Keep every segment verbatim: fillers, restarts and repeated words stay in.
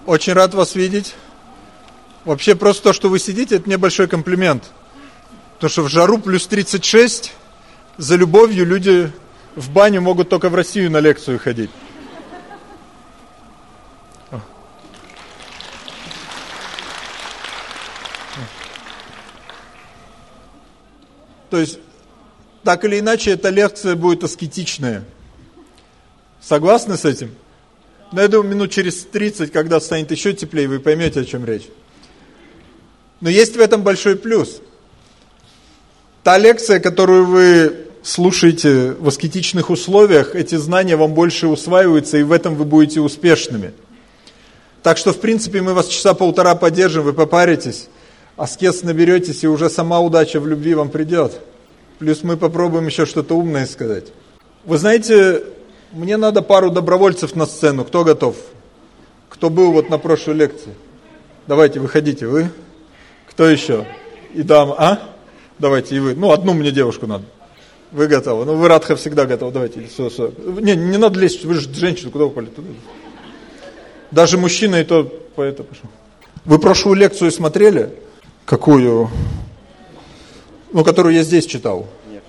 Очень рад вас видеть. Вообще просто то, что вы сидите, это мне большой комплимент. Потому что в жару плюс тридцать шесть за любовью люди в баню могут только в Россию на лекцию ходить. То есть, так или иначе, эта лекция будет аскетичная. Согласны с этим? Ну, я думаю, минут через тридцать, когда станет еще теплее, вы поймете, о чем речь. Но есть в этом большой плюс. Та лекция, которую вы слушаете в аскетичных условиях, эти знания вам больше усваиваются, и в этом вы будете успешными. Так что, в принципе, мы вас часа полтора поддержим, вы попаритесь, аскез наберетесь, и уже сама удача в любви вам придет. Плюс мы попробуем еще что-то умное сказать. Вы знаете, мне надо пару добровольцев на сцену. Кто готов? Кто был вот на прошлой лекции? Давайте, выходите, вы. Кто еще? И дама, а? Давайте, и вы. Ну, одну мне девушку надо. Вы готовы? Ну, вы, Радха, всегда готовы. Давайте. Все, все. Не, не надо лезть, вы же женщина, куда вы пошли? Туда. Даже мужчина и то по это пошел. Вы прошлую лекцию смотрели? Какую? Ну, которую я здесь читал. Нет.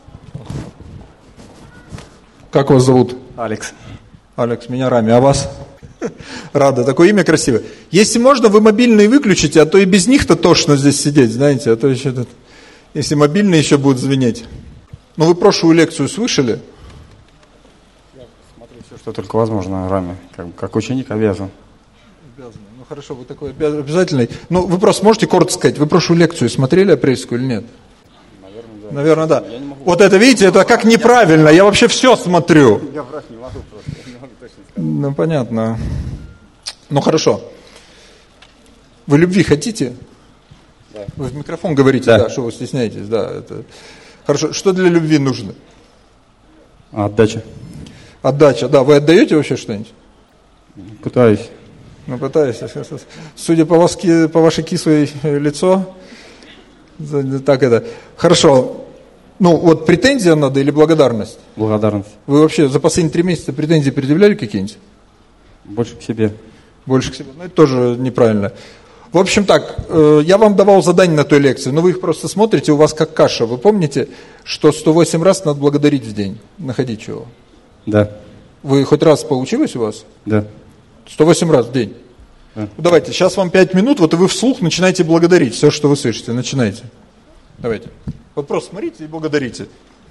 Как вас зовут? Алекс. Алекс, меня Рами, а вас? Рада, такое имя красивое. Если можно, вы мобильные выключите, а то и без них-то тошно здесь сидеть, знаете, а то еще тут, если мобильные еще будут звенеть. Ну, вы прошлую лекцию слышали? Я смотрю все, что только возможно, Рами, как, как ученик обязан. Обязан. Ну, хорошо, вы такой обязательный. Ну, вы просто можете коротко сказать, вы прошлую лекцию смотрели апрельскую или нет? Наверное, да. Наверное, да. Я не могу... Вот это, видите, это как неправильно, я вообще все смотрю. Я врать не могу просто, я не могу точно сказать. Ну, понятно. Ну, хорошо. Вы любви хотите? Да. Вы в микрофон говорите, да, да, что вы стесняетесь, да. Это... Хорошо, что для любви нужно? Отдача. Отдача, да. Вы отдаете вообще что-нибудь? Пытаюсь. Ну, пытаюсь. Судя по, вас, по вашей кислой лицо, так это. Хорошо. Ну, вот претензия надо или благодарность? Благодарность. Вы вообще за последние три месяца претензии предъявляли какие-нибудь? Больше к себе. Больше к себе. Ну, это тоже неправильно. В общем так, я вам давал задание на той лекции, но вы их просто смотрите, у вас как каша. Вы помните, что сто восемь раз надо благодарить в день? Находить чего? Да. Вы хоть раз получилось у вас? Да. сто восемь раз в день? Да. Ну, давайте, сейчас вам пять минут, вот и вы вслух начинаете благодарить все, что вы слышите. Начинайте. Давайте. Вот просто смотрите и благодарите.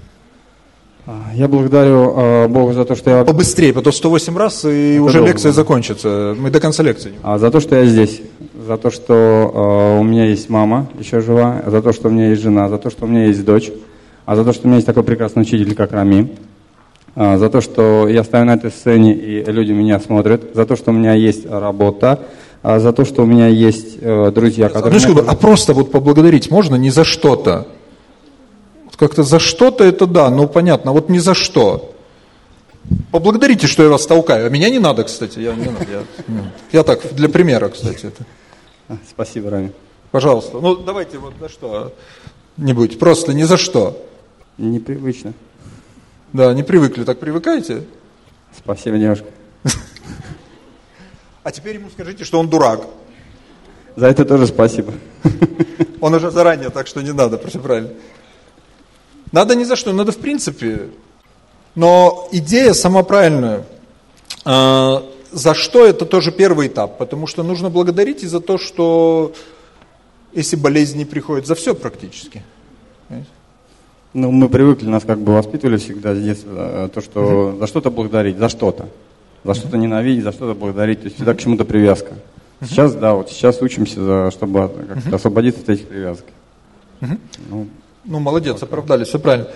Я благодарю э, Бога за то, что я... Побыстрее, потом сто восемь раз, и это уже долго. Лекция закончится. Мы до конца лекции. А за то, что я здесь. За то, что э, у меня есть мама, еще жива. За то, что у меня есть жена. За то, что у меня есть дочь. А за то, что у меня есть такой прекрасный учитель, как Рами. А, за то, что я стою на этой сцене, и люди меня смотрят. За то, что у меня есть работа. А, за то, что у меня есть э, друзья, которые... Ну, меня... А просто вот поблагодарить можно не за что-то? Как-то за что-то это да, ну понятно, а вот не за что. Поблагодарите, что я вас толкаю. А меня не надо, кстати. Я, не надо, я, я так, для примера, кстати. Это. Спасибо, Рами. Пожалуйста. Ну, давайте вот за что-нибудь. Просто не за что. Непривычно. Да, не привыкли. Так привыкаете? Спасибо, девушка. А теперь ему скажите, что он дурак. За это тоже спасибо. Он уже заранее, так что не надо, все правильно. Надо ни за что, надо в принципе. Но идея сама правильная. А, за что это тоже первый этап, потому что нужно благодарить и за то, что если болезнь не приходит, за все практически. Ну, мы привыкли, нас как бы воспитывали всегда с детства, то, что uh-huh. за что-то благодарить, за что-то. За что-то ненавидеть, за что-то благодарить, то есть всегда к чему-то привязка. Uh-huh. Сейчас, да, вот сейчас учимся, за, чтобы как-то uh-huh. освободиться от этих привязок. Uh-huh. Ну, Ну, молодец, оправдались, все правильно.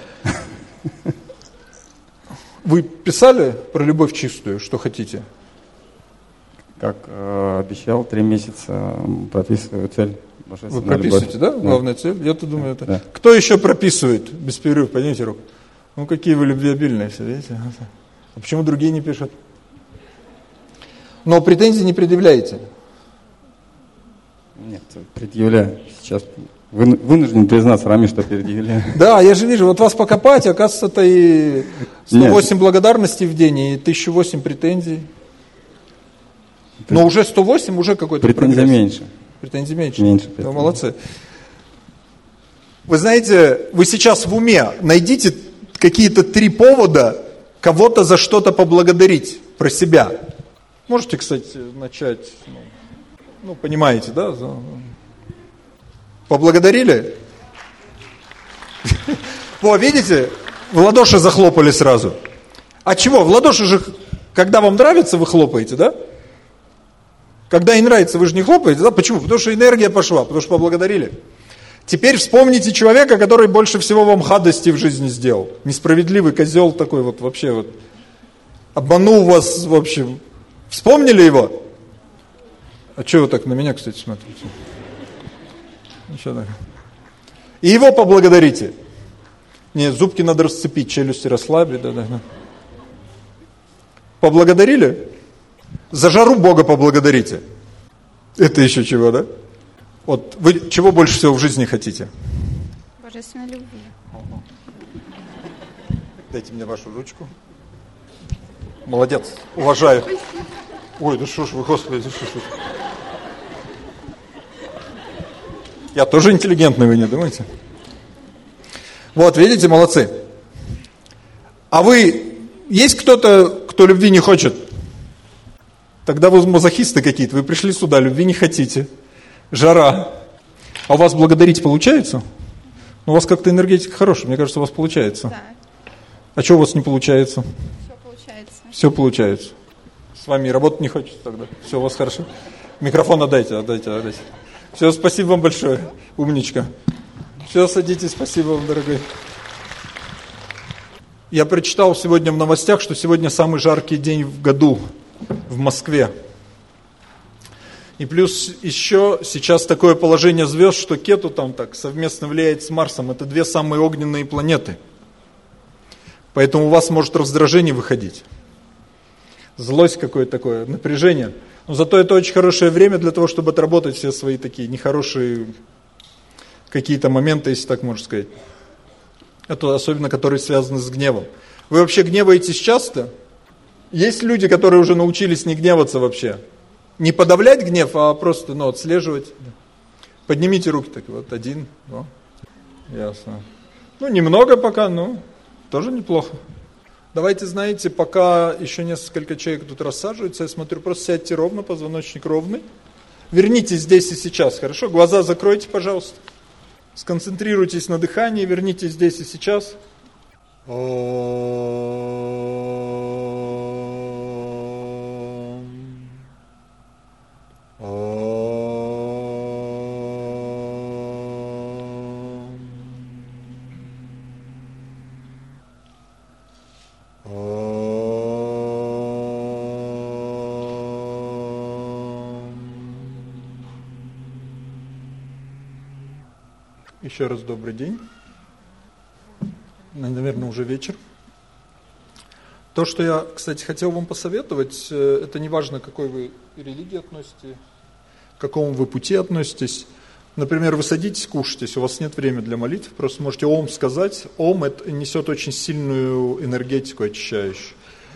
Вы писали про любовь чистую, что хотите? Как э, обещал, три месяца прописываю цель. Вы прописываете, да? да? Главная цель? Я-то думаю, это... Да. Кто еще прописывает без перерыва? Поднимите руку. Ну, какие вы любвеобильные все, видите? А почему другие не пишут? Но претензий не предъявляете? Нет, предъявляю. Сейчас... Вынужден признаться, Рами, что предъявляю. Да, я же вижу, вот вас покопать, оказывается-то и сто восемь Нет. благодарностей в день, и тысяча восемь претензий. Но уже сто восемь, уже какой-то претензий прогресс. меньше. Претензий меньше. Меньше. Вы молодцы. Вы знаете, вы сейчас в уме найдите какие-то три повода кого-то за что-то поблагодарить про себя. Можете, кстати, начать, ну, ну понимаете, да? Поблагодарили? Во, видите, в ладоши захлопали сразу. А чего? В ладоши же, когда вам нравится, вы хлопаете, да? Когда не нравится, вы же не хлопаете, да? Почему? Потому что энергия пошла, потому что поблагодарили. Теперь вспомните человека, который больше всего вам гадости в жизни сделал. Несправедливый козел такой вот вообще вот. Обманул вас, в общем. Вспомнили его? А что вы так на меня, кстати, смотрите? Ничего так. И его поблагодарите. Нет, зубки надо расцепить, челюсти расслабить. Да, да, да. Поблагодарили? За жару Бога поблагодарите. Это еще чего, да? Вот вы чего больше всего в жизни хотите? Божественной любви. Дайте мне вашу ручку. Молодец, уважаю. Ой, да что ж вы, Господи, да что ж вы. Я тоже интеллигентный, вы не думаете? Вот, видите, молодцы. А вы, есть кто-то, кто любви не хочет? Тогда вы мазохисты какие-то, вы пришли сюда, любви не хотите. Жара. А у вас благодарить получается? Ну, у вас как-то энергетика хорошая, мне кажется, у вас получается. Да. А что у вас не получается? Все получается. Все получается. С вами работать не хочется тогда. Все у вас хорошо. Микрофон отдайте, отдайте, отдайте. Все, спасибо вам большое, умничка. Все, садитесь, спасибо вам, дорогой. Я прочитал сегодня в новостях, что сегодня самый жаркий день в году в Москве. И плюс еще сейчас такое положение звезд, что Кету там так совместно влияет с Марсом. Это две самые огненные планеты. Поэтому у вас может раздражение выходить. Злость какое-то такое, напряжение. Но зато это очень хорошее время для того, чтобы отработать все свои такие нехорошие какие-то моменты, если так можно сказать. Это особенно, которые связаны с гневом. Вы вообще гневаетесь часто? Есть люди, которые уже научились не гневаться вообще. Не подавлять гнев, а просто ну, отслеживать. Поднимите руки так вот, один, два. Ясно. Ну, немного пока, но тоже неплохо. Давайте, знаете, пока еще несколько человек тут рассаживаются, я смотрю, просто сядьте ровно, позвоночник ровный. Вернитесь здесь и сейчас, хорошо? Глаза закройте, пожалуйста. Сконцентрируйтесь на дыхании, вернитесь здесь и сейчас. Еще раз добрый день. Наверное, уже вечер. То, что я, кстати, хотел вам посоветовать, это не важно, к какой вы религии относитесь, к какому вы пути относитесь. Например, вы садитесь, кушаетесь, у вас нет времени для молитв, просто можете ом сказать. Ом это несет очень сильную энергетику очищающую.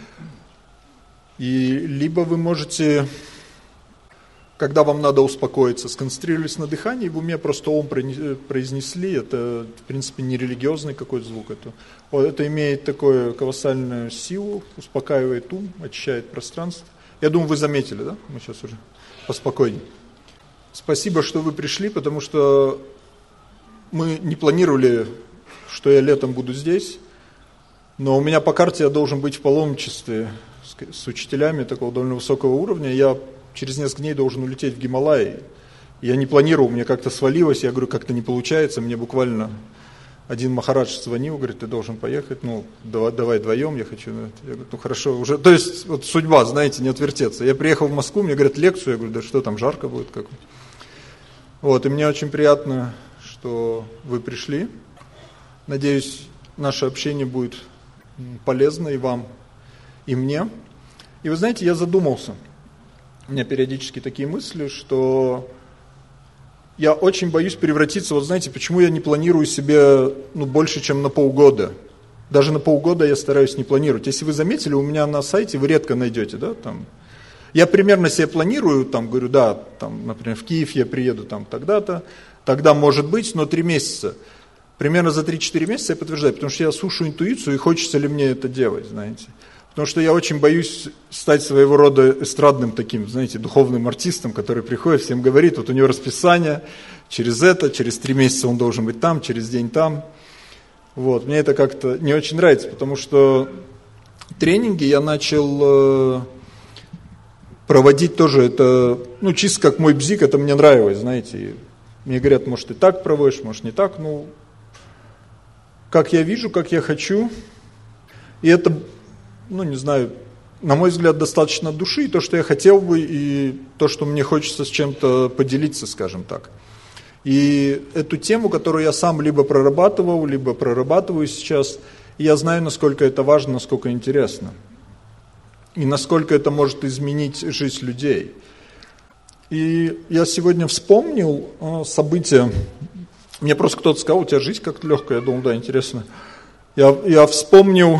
И либо вы можете, когда вам надо успокоиться, сконцентрировались на дыхании, в уме просто ом произнесли, это, в принципе, не религиозный какой-то звук, это, это имеет такую колоссальную силу, успокаивает ум, очищает пространство. Я думаю, вы заметили, да? Мы сейчас уже поспокойнее. Спасибо, что вы пришли, потому что мы не планировали, что я летом буду здесь, но у меня по карте я должен быть в паломничестве с, с учителями такого довольно высокого уровня. Я через несколько дней должен улететь в Гималаи. Я не планировал, мне как-то свалилось, я говорю, как-то не получается. Мне буквально один махарадж звонил, говорит, ты должен поехать, ну, давай, давай вдвоем, я хочу. Я говорю, ну, хорошо, уже, то есть, вот судьба, знаете, не отвертеться. Я приехал в Москву, мне говорят, лекцию, я говорю, да что там, жарко будет, как. Вот, и мне очень приятно, что вы пришли. Надеюсь, наше общение будет полезно и вам, и мне. И вы знаете, я задумался. У меня периодически такие мысли, что я очень боюсь превратиться, вот знаете, почему я не планирую себе ну, больше, чем на полгода. Даже на полгода я стараюсь не планировать. Если вы заметили, у меня на сайте вы редко найдете, да, там. Я примерно себе планирую, там, говорю, да, там, например, в Киев я приеду там тогда-то, тогда может быть, но три месяца. Примерно за три-четыре месяца я подтверждаю, потому что я слушаю интуицию, и хочется ли мне это делать, знаете. Потому что я очень боюсь стать своего рода эстрадным таким, знаете, духовным артистом, который приходит, всем говорит, вот у него расписание, через это, через три месяца он должен быть там, через день там. Вот, мне это как-то не очень нравится, потому что тренинги я начал э, проводить тоже, это, ну, чисто как мой бзик, это мне нравилось, знаете. И мне говорят, может, ты так проводишь, может, не так, ну, как я вижу, как я хочу, и это... ну, не знаю, на мой взгляд, достаточно души, и то, что я хотел бы, и то, что мне хочется с чем-то поделиться, скажем так. И эту тему, которую я сам либо прорабатывал, либо прорабатываю сейчас, я знаю, насколько это важно, насколько интересно. И насколько это может изменить жизнь людей. И я сегодня вспомнил события, мне просто кто-то сказал, у тебя жизнь как-то легкая, я думал, да, интересно. Я, я вспомнил...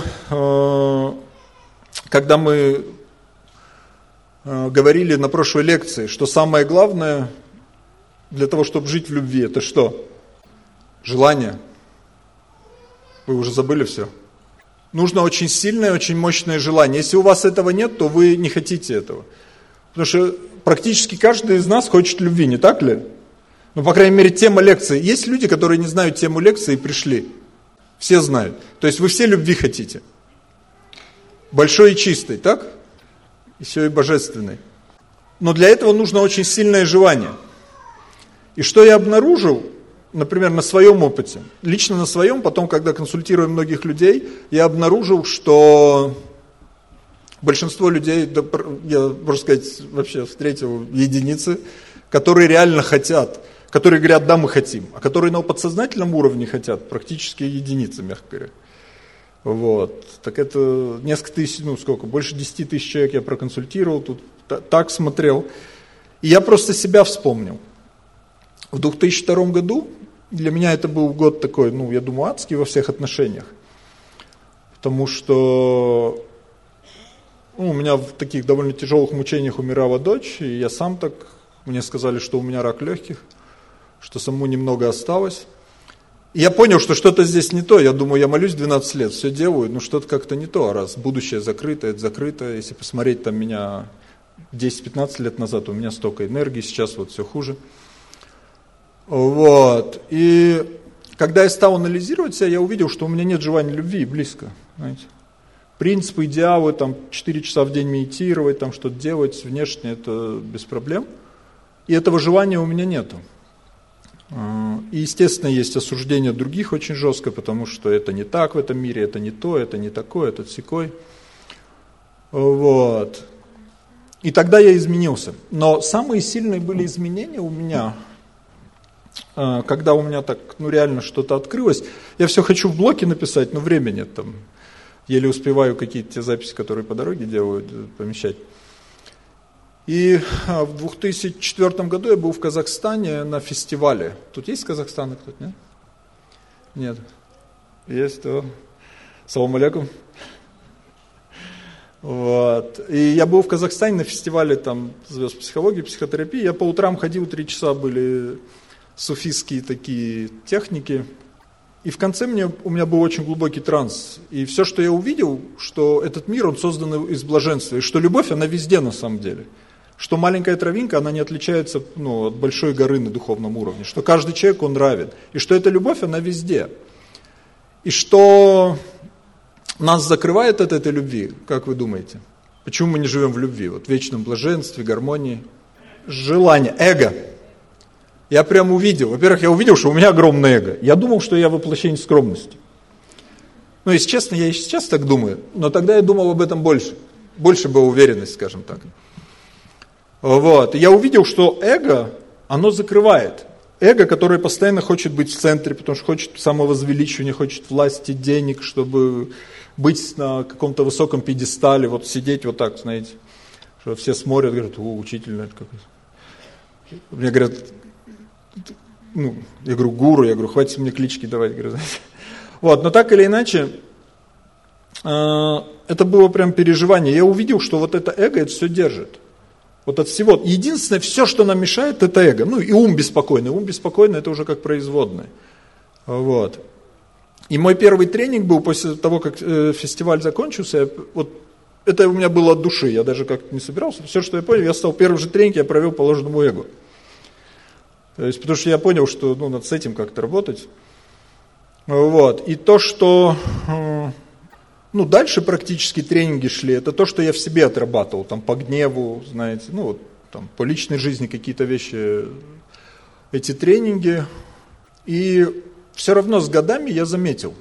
Когда мы э, говорили на прошлой лекции, что самое главное для того, чтобы жить в любви, это что? Желание. Вы уже забыли все? Нужно очень сильное, очень мощное желание. Если у вас этого нет, то вы не хотите этого. Потому что практически каждый из нас хочет любви, не так ли? Ну, по крайней мере, тема лекции. Есть люди, которые не знают тему лекции и пришли. Все знают. То есть вы все любви хотите. Большой и чистый, так? Еще и божественный. Но для этого нужно очень сильное желание. И что я обнаружил, например, на своем опыте, лично на своем, потом, когда консультирую многих людей, я обнаружил, что большинство людей, я, можно сказать, вообще встретил единицы, которые реально хотят, которые говорят, да, мы хотим, а которые на подсознательном уровне хотят, практически единицы, мягко говоря. Вот, так это несколько тысяч, ну сколько, больше десяти тысяч человек я проконсультировал, тут так смотрел. И я просто себя вспомнил. В две тысячи втором году, для меня это был год такой, ну я думаю, адский во всех отношениях. Потому что ну, у меня в таких довольно тяжелых мучениях умирала дочь, и я сам так, мне сказали, что у меня рак легких, что самому немного осталось. И я понял, что что-то здесь не то. Я думаю, я молюсь двенадцать лет, все делаю, но что-то как-то не то. Раз будущее закрыто, это закрыто. Если посмотреть там меня десять-пятнадцать лет назад, у меня столько энергии, сейчас вот все хуже. Вот. И когда я стал анализировать себя, я увидел, что у меня нет желания любви и близко. Знаете? Принципы, идеалы, там четыре часа в день медитировать, там что-то делать внешне, это без проблем. И этого желания у меня нету. И, естественно, есть осуждение других очень жестко, потому что это не так в этом мире, это не то, это не такое, это сякой. Вот. И тогда я изменился. Но самые сильные были изменения у меня, когда у меня так, ну реально что-то открылось. Я все хочу в блоке написать, но времени нет там. Еле успеваю какие-то те записи, которые по дороге делают, помещать. И в две тысячи четвёртом году я был в Казахстане на фестивале. Тут есть из Казахстана кто-то, нет? Нет. Есть, то. Салам алейкум. Вот. И я был в Казахстане на фестивале там звезд психологии, психотерапии. Я по утрам ходил, три часа были суфистские такие техники. И в конце мне, у меня был очень глубокий транс. И все, что я увидел, что этот мир, он создан из блаженства. И что любовь, она везде на самом деле. Что маленькая травинка, она не отличается ну, от большой горы на духовном уровне. Что каждый человек, он равен. И что эта любовь, она везде. И что нас закрывает от этой любви, как вы думаете? Почему мы не живем в любви? Вот в вечном блаженстве, гармонии. Желание, эго. Я прям увидел. Во-первых, я увидел, что у меня огромное эго. Я думал, что я воплощение скромности. Ну, если честно, я и сейчас так думаю. Но тогда я думал об этом больше. Больше была уверенность, скажем так. Вот. И я увидел, что эго, оно закрывает. Эго, которое постоянно хочет быть в центре, потому что хочет самовозвеличивания, хочет власти, денег, чтобы быть на каком-то высоком пьедестале, вот сидеть вот так, знаете, что все смотрят, говорят, о, учитель, это какой-то. Мне говорят, ну, я говорю, гуру, я говорю, хватит мне клички давать, говорю, знаете. Вот, но так или иначе, это было прям переживание. Я увидел, что вот это эго, это все держит. Вот от всего. Единственное, все, что нам мешает, это эго. Ну и ум беспокойный. Ум беспокойный, это уже как производное. Вот. И мой первый тренинг был после того, как э, фестиваль закончился. Я, вот, это у меня было от души. Я даже как-то не собирался. Все, что я понял, я стал первый же тренинг, я провел по ложному эго. То есть, потому что я понял, что ну, надо с этим как-то работать. Вот. И то, что... Э, Ну, дальше практически тренинги шли, это то, что я в себе отрабатывал, там, по гневу, знаете, ну, вот, там, по личной жизни какие-то вещи, эти тренинги. И все равно с годами я заметил,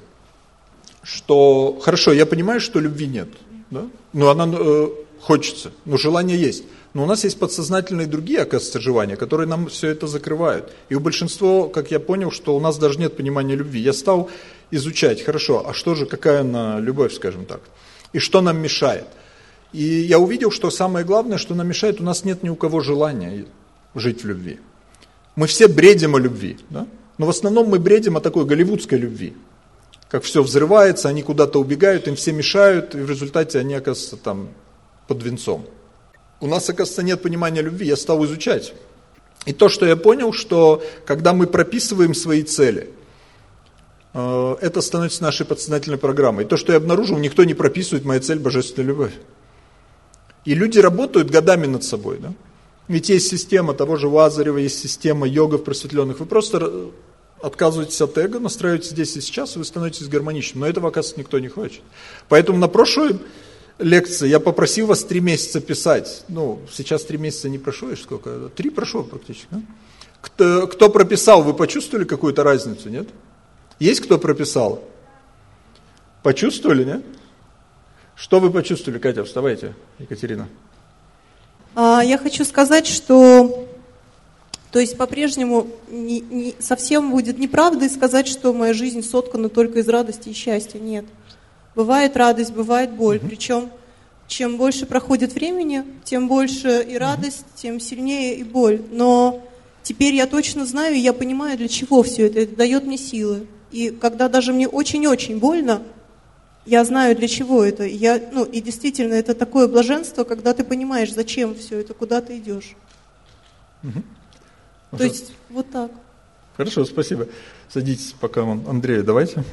что, хорошо, я понимаю, что любви нет, да? Но она э, хочется, но желание есть. Но у нас есть подсознательные другие, оказывается, желания, которые нам все это закрывают. И у большинства, как я понял, что у нас даже нет понимания любви. Я стал изучать, хорошо, а что же, какая она любовь, скажем так, и что нам мешает. И я увидел, что самое главное, что нам мешает, у нас нет ни у кого желания жить в любви. Мы все бредим о любви, да? Но в основном мы бредим о такой голливудской любви. Как все взрывается, они куда-то убегают, им все мешают, и в результате они, оказывается, там под венцом. У нас, оказывается, нет понимания любви, я стал изучать. И то, что я понял, что когда мы прописываем свои цели, это становится нашей подсознательной программой. И то, что я обнаружил, никто не прописывает моя цель божественная любовь. И люди работают годами над собой. Да? Ведь есть система того же Лазарева, есть система йогов просветленных. Вы просто отказываетесь от эго, настраиваетесь здесь и сейчас, и вы становитесь гармоничным. Но этого, оказывается, никто не хочет. Поэтому на прошлой лекции я попросил вас три месяца писать. Ну, сейчас три месяца не прошло, и сколько? Три прошло практически. Да? Кто, кто прописал, вы почувствовали какую-то разницу, нет? Есть кто прописал? Почувствовали, нет? Что вы почувствовали, Катя? Вставайте, Екатерина. Я хочу сказать, что то есть по-прежнему не, не, совсем будет неправдой сказать, что моя жизнь соткана только из радости и счастья. Нет. Бывает радость, бывает боль. Угу. Причем чем больше проходит времени, тем больше и радость, угу. тем сильнее и боль. Но теперь я точно знаю, и я понимаю, для чего все это. Это дает мне силы. И когда даже мне очень-очень больно, я знаю, для чего это. Я, ну, и действительно, это такое блаженство, когда ты понимаешь, зачем все это, куда ты идешь. Угу. То есть, вот так. Хорошо, спасибо. Садитесь пока, Андрей, давайте.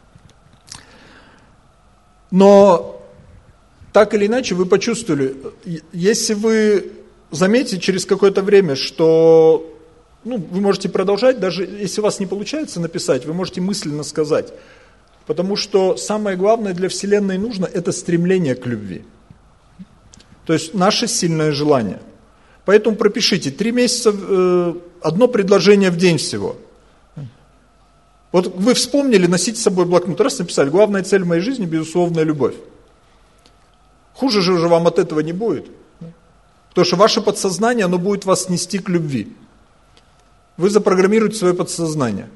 Но так или иначе вы почувствовали, если вы заметите через какое-то время, что ну, вы можете продолжать, даже если у вас не получается написать, вы можете мысленно сказать. Потому что самое главное для Вселенной нужно – это стремление к любви. То есть наше сильное желание. Поэтому пропишите три месяца, э, одно предложение в день всего. Вот вы вспомнили, носите с собой блокнот, раз написали, главная цель в моей жизни – безусловная любовь. Хуже же уже вам от этого не будет. Потому что ваше подсознание, оно будет вас нести к любви. Вы запрограммируете свое подсознание.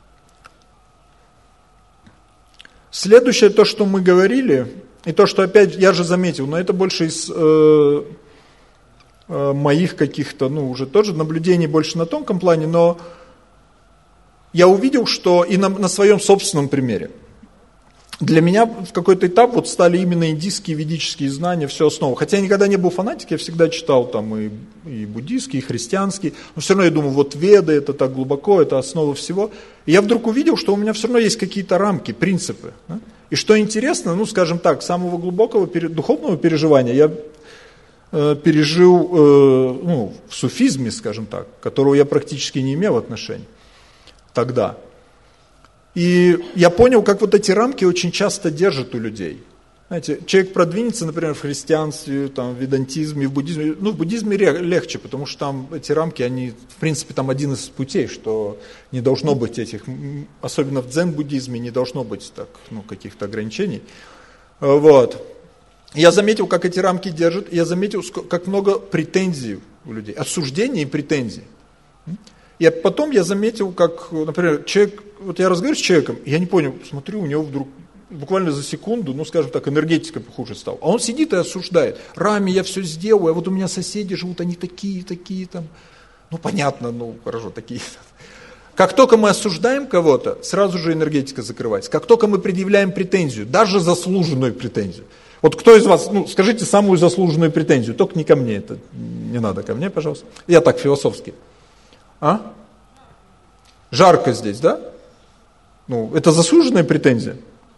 Следующее, то, что мы говорили, и то, что опять я же заметил, но это больше из э, э, моих каких-то, ну, уже тоже наблюдений больше на тонком плане, но я увидел, что и на, на своем собственном примере. Для меня в какой-то этап вот стали именно индийские ведические знания, все основа. Хотя я никогда не был фанатик, я всегда читал там и, и буддийские, и христианские, но все равно я думаю, вот веды, это так глубоко, это основа всего. И я вдруг увидел, что у меня все равно есть какие-то рамки, принципы. Да? И что интересно, ну скажем так, самого глубокого духовного переживания я э, пережил э, ну, в суфизме, скажем так, которого я практически не имел отношения тогда. И я понял, как вот эти рамки очень часто держат у людей. Знаете, человек продвинется, например, в христианстве, там, в ведантизме, в буддизме. Ну, в буддизме легче, потому что там эти рамки, они, в принципе, там один из путей, что не должно быть этих, особенно в дзен-буддизме, не должно быть так, ну, каких-то ограничений. Вот. Я заметил, как эти рамки держат, я заметил, как много претензий у людей, осуждений и претензий. И потом я заметил, как, например, человек, вот я разговариваю с человеком, я не понял, смотрю, у него вдруг, буквально за секунду, ну, скажем так, энергетика хуже стала. А он сидит и осуждает. Рами, я все сделаю, а вот у меня соседи живут, они такие, такие там. Ну, понятно, ну, хорошо, такие. Как только мы осуждаем кого-то, сразу же энергетика закрывается. Как только мы предъявляем претензию, даже заслуженную претензию. Вот кто из вас, ну, скажите самую заслуженную претензию, только не ко мне, это не надо ко мне, пожалуйста. Я так философски. А? Жарко здесь, да? Ну, это заслуженная претензия?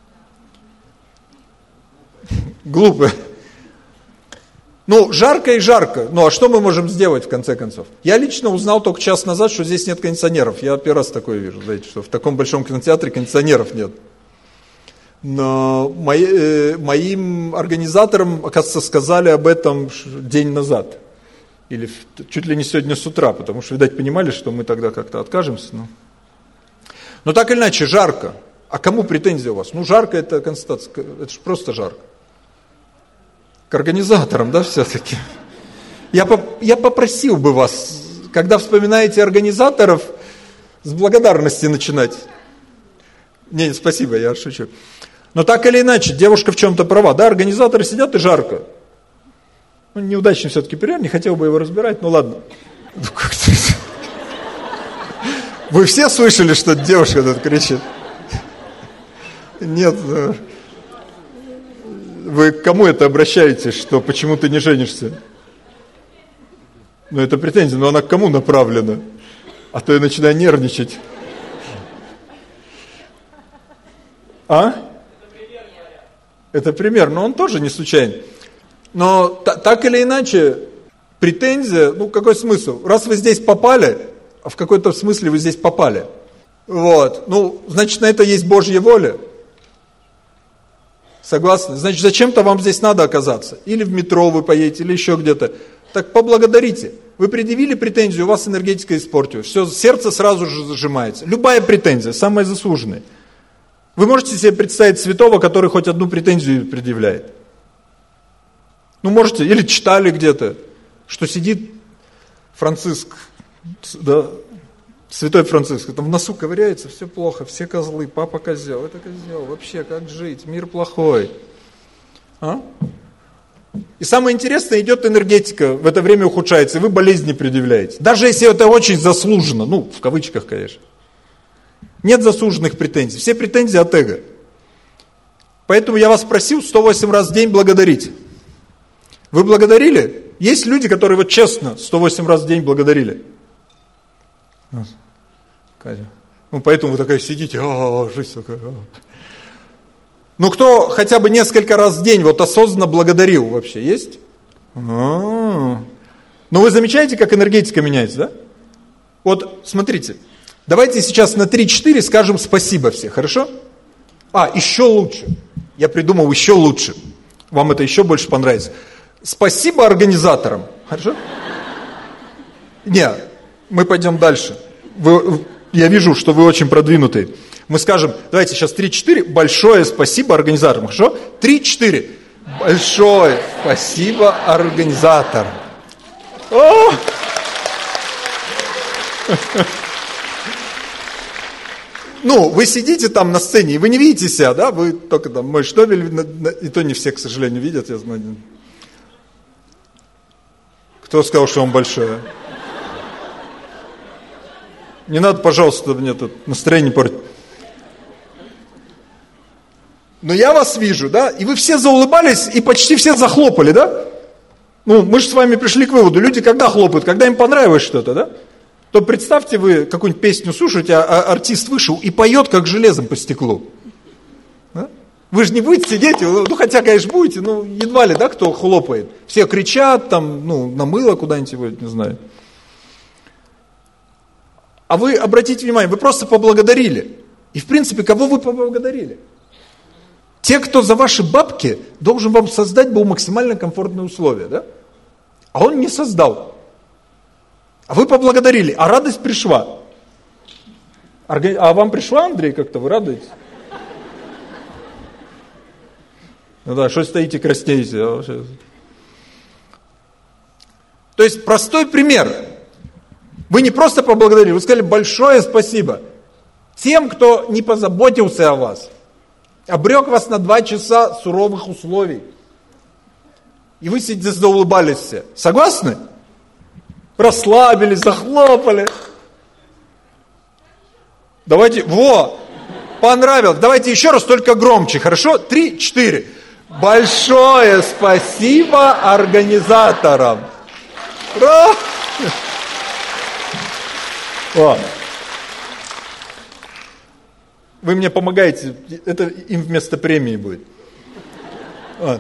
Глупо. Ну, жарко и жарко. Ну, а что мы можем сделать, в конце концов? Я лично узнал только час назад, что здесь нет кондиционеров. Я первый раз такое вижу, знаете, что в таком большом кинотеатре кондиционеров нет. Но мои, э, моим организаторам, оказывается, сказали об этом день назад. Или чуть ли не сегодня с утра, потому что, видать, понимали, что мы тогда как-то откажемся. Но, но так или иначе, жарко. А кому претензия у вас? Ну, жарко это констатация, это же просто жарко. К организаторам, да, все-таки. Я, поп- я попросил бы вас, когда вспоминаете организаторов, с благодарности начинать. Не, спасибо, я шучу. Но так или иначе, девушка в чем-то права. Да, организаторы сидят и жарко. Ну, неудачный все-таки пример, не хотел бы его разбирать, ну ладно. Вы все слышали, что девушка тут кричит? Нет. Вы к кому это обращаетесь, что почему ты не женишься? Ну, это претензия, но она к кому направлена? А то я начинаю нервничать. А? Это пример, но он тоже не случайный. Но т- так или иначе, претензия, ну какой смысл? Раз вы здесь попали, а в какой-то смысле вы здесь попали. Вот, ну, значит, на это есть Божья воля. Согласны? Значит, зачем-то вам здесь надо оказаться. Или в метро вы поедете, или еще где-то. Так поблагодарите. Вы предъявили претензию, у вас энергетика испортилась. Все, сердце сразу же зажимается. Любая претензия, самая заслуженная. Вы можете себе представить святого, который хоть одну претензию предъявляет? Ну, можете, или читали где-то, что сидит Франциск, да, святой Франциск, там в носу ковыряется, все плохо, все козлы, папа козел, это козел, вообще, как жить, мир плохой. А? И самое интересное, идет энергетика, в это время ухудшается, и вы болезни предъявляете. Даже если это очень заслуженно, ну, в кавычках, конечно. Нет заслуженных претензий, все претензии от эго. Поэтому я вас просил сто восемь раз в день благодарить. Вы благодарили? Есть люди, которые вот честно сто восемь раз в день благодарили. Ну, поэтому вы такая сидите, а, жизнь такая. А. Ну, кто хотя бы несколько раз в день вот осознанно благодарил вообще, есть? А-а-а. Ну, вы замечаете, как энергетика меняется, да? Вот, смотрите, давайте сейчас на три-четыре скажем спасибо все, хорошо? А, еще лучше. Я придумал еще лучше. Вам это еще больше понравится. Спасибо организаторам. Хорошо? Не, мы пойдем дальше. Вы, я вижу, что вы очень продвинутые. Мы скажем, давайте сейчас три-четыре. Большое спасибо организаторам. Хорошо? три-четыре. Большое спасибо организаторам. О! Ну, вы сидите там на сцене, и вы не видите себя, да? Вы только там мой штабель, и то не все, к сожалению, видят, я знаю. Кто сказал, что он большой? Не надо, пожалуйста, мне тут настроение портить. Но я вас вижу, да? И вы все заулыбались, и почти все захлопали, да? Ну, мы же с вами пришли к выводу. Люди когда хлопают? Когда им понравилось что-то, да? То представьте, вы какую-нибудь песню слушаете, а артист вышел и поет, как железом по стеклу. Да? Вы же не будете сидеть, ну, хотя, конечно, будете, ну, едва ли, да, кто хлопает. Все кричат, там, ну, на мыло куда-нибудь, не знаю. А вы, обратите внимание, вы просто поблагодарили. И, в принципе, кого вы поблагодарили? Те, кто за ваши бабки должен вам создать был максимально комфортные условия, да? А он не создал. А вы поблагодарили, а радость пришла. А вам пришла, Андрей, как-то вы радуетесь? Ну да, что стоите, краснеете? То есть простой пример. Вы не просто поблагодарили, вы сказали большое спасибо тем, кто не позаботился о вас, обрек вас на два часа суровых условий. И вы сидите, заулыбались все. Согласны? Расслабились, захлопали. Давайте, во, понравилось. Давайте еще раз, только громче, хорошо? Три, четыре. Большое спасибо организаторам. Ура! О. Вы мне помогаете, это им вместо премии будет. Вот.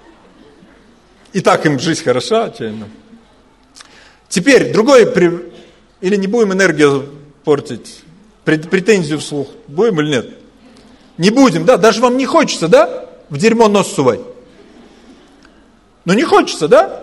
И так им жизнь хороша. Теперь другой, или не будем энергию портить, претензию вслух, будем или нет? Не будем, да, даже вам не хочется, да, в дерьмо нос сувать. Но не хочется, да?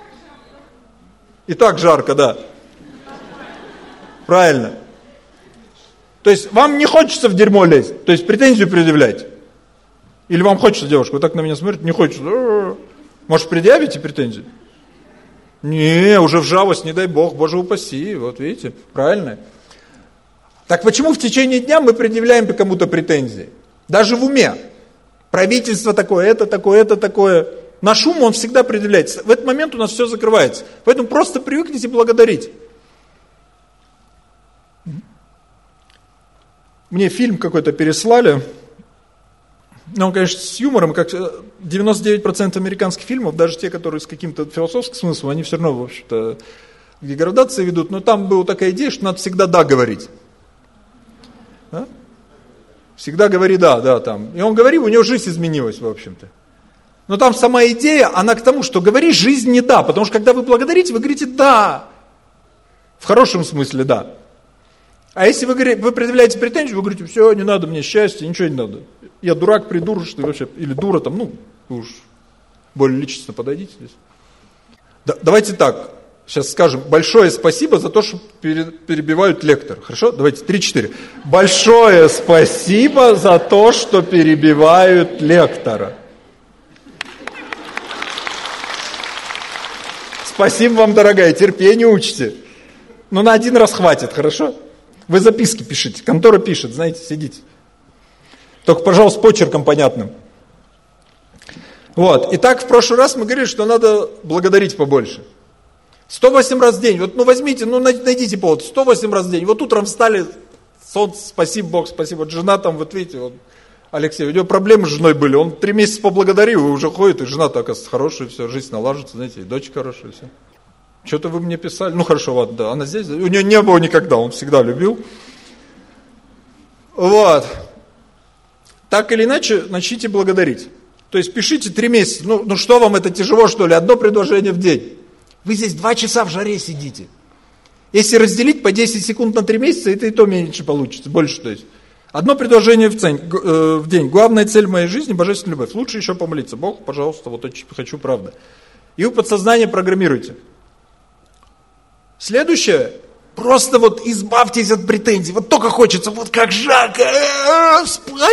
И так жарко, да. Правильно. То есть вам не хочется в дерьмо лезть, то есть претензию предъявлять. Или вам хочется, девушка, вы так на меня смотрите, не хочется. Может, предъявите претензию? Не, уже в жалость, не дай Бог, Боже упаси, вот видите, правильно. Так почему в течение дня мы предъявляем кому-то претензии? Даже в уме. Правительство такое, это такое, это такое. Наш ум, он всегда предъявляется. В этот момент у нас все закрывается. Поэтому просто привыкните благодарить. Мне фильм какой-то переслали. Ну, он, конечно, с юмором, как девяносто девять процентов американских фильмов, даже те, которые с каким-то философским смыслом, они все равно, в общем-то, к деградации ведут. Но там была такая идея, что надо всегда «да» говорить. Да? Всегда говори «да», да, там. И он говорил, у него жизнь изменилась, в общем-то. Но там сама идея, она к тому, что говори жизнь не «да», потому что когда вы благодарите, вы говорите «да». В хорошем смысле «да». А если вы, вы предъявляете претензию, вы говорите, все, не надо мне счастья, ничего не надо. Я дурак, придурочный вообще, или дура там, ну, вы уж более личностно подойдите здесь. Да, давайте так, сейчас скажем, большое спасибо за то, что перебивают лектор. Хорошо? Давайте, три-четыре. Большое спасибо за то, что перебивают лектора. Спасибо вам, дорогая, терпение учите. Но на один раз хватит, хорошо? Вы записки пишите, контора пишет, знаете, сидите. Только, пожалуйста, почерком понятным. Вот, итак, в прошлый раз мы говорили, что надо благодарить побольше. сто восемь раз в день, вот, ну возьмите, ну найдите повод, сто восемь раз в день. Вот утром встали, солнце, спасибо Бог, спасибо. Вот жена там, вот видите, вот, Алексей, у него проблемы с женой были, он три месяца поблагодарил, и уже ходит, и жена-то, оказывается, хорошая, все, жизнь налаживается, знаете, и дочь хорошая, все. Что-то вы мне писали. Ну хорошо, ладно, да, она здесь. У нее не было никогда, он всегда любил. Вот. Так или иначе, начните благодарить. То есть пишите три месяца. Ну, ну что вам, это тяжело, что ли? Одно предложение в день. Вы здесь два часа в жаре сидите. Если разделить по десять секунд на три месяца, это и то меньше получится, больше, то есть. Одно предложение в, цень, э, в день. Главная цель моей жизни – божественная любовь. Лучше еще помолиться. Бог, пожалуйста, вот очень хочу, правда. И вы подсознание программируете. Следующее, просто вот избавьтесь от претензий, вот только хочется, вот как жарко, спасибо!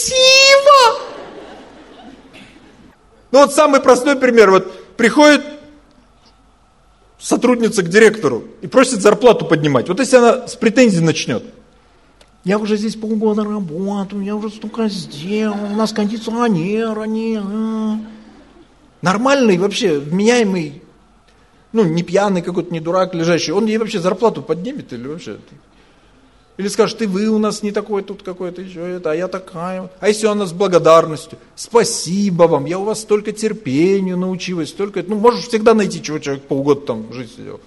Ну вот самый простой пример, вот приходит сотрудница к директору и просит зарплату поднимать, вот если она с претензий начнет, я уже здесь полгода работаю, я уже столько сделал, у нас кондиционер, они... Нормальный вообще, вменяемый, ну, не пьяный какой-то, не дурак лежащий, он ей вообще зарплату поднимет или вообще? Или скажет, ты вы у нас не такой тут какой-то еще, это, а я такая. А если она с благодарностью, спасибо вам, я у вас столько терпению научилась, столько, ну, можешь всегда найти, чего человек полгода там жить сидел.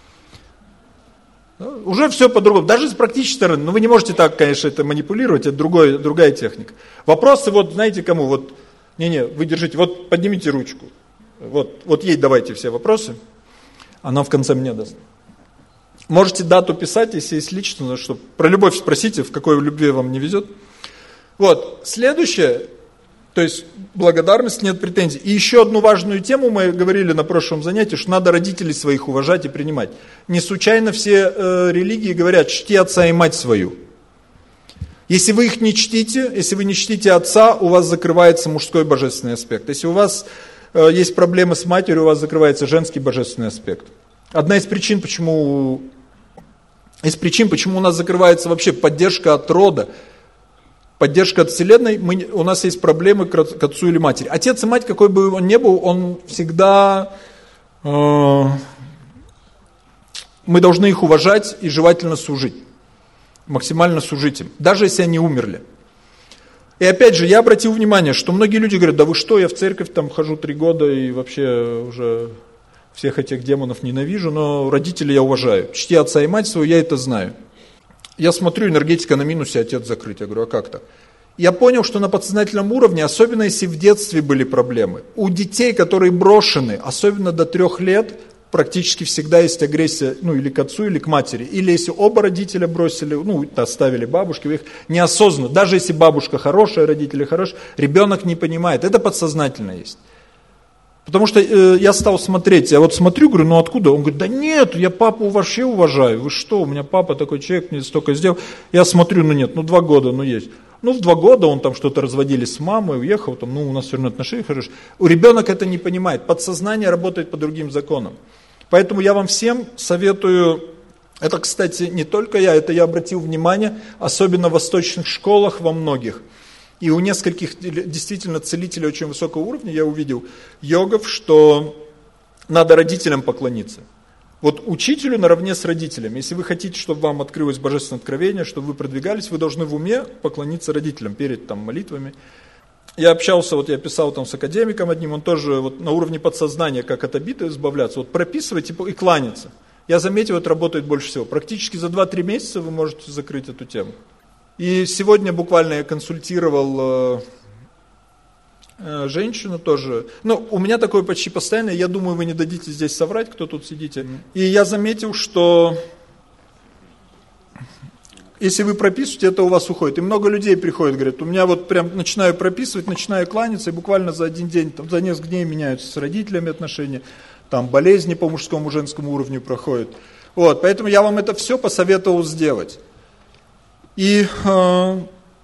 Да? Уже все по-другому, даже с практической стороны, но вы не можете так, конечно, это манипулировать, это другой, другая техника. Вопросы вот, знаете, кому, вот, не-не, вы держите, вот поднимите ручку, вот, вот ей давайте все вопросы. Она в конце мне даст. Можете дату писать, если есть лично, что про любовь спросите, в какой любви вам не везет. Вот, следующее, то есть благодарность, нет претензий. И еще одну важную тему мы говорили на прошлом занятии, что надо родителей своих уважать и принимать. Не случайно все э, религии говорят, чти отца и мать свою. Если вы их не чтите, если вы не чтите отца, у вас закрывается мужской божественный аспект. Если у вас есть проблемы с матерью, у вас закрывается женский божественный аспект. Одна из причин, почему, из причин, почему у нас закрывается вообще поддержка от рода, поддержка от Вселенной, мы, у нас есть проблемы к, к отцу или матери. Отец и мать, какой бы он ни был, он всегда... Э, мы должны их уважать и желательно служить. Максимально служить им, даже если они умерли. И опять же, я обратил внимание, что многие люди говорят, да вы что, я в церковь там хожу три года и вообще уже всех этих демонов ненавижу, но родителей я уважаю. Чти отца и мать свою, я это знаю. Я смотрю, энергетика на минусе, отец закрыт. Я говорю, а как так? Я понял, что на подсознательном уровне, особенно если в детстве были проблемы, у детей, которые брошены, особенно до трех лет, практически всегда есть агрессия, ну, или к отцу, или к матери. Или если оба родителя бросили, ну, оставили бабушки, их неосознанно, даже если бабушка хорошая, родители хорошие, ребенок не понимает. Это подсознательно есть. Потому что э, я стал смотреть, я вот смотрю, говорю, ну откуда? Он говорит, да нет, я папу вообще уважаю. Вы что, у меня папа такой человек, мне столько сделал. Я смотрю, ну нет, ну два года, ну есть. Ну, в два года он там что-то разводились с мамой, уехал, там, ну, у нас все равно отношения хорошие. У ребенка это не понимает. Подсознание работает по другим законам. Поэтому я вам всем советую, это, кстати, не только я, это я обратил внимание, особенно в восточных школах во многих. И у нескольких действительно целителей очень высокого уровня я увидел йогов, что надо родителям поклониться. Вот учителю наравне с родителями. Если вы хотите, чтобы вам открылось божественное откровение, чтобы вы продвигались, вы должны в уме поклониться родителям перед там, молитвами. Я общался, вот я писал там с академиком одним, он тоже вот на уровне подсознания, как от обиды избавляться, вот прописывать и, и кланяться. Я заметил, это работает больше всего. Практически за два-три месяца вы можете закрыть эту тему. И сегодня буквально я консультировал э, э, женщину тоже. Ну, у меня такое почти постоянно, я думаю, вы не дадите здесь соврать, кто тут сидите. И я заметил, что если вы прописываете, это у вас уходит. И много людей приходят, говорят, у меня вот прям начинаю прописывать, начинаю кланяться, и буквально за один день, там, за несколько дней меняются с родителями отношения, там болезни по мужскому, женскому уровню проходят. Вот, поэтому я вам это все посоветовал сделать. И э,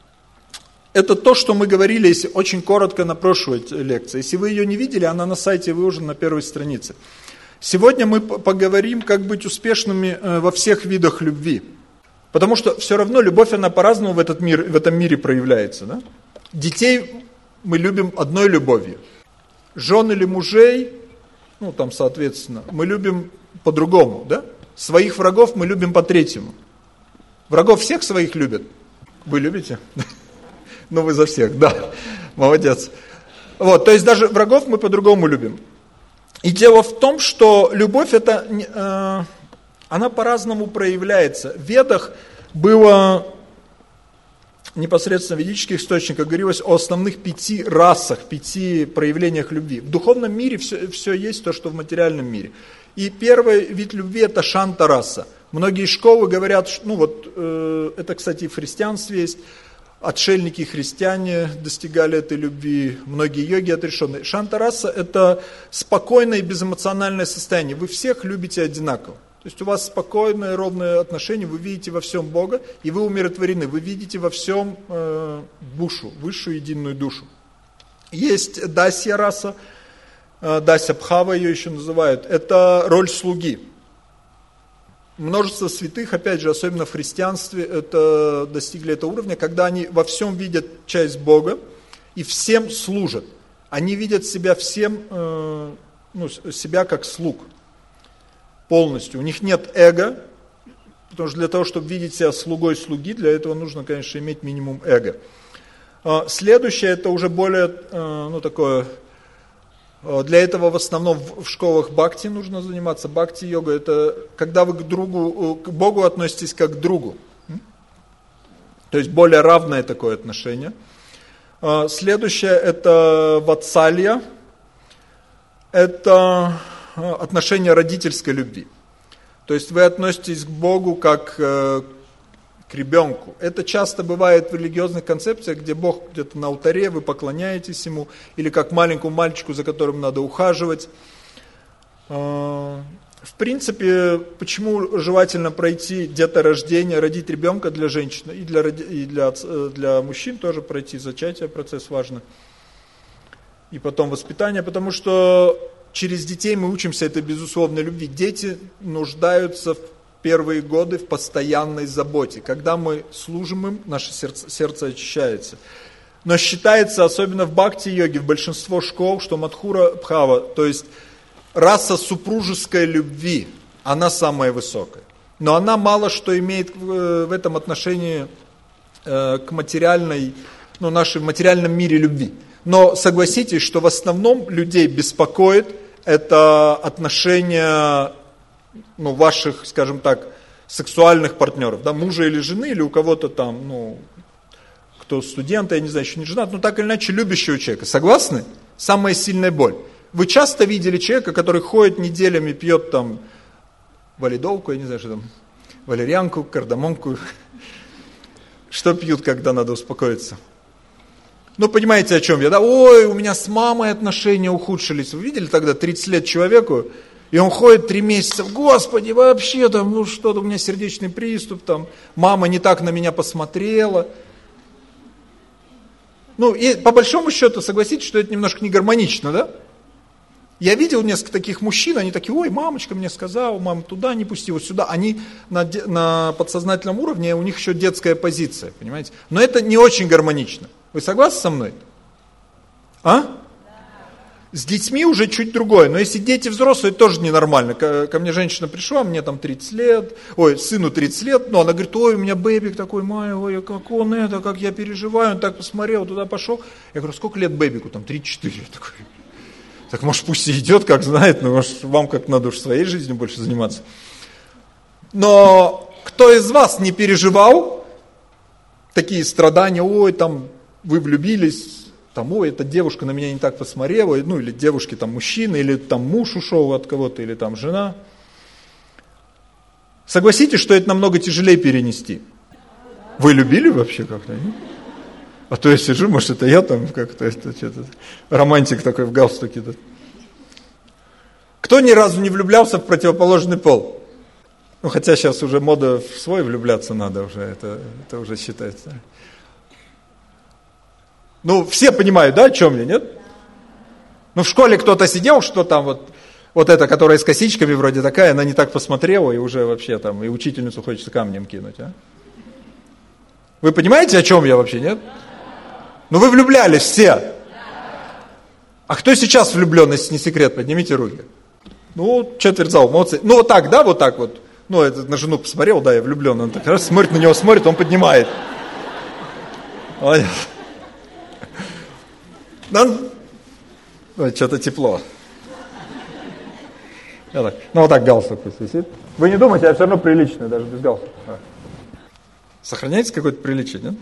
это то, что мы говорили, если очень коротко на прошлой лекции. Если вы ее не видели, она на сайте выложена на первой странице. Сегодня мы поговорим, как быть успешными э, во всех видах любви. Потому что все равно любовь, она по-разному в, этот мир, в этом мире проявляется. Да? Детей мы любим одной любовью. Жен или мужей, ну там соответственно, мы любим по-другому. Да? Своих врагов мы любим по-третьему. Врагов всех своих любят? Вы любите? Ну вы за всех, да. Молодец. Вот, то есть даже врагов мы по-другому любим. И дело в том, что любовь это... Э, она по-разному проявляется. В Ведах было, непосредственно в ведических источниках, говорилось о основных пяти расах, пяти проявлениях любви. В духовном мире все, все есть то, что в материальном мире. И первый вид любви это шанта-раса. Многие школы говорят, ну вот, э, это, кстати, и в христианстве есть, отшельники и христиане достигали этой любви, многие йоги отрешенные. Шанта-раса это спокойное и безэмоциональное состояние. Вы всех любите одинаково. То есть у вас спокойное, ровное отношение, вы видите во всем Бога, и вы умиротворены, вы видите во всем э, душу, высшую единую душу. Есть дасья-раса, э, дасья-бхава ее еще называют, это роль слуги. Множество святых, опять же, особенно в христианстве, это, достигли этого уровня, когда они во всем видят часть Бога и всем служат. Они видят себя всем, э, ну, себя как слуг. Полностью. У них нет эго, потому что для того, чтобы видеть себя слугой слуги, для этого нужно, конечно, иметь минимум эго. Следующее, это уже более, ну, такое, для этого в основном в школах бхакти нужно заниматься. Бхакти-йога, это когда вы к другу, к Богу относитесь как к другу. То есть более равное такое отношение. Следующее, это ватсалья. Это отношение родительской любви. То есть вы относитесь к Богу как э, к ребенку. Это часто бывает в религиозных концепциях, где Бог где-то на алтаре, вы поклоняетесь Ему, или как маленькому мальчику, за которым надо ухаживать. Э, в принципе, почему желательно пройти деторождение, родить ребенка для женщины, и для, и для, для мужчин тоже пройти зачатие, процесс важно. И потом воспитание, потому что через детей мы учимся этой безусловной любви. Дети нуждаются в первые годы в постоянной заботе. Когда мы служим им, наше сердце, сердце очищается. Но считается, особенно в бхакти-йоге, в большинство школ, что мадхура-бхава, то есть раса супружеской любви, она самая высокая. Но она мало что имеет в этом отношении к материальной ну, нашей материальном мире любви. Но согласитесь, что в основном людей беспокоит это отношения, ну, ваших, скажем так, сексуальных партнеров, да, мужа или жены, или у кого-то там, ну, кто студент, я не знаю, еще не женат, но так или иначе любящего человека. Согласны? Самая сильная боль. Вы часто видели человека, который ходит неделями, пьет там валидолку, я не знаю, что там, валерьянку, кардамонку. Что пьют, когда надо успокоиться? Ну, понимаете, о чем я, да? Ой, у меня с мамой отношения ухудшились. Вы видели тогда тридцать лет человеку, и он ходит три месяца, Господи, вообще там, ну что-то, у меня сердечный приступ, там, мама не так на меня посмотрела. Ну, и по большому счету, согласитесь, что это немножко не гармонично, да? Я видел несколько таких мужчин, они такие, ой, мамочка мне сказала, мама туда не пусти, вот сюда. Они на, на подсознательном уровне, у них еще детская позиция, понимаете? Но это не очень гармонично. Вы согласны со мной? А? С детьми уже чуть другое, но если дети взрослые, это тоже ненормально. Ко, ко мне женщина пришла, мне там тридцать лет, ой, сыну тридцать лет, но она говорит, ой, у меня бэбик такой, май, ой, как он это, как я переживаю, он так посмотрел, туда пошел. Я говорю, сколько лет бэбику? Там тридцать четыре. Я такой, так может пусть и идет, как знает, но может вам как надо уж своей жизнью больше заниматься. Но кто из вас не переживал такие страдания, ой, там вы влюбились, там, ой, эта девушка на меня не так посмотрела, ну или девушки там мужчина, или там муж ушел от кого-то, или там жена. Согласитесь, что это намного тяжелее перенести. Вы любили вообще как-то? Нет? А то я сижу, может, это я там как-то, это, что-то, романтик такой в галстуке. Да. Кто ни разу не влюблялся в противоположный пол? Ну, хотя сейчас уже мода в свой влюбляться надо уже, это, это уже считается. Ну, все понимают, да, о чем я, нет? Ну, в школе кто-то сидел, что там вот, вот эта, которая с косичками вроде такая, она не так посмотрела, и уже вообще там, и учительницу хочется камнем кинуть, а? Вы понимаете, о чем я вообще, нет? Ну, вы влюблялись все. А кто сейчас влюблен, если не секрет, поднимите руки. Ну, четверть зала, молодцы. Ну, вот так, да, вот так вот. Ну, это на жену посмотрел, да, я влюблен. Он так раз смотрит на него, смотрит, он поднимает. Молодец. Ну, что-то тепло. Так. Ну, вот так галстук пусть висит. Вы не думайте, я все равно приличный, даже без галстука. Сохраняется какое-то приличие, нет?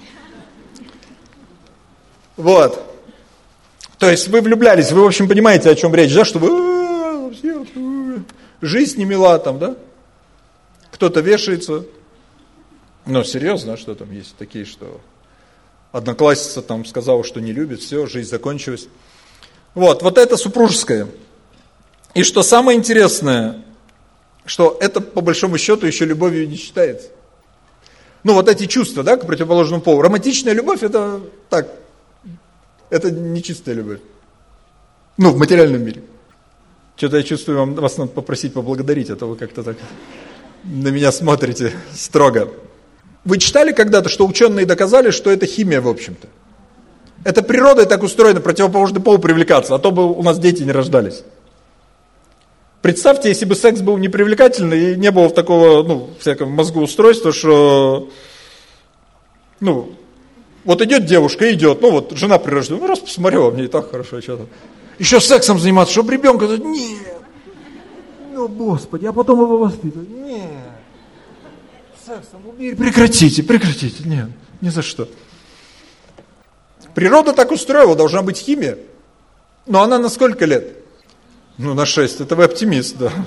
Вот. То есть вы влюблялись, вы, в общем, понимаете, о чем речь, да, что вы, жизнь не мила там, да? Кто-то вешается. Ну, серьезно, что там есть такие, что одноклассница там сказала, что не любит, все, жизнь закончилась. Вот, вот это супружеское. И что самое интересное, что это, по большому счету, еще любовью не считается. Ну, вот эти чувства, да, к противоположному полу. Романтичная любовь, это так, это не чистая любовь. Ну, в материальном мире. Что-то я чувствую, вам, вас надо попросить поблагодарить, а то вы как-то так на меня смотрите строго. Вы читали когда-то, что ученые доказали, что это химия, в общем-то? Это природой так устроено, противоположный пол привлекаться, а то бы у нас дети не рождались. Представьте, если бы секс был непривлекательный и не было такого, ну, всякого мозгу устройства, что, ну, вот идет девушка, идет, ну, вот жена прирождена, ну, раз посмотрела, мне и так хорошо, что там. Еще сексом заниматься, чтобы ребенка, нет, ну, Господи, а потом его воспитывать, нет, сексом, прекратите, прекратите, нет, ни за что. Природа так устроила, должна быть химия, но она на сколько лет? Ну, на шесть, это вы оптимист, да.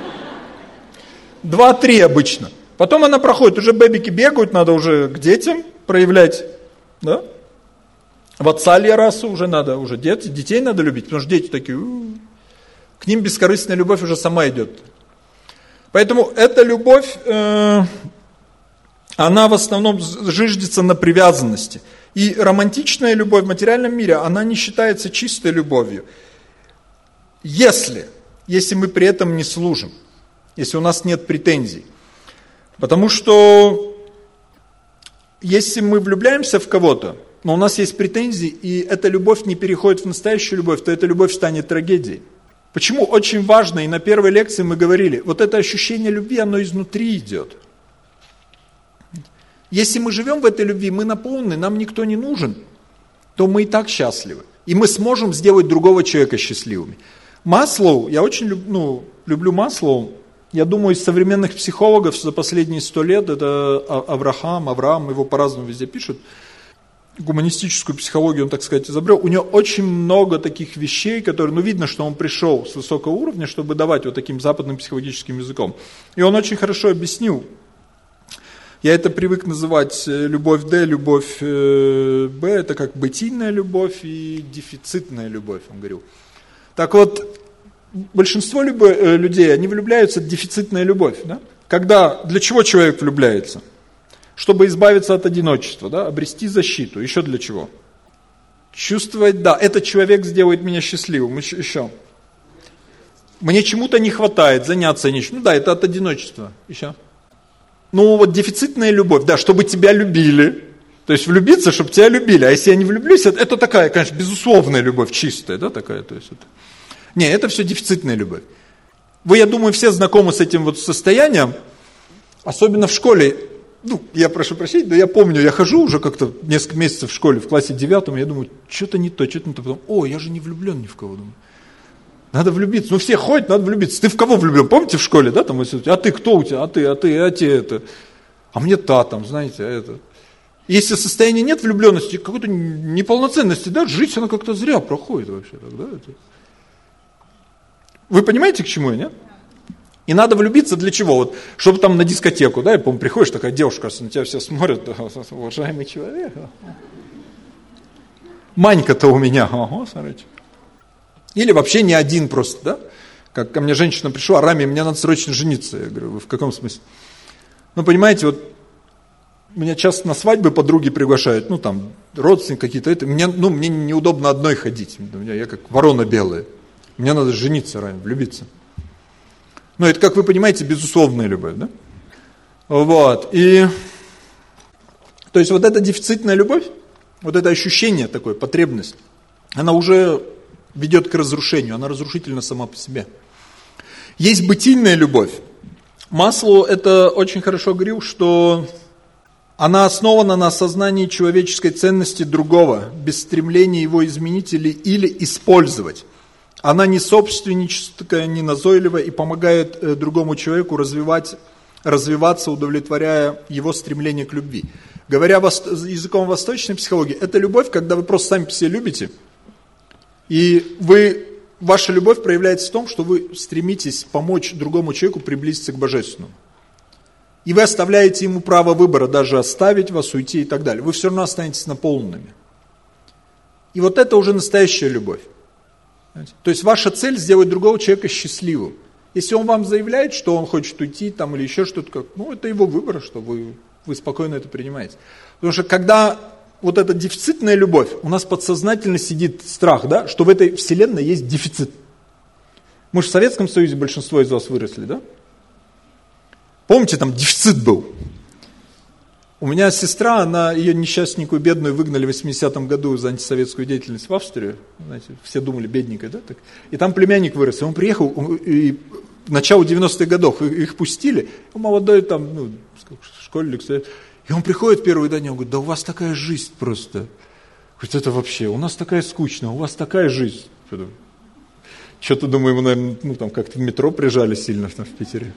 Два-три обычно. Потом она проходит, уже бэбики бегают, надо уже к детям проявлять, да. В отцалья расу уже надо, уже дети, детей надо любить, потому что дети такие, у-у-у. К ним бескорыстная любовь уже сама идет. Поэтому эта любовь, э, она в основном зиждется на привязанности. И романтичная любовь в материальном мире, она не считается чистой любовью. Если, если мы при этом не служим, если у нас нет претензий. Потому что если мы влюбляемся в кого-то, но у нас есть претензии, и эта любовь не переходит в настоящую любовь, то эта любовь станет трагедией. Почему очень важно, и на первой лекции мы говорили, вот это ощущение любви, оно изнутри идет. Если мы живем в этой любви, мы наполнены, нам никто не нужен. то мы и так счастливы. И мы сможем сделать другого человека счастливым. Маслоу, я очень люб, ну, люблю Маслоу. Я думаю, из современных психологов за последние сто лет, это Авраам, Авраам, его по-разному везде пишут, гуманистическую психологию он, так сказать, изобрел. У него очень много таких вещей, которые, ну, видно, что он пришел с высокого уровня, чтобы давать вот таким западным психологическим языком. И он очень хорошо объяснил. Я это привык называть любовь Д, любовь Б, это как бытийная любовь и дефицитная любовь, он говорил. Так вот, большинство людей, они влюбляются в дефицитную любовь. Да? Когда, для чего человек влюбляется? Чтобы избавиться от одиночества, да? Обрести защиту. Еще для чего? Чувствовать, да, этот человек сделает меня счастливым. Еще. Мне чему-то не хватает, заняться нечем. Ну да, это от одиночества. Еще. Ну вот дефицитная любовь, да, чтобы тебя любили. То есть влюбиться, чтобы тебя любили. А если я не влюблюсь, это, это такая, конечно, безусловная любовь, чистая, да, такая. То есть это... Не, это все дефицитная любовь. Вы, я думаю, все знакомы с этим вот состоянием, особенно в школе. Ну, я прошу прощения, но я помню, я хожу уже как-то несколько месяцев в школе, в классе девятом, я думаю, что-то не то, что-то не то. Потом, о, я же не влюблен ни в кого. Думаю. Надо влюбиться. Ну, все ходят, надо влюбиться. Ты в кого влюблен? Помните в школе, да? Там, а ты кто у тебя? А ты, а ты, а те это. А мне та там, знаете, а это. Если состояния нет влюбленности, какой-то неполноценности, да, жизнь она как-то зря проходит вообще. Да, это. Вы понимаете, к чему я, нет? И надо влюбиться для чего? Вот, чтобы там на дискотеку, да, и, по-моему, приходишь, такая девушка, на тебя все смотрят, да, уважаемый человек. Манька-то у меня, ага, смотрите. Или вообще не один просто, да? Как ко мне женщина пришла, Рами, мне надо срочно жениться. Я говорю, вы в каком смысле? Ну, понимаете, вот меня часто на свадьбы подруги приглашают, ну, там, родственники какие-то, это, мне, ну, мне неудобно одной ходить, я как ворона белая. Мне надо жениться, Рами, влюбиться. Но это, как вы понимаете, безусловная любовь, да? Вот, и, то есть вот эта дефицитная любовь, вот это ощущение такое, потребность, она уже ведет к разрушению, она разрушительна сама по себе. Есть бытийная любовь. Маслоу это очень хорошо говорил, что она основана на осознании человеческой ценности другого, без стремления его изменить или, или использовать. Она не собственническая, не назойливая и помогает э, другому человеку развивать, развиваться, удовлетворяя его стремление к любви. Говоря вос- языком восточной психологии, это любовь, когда вы просто сами по себе любите, и вы, ваша любовь проявляется в том, что вы стремитесь помочь другому человеку приблизиться к Божественному. И вы оставляете ему право выбора, даже оставить вас, уйти и так далее. Вы все равно останетесь наполненными. И вот это уже настоящая любовь. То есть ваша цель сделать другого человека счастливым. Если он вам заявляет, что он хочет уйти там, или еще что-то, как, ну это его выбор, что вы, вы спокойно это принимаете. Потому что когда вот эта дефицитная любовь, у нас подсознательно сидит страх, да, что в этой вселенной есть дефицит. Мы же в Советском Союзе большинство из вас выросли, да? Помните, там дефицит был. У меня сестра, она, ее несчастненькую бедную выгнали в восьмидесятом году за антисоветскую деятельность в Австрию. Знаете, все думали, бедненькая, да? Так. И там племянник вырос, и он приехал, и в начало девяностых годов их пустили, он молодой там, ну, школьник, и он приходит в первый день, он говорит, да у вас такая жизнь просто. Говорит, это вообще, у нас такая скучная, у вас такая жизнь. Что-то, думаю, ему, наверное, ну, там как-то в метро прижали сильно там, в Питере.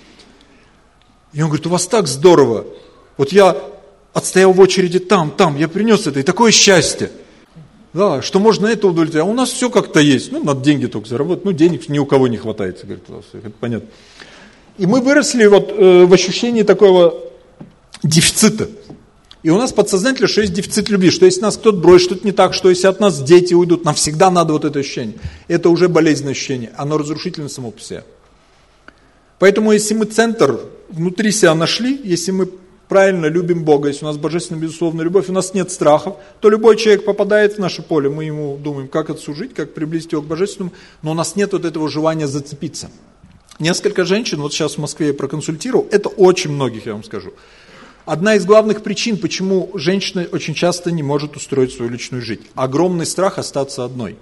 И он говорит, у вас так здорово. Вот я отстоял в очереди там, там, я принес это, и такое счастье. Да, что можно это удовлетворить. А у нас все как-то есть. Ну, надо деньги только заработать. Ну, денег ни у кого не хватает, говорит, это понятно. И мы выросли вот э, в ощущении такого дефицита. И у нас подсознательно, что есть дефицит любви, что если нас кто-то бросит, что-то не так, что если от нас дети уйдут, нам всегда надо вот это ощущение. Это уже болезненное ощущение, оно разрушительно само по себе. Поэтому если мы центр внутри себя нашли, если мы правильно любим Бога, если у нас божественная безусловная любовь, у нас нет страхов, то любой человек попадает в наше поле, мы ему думаем, как отслужить, как приблизить его к божественному, но у нас нет вот этого желания зацепиться. Несколько женщин, вот сейчас в Москве я проконсультировал, это очень многих, я вам скажу. Одна из главных причин, почему женщина очень часто не может устроить свою личную жизнь. Огромный страх остаться одной.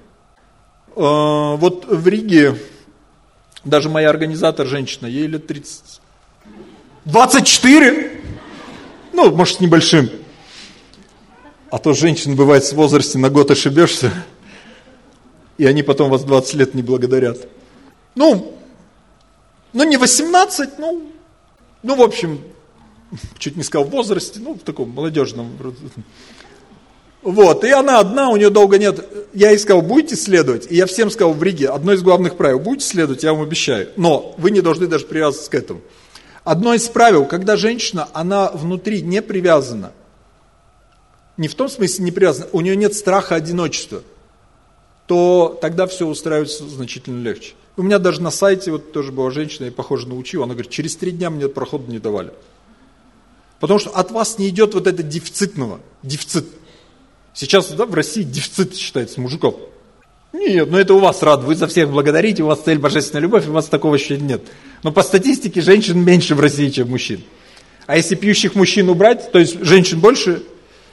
Вот в Риге, даже моя организатор женщина, ей лет тридцать. двадцать четыре? Ну, может, с небольшим. А то женщин бывает в возрасте на год ошибешься, и они потом вас двадцать лет не благодарят. Ну, ну не восемнадцать, ну, ну, в общем, чуть не сказал в возрасте, ну, в таком молодежном. Вот, и она одна, у нее долго нет. Я ей сказал, будете следовать? И я всем сказал в Риге, одно из главных правил, будете следовать, я вам обещаю. Но вы не должны даже привязываться к этому. Одно из правил, когда женщина, она внутри не привязана, не в том смысле не привязана, у нее нет страха одиночества, то тогда все устраивается значительно легче. У меня даже на сайте вот тоже была женщина, я, похоже, научил, она говорит, через три дня мне прохода не давали. Потому что от вас не идет вот это дефицитного, дефицит. Сейчас да, в России дефицит считается мужиков. Нет, ну это у вас рад, вы за всех благодарите, у вас цель божественная любовь, у вас такого еще нет. Но по статистике женщин меньше в России, чем мужчин. А если пьющих мужчин убрать, то есть женщин больше,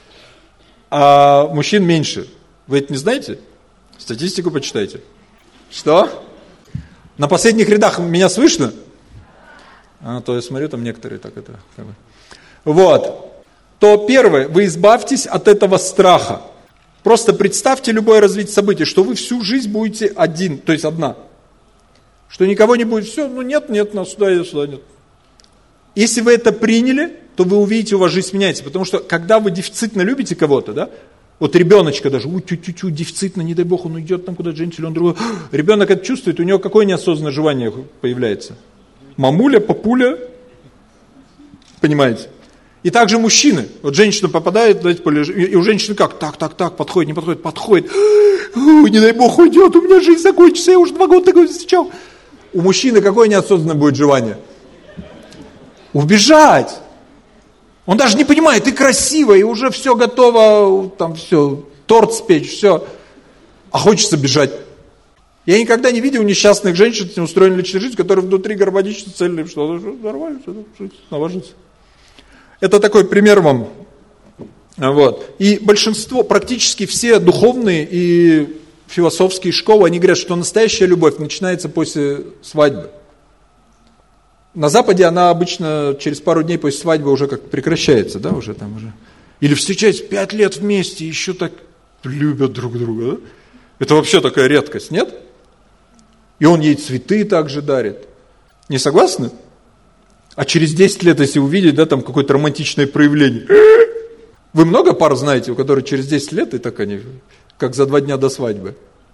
а мужчин меньше. Вы это не знаете? Статистику почитайте. Что? На последних рядах меня слышно? А то я смотрю, там некоторые так это... Как бы. Вот. То первое, вы избавьтесь от этого страха. Просто представьте любое развитие событий, что вы всю жизнь будете один, то есть одна. Что никого не будет, все, ну нет, нет, нас сюда и сюда нет. Если вы это приняли, то вы увидите, у вас жизнь меняется. Потому что, когда вы дефицитно любите кого-то, да, вот ребеночка даже, у тю-тю-тю, дефицитно, не дай бог, он уйдет там куда-то, женщина, он другой. Ребенок это чувствует, у него какое неосознанное желание появляется? Мамуля, папуля, понимаете? И также мужчины. Вот женщина попадает, давайте полежим, и у женщины как? Так, так, так, подходит, не подходит, подходит. Не дай бог уйдет, у меня жизнь закончится, я уже два года такого встречал. У мужчины какое неосознанное будет желание? Убежать. Он даже не понимает, ты красивая, и уже все готово, там все, торт спечь, все. А хочется бежать. Я никогда не видел несчастных женщин, с неустроенной личной жизнью, которые внутри горбатичны, цельные, что нормально, все налажится. Это такой пример вам. Вот. И большинство, практически все духовные и философские школы, они говорят, что настоящая любовь начинается после свадьбы. На Западе она обычно через пару дней после свадьбы уже как прекращается, да, уже там уже. Или встречаются пять лет вместе, еще так любят друг друга, да? Это вообще такая редкость, нет? И он ей цветы также дарит. Не согласны? А через десять лет, если увидеть, да, там какое-то романтичное проявление. Вы много пар знаете, у которых через десять лет, и так они, как за два дня до свадьбы?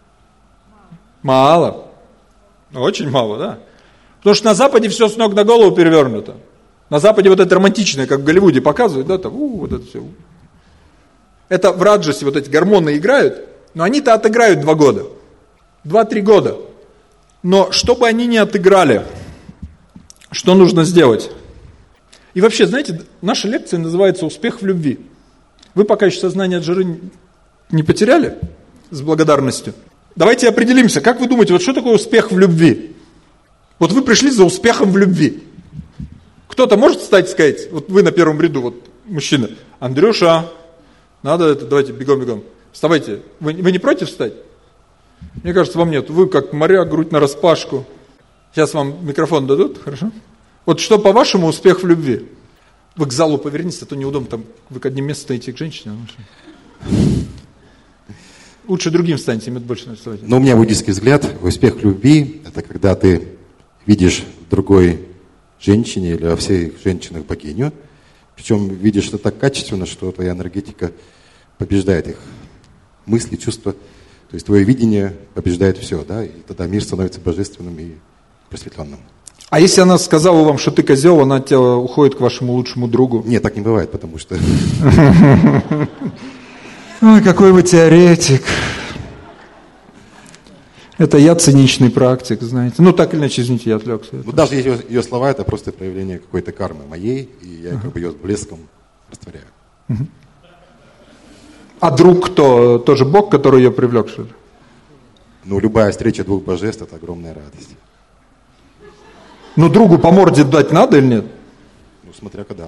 Мало. Очень мало, да. Потому что на Западе все с ног на голову перевернуто. На Западе вот это романтичное, как в Голливуде показывают, да, там, у, вот это все. Это в раджасе вот эти гормоны играют, но они-то отыграют два года. Два-три года. Но чтобы они не отыграли, что нужно сделать? И вообще, знаете, наша лекция называется «Успех в любви». Вы пока еще сознание от жиры не потеряли с благодарностью? Давайте определимся, как вы думаете, вот что такое успех в любви? Вот вы пришли за успехом в любви. Кто-то может встать и сказать, вот вы на первом ряду, вот мужчина, Андрюша, надо это, давайте бегом-бегом. Вставайте, вы, вы не против встать? Мне кажется, вам нет. Вы как моряк, грудь нараспашку. Сейчас вам микрофон дадут, хорошо? Вот что, по-вашему, успех в любви? Вы к залу повернитесь, а то неудобно, там вы к одним месту стоите к женщине. Лучше другим встаньте, им это больше надо вставать. Но у меня буддийский взгляд, успех в любви, это когда ты видишь в другой женщине или во всех женщинах богиню, причем видишь это так качественно, что твоя энергетика побеждает их мысли, чувства. То есть твое видение побеждает все, да, и тогда мир становится божественным и просветленным. А если она сказала вам, что ты козел, она от тебя уходит к вашему лучшему другу? Нет, так не бывает, потому что... Ой, какой вы теоретик. Это я циничный практик, знаете. Ну, так или иначе, извините, я отвлекся. Ну, даже ее, ее слова, это просто проявление какой-то кармы моей, и я uh-huh. как бы ее с блеском растворяю. Uh-huh. А друг кто? Тоже Бог, который ее привлек, что ли? Ну, любая встреча двух божеств – это огромная радость. Ну, другу по морде дать надо или нет? Ну, смотря когда.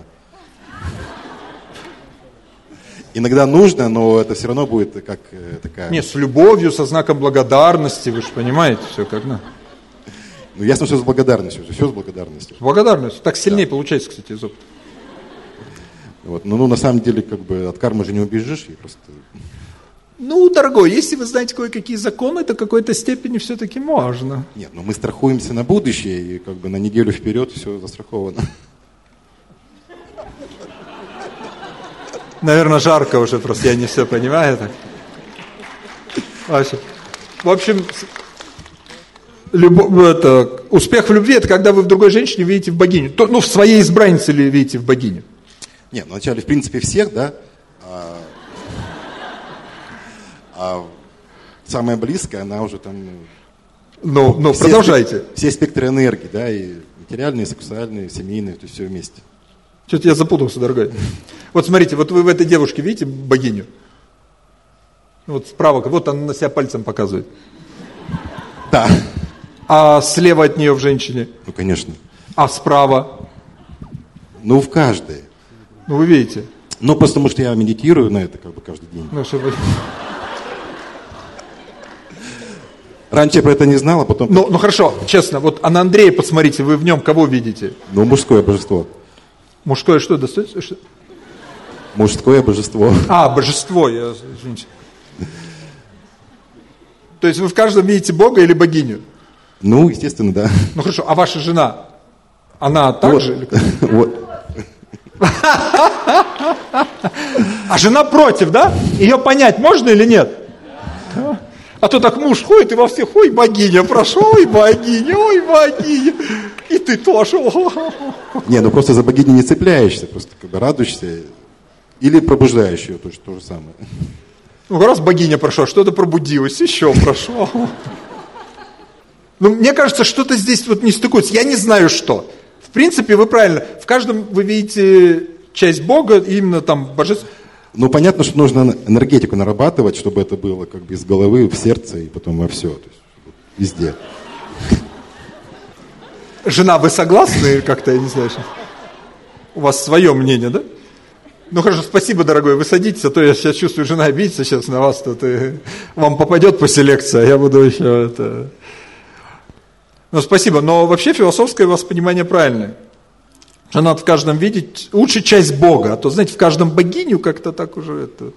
Иногда нужно, но это все равно будет как э, такая... Не, с любовью, со знаком благодарности, вы же понимаете, все как надо. Ну, ясно, что с благодарностью, все с благодарностью. С благодарностью. Так сильнее да. Получается, кстати, из опыта. Вот. Но ну, на самом деле как бы от кармы же не убежишь. И просто... Ну, дорогой, если вы знаете кое-какие законы, то в какой-то степени все-таки можно. Нет, но мы страхуемся на будущее, и как бы на неделю вперед все застраховано. Наверное, жарко уже, просто я не все понимаю. Так. В общем, любовь, это, успех в любви – это когда вы в другой женщине видите в богиню. То, ну, в своей избраннице ли видите в богиню? Нет, ну, вначале, в принципе, всех, да. А, а самая близкая, она уже там... Ну, ну все продолжайте. Спек- все спектры энергии, да, и материальные, сексуальные, семейные, то есть все вместе. Что-то я запутался, дорогой. Вот смотрите, вот вы в этой девушке видите богиню? Вот справа, вот она на себя пальцем показывает. Да. А слева от нее в женщине? Ну, конечно. А справа? Ну, в каждой. Ну, вы видите. Ну, потому что я медитирую на это как бы каждый день. Ну, чтобы... Раньше я про это не знал, а потом... Ну, ну, хорошо, честно, вот а на Андрея посмотрите, вы в нем кого видите? Ну, мужское божество. Мужское что, достается? Что? Мужское божество. А, божество, я, извините. То есть вы в каждом видите Бога или богиню? Ну, естественно, да. Ну, хорошо, а ваша жена, она так вот. же? Или... Вот. А жена против, да? Ее понять можно или нет? А то так муж ходит и во всех, ой, богиня прошел, ой, богиня, ой, богиня. И ты тоже. Не, ну просто за богиню не цепляешься, просто как бы радуешься. Или пробуждаешь ее, тоже то же самое. Ну, раз богиня прошла, что-то пробудилось, еще прошло. Ну, мне кажется, что-то здесь вот не стыкуется. Я не знаю, что. В принципе, вы правильно. В каждом вы видите часть Бога, именно там божество. Ну, понятно, что нужно энергетику нарабатывать, чтобы это было как бы из головы в сердце и потом во все. То есть везде. Жена, вы согласны как-то, я не знаю. У вас свое мнение, да? Ну хорошо, спасибо, дорогой, вы садитесь, а то я сейчас чувствую, жена обидится сейчас на вас, тут и вам попадет после лекции, а я буду еще это... Ну спасибо, но вообще философское у вас понимание правильное. Что надо в каждом видеть лучше часть Бога, а то, знаете, в каждом богиню как-то так уже это...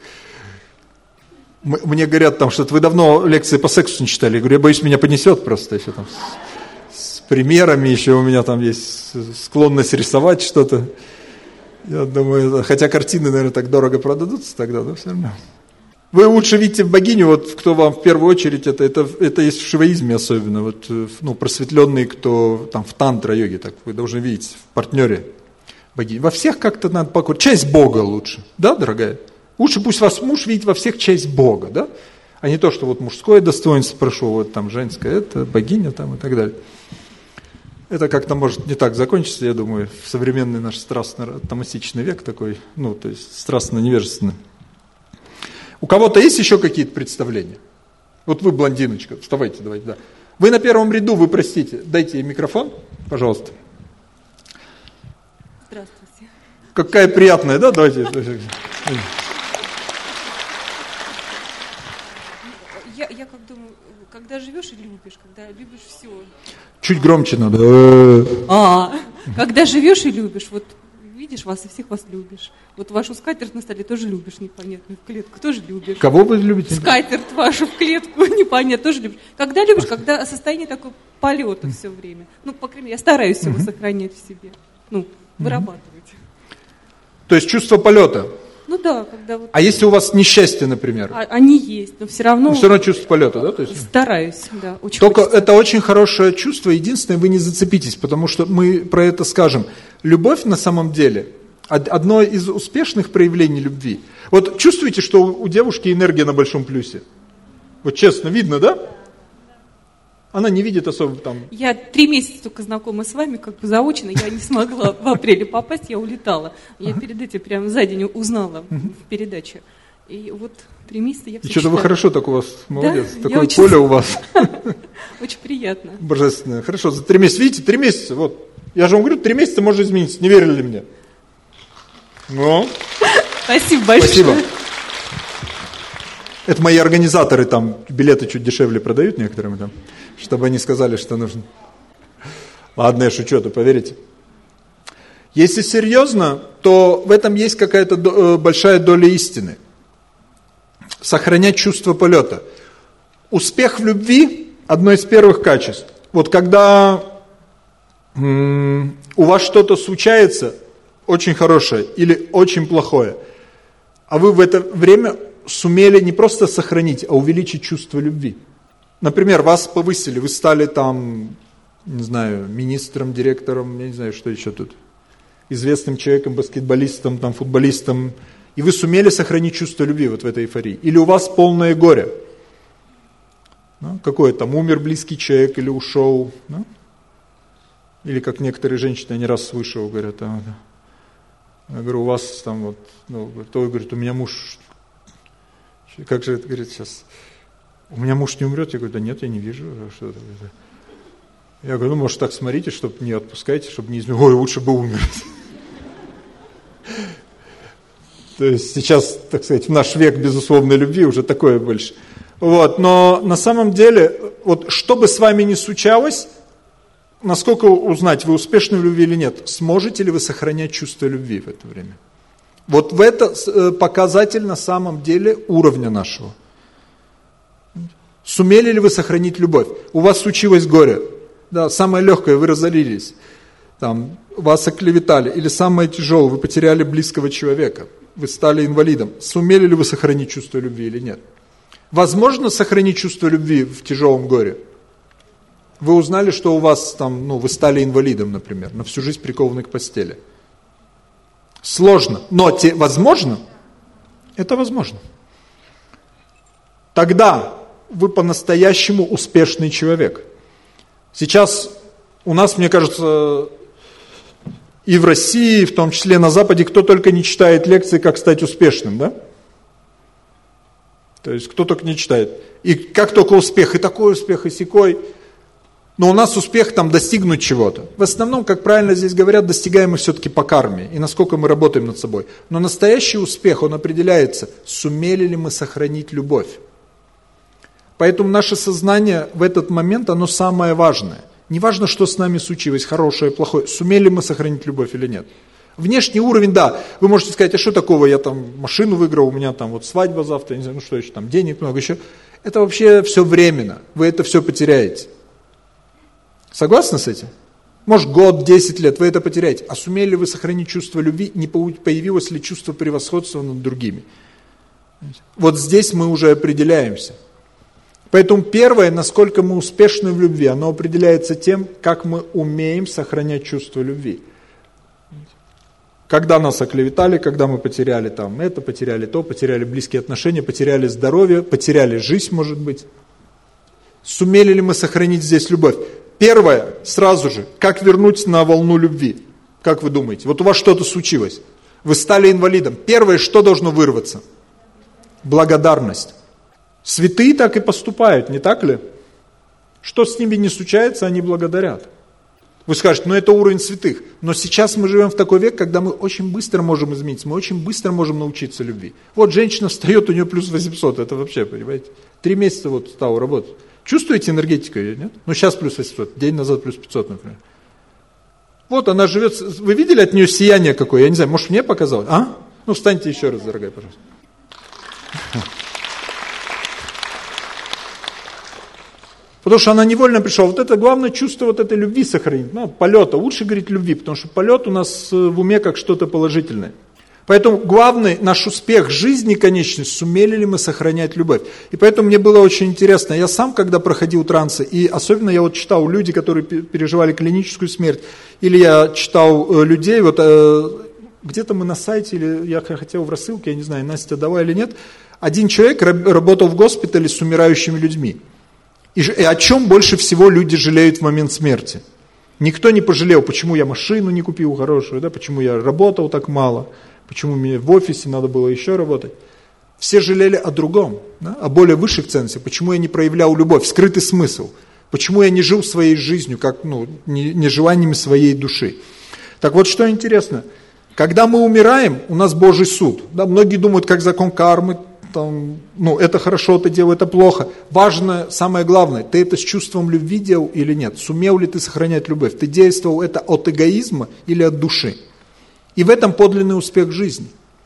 Мне говорят там, что вы давно лекции по сексу не читали, я говорю, я боюсь, меня понесет просто еще там с, с примерами, еще у меня там есть склонность рисовать что-то. Я думаю, хотя картины, наверное, так дорого продадутся тогда, но все равно. Вы лучше видите в богиню, вот кто вам в первую очередь, это, это, это есть в шиваизме особенно, вот, ну, просветленные, кто там в тантра-йоге, так вы должны видеть в партнере богиню. Во всех как-то надо покорить, часть Бога лучше, да, дорогая? Лучше пусть вас муж видит во всех часть Бога, да? А не то, что вот мужское достоинство прошло, вот там женское, это богиня там и так далее. Это как-то может не так закончиться, я думаю, в современный наш страстно-томастичный век такой, ну, то есть страстно-невежественный. У кого-то есть еще какие-то представления? Вот вы, блондиночка, вставайте, давайте, да. Вы на первом ряду, вы простите, дайте ей микрофон, пожалуйста. Здравствуйте. Какая приятная, да? Давайте. Я, я как думаю, когда живешь и любишь, когда любишь все. Чуть громче надо. А, когда живешь и любишь, вот видишь вас и всех вас любишь. Вот вашу скатерть на столе тоже любишь, непонятно, в клетку тоже любишь. Кого вы любите? Скатерть вашу в клетку, непонятно, тоже любишь. Когда любишь, когда состояние такое полета все время. Ну, по крайней мере, я стараюсь его сохранять в себе. Ну, вырабатывать. То есть чувство полета. Ну да, когда вот... А если у вас несчастье, например? А, они есть, но все равно... Но все равно чувство полета, да? То есть... Стараюсь, да. Очень Только хочется. это очень хорошее чувство. Единственное, вы не зацепитесь, потому что мы про это скажем. Любовь на самом деле одно из успешных проявлений любви. Вот чувствуете, что у девушки энергия на большом плюсе? Вот честно, видно, да? Она не видит особо там... Я три месяца только знакома с вами, как бы заочно, я не смогла в апреле попасть, я улетала. Я перед этим прямо за день узнала в передаче. И вот три месяца я все И что-то вы хорошо так у вас, молодец. Да? Такое очень... поле у вас. Очень приятно. Божественное. Хорошо, за три месяца, видите, три месяца, вот. Я же вам говорю, три месяца может измениться, не верили ли мне? Ну. Спасибо большое. Спасибо. Это мои организаторы там билеты чуть дешевле продают некоторым там, чтобы они сказали, что нужно. Ладно, я шучу, а то поверите. Если серьезно, то в этом есть какая-то большая доля истины. Сохранять чувство полета. Успех в любви – одно из первых качеств. Вот когда м- у вас что-то случается, очень хорошее или очень плохое, а вы в это время сумели не просто сохранить, а увеличить чувство любви. Например, вас повысили, вы стали там, не знаю, министром, директором, я не знаю, что еще тут, известным человеком, баскетболистом, там, футболистом, и вы сумели сохранить чувство любви вот в этой эйфории. Или у вас полное горе. Ну, какое там, умер близкий человек или ушел. Ну? Или как некоторые женщины, я не раз слышал, говорят, а, я говорю, у вас там вот, ну, то говорит, у меня муж, как же это говорит сейчас, у меня муж не умрет, я говорю, да нет, я не вижу, что это. Я говорю, ну, может, так смотрите, чтобы не отпускайте, чтобы не изменить. Ой, лучше бы умер. То есть сейчас, так сказать, в наш век безусловной любви уже такое больше. Вот, но на самом деле, вот что бы с вами ни случалось, насколько узнать, вы успешны в любви или нет, сможете ли вы сохранять чувство любви в это время? Вот в это показатель на самом деле уровня нашего. Сумели ли вы сохранить любовь? У вас случилось горе. Да, самое легкое, вы разорились. Там, вас оклеветали. Или самое тяжелое, вы потеряли близкого человека. Вы стали инвалидом. Сумели ли вы сохранить чувство любви или нет? Возможно сохранить чувство любви в тяжелом горе? Вы узнали, что у вас там, ну, вы стали инвалидом, например, на всю жизнь прикованы к постели. Сложно, но те, возможно, это возможно. Тогда вы по-настоящему успешный человек. Сейчас у нас, мне кажется, и в России, в том числе на Западе, кто только не читает лекции, как стать успешным, да? То есть кто только не читает. И как только успех, и такой успех, и сякой. Но у нас успех там достигнуть чего-то. В основном, как правильно здесь говорят, достигаем мы все-таки по карме, и насколько мы работаем над собой. Но настоящий успех, он определяется, сумели ли мы сохранить любовь. Поэтому наше сознание в этот момент, оно самое важное. Не важно, что с нами случилось, хорошее, плохое, сумели мы сохранить любовь или нет. Внешний уровень, да, вы можете сказать, а что такого, я там машину выиграл, у меня там вот свадьба завтра, не знаю, ну что еще там, денег много еще. Это вообще все временно, вы это все потеряете. Согласны с этим? Может, год, десять лет, вы это потеряете. А сумели ли вы сохранить чувство любви, не появилось ли чувство превосходства над другими? Вот здесь мы уже определяемся. Поэтому первое, насколько мы успешны в любви, оно определяется тем, как мы умеем сохранять чувство любви. Когда нас оклеветали, когда мы потеряли там это, потеряли то, потеряли близкие отношения, потеряли здоровье, потеряли жизнь, может быть. Сумели ли мы сохранить здесь любовь? Первое, сразу же, как вернуть на волну любви? Как вы думаете? Вот у вас что-то случилось, вы стали инвалидом. Первое, что должно вырваться? Благодарность. Святые так и поступают, не так ли? Что с ними не случается, они благодарят. Вы скажете, ну это уровень святых. Но сейчас мы живем в такой век, когда мы очень быстро можем измениться, мы очень быстро можем научиться любви. Вот женщина встает, у нее плюс восемьсот, это вообще, понимаете? Три месяца вот стала работать. Чувствуете энергетику ее, нет? Ну сейчас плюс восемьсот, день назад плюс пятьсот, например. Вот она живет, вы видели от нее сияние какое? Я не знаю, может мне показалось? А? Ну встаньте еще раз, дорогая, пожалуйста. Потому что она невольно пришла. Вот это главное чувство вот этой любви сохранить. Ну, полета. Лучше говорить любви, потому что полет у нас в уме как что-то положительное. Поэтому главный наш успех жизни, конечность, сумели ли мы сохранять любовь. И поэтому мне было очень интересно. Я сам, когда проходил трансы, и особенно я вот читал люди, которые переживали клиническую смерть, или я читал людей, вот где-то мы на сайте, или я хотел в рассылке, я не знаю, Настя дала или нет, один человек работал в госпитале с умирающими людьми. И о чем больше всего люди жалеют в момент смерти? Никто не пожалел, почему я машину не купил хорошую, да, почему я работал так мало, почему мне в офисе надо было еще работать. Все жалели о другом, да, о более высших ценностях, почему я не проявлял любовь, скрытый смысл, почему я не жил своей жизнью, как, ну, не, не желаниями своей души. Так вот, что интересно, когда мы умираем, у нас Божий суд. Да, многие думают, как закон кармы, там, ну, это хорошо, ты делал, это плохо. Важно, самое главное, ты это с чувством любви делал или нет? Сумел ли ты сохранять любовь? Ты действовал это от эгоизма или от души? И в этом подлинный успех жизни.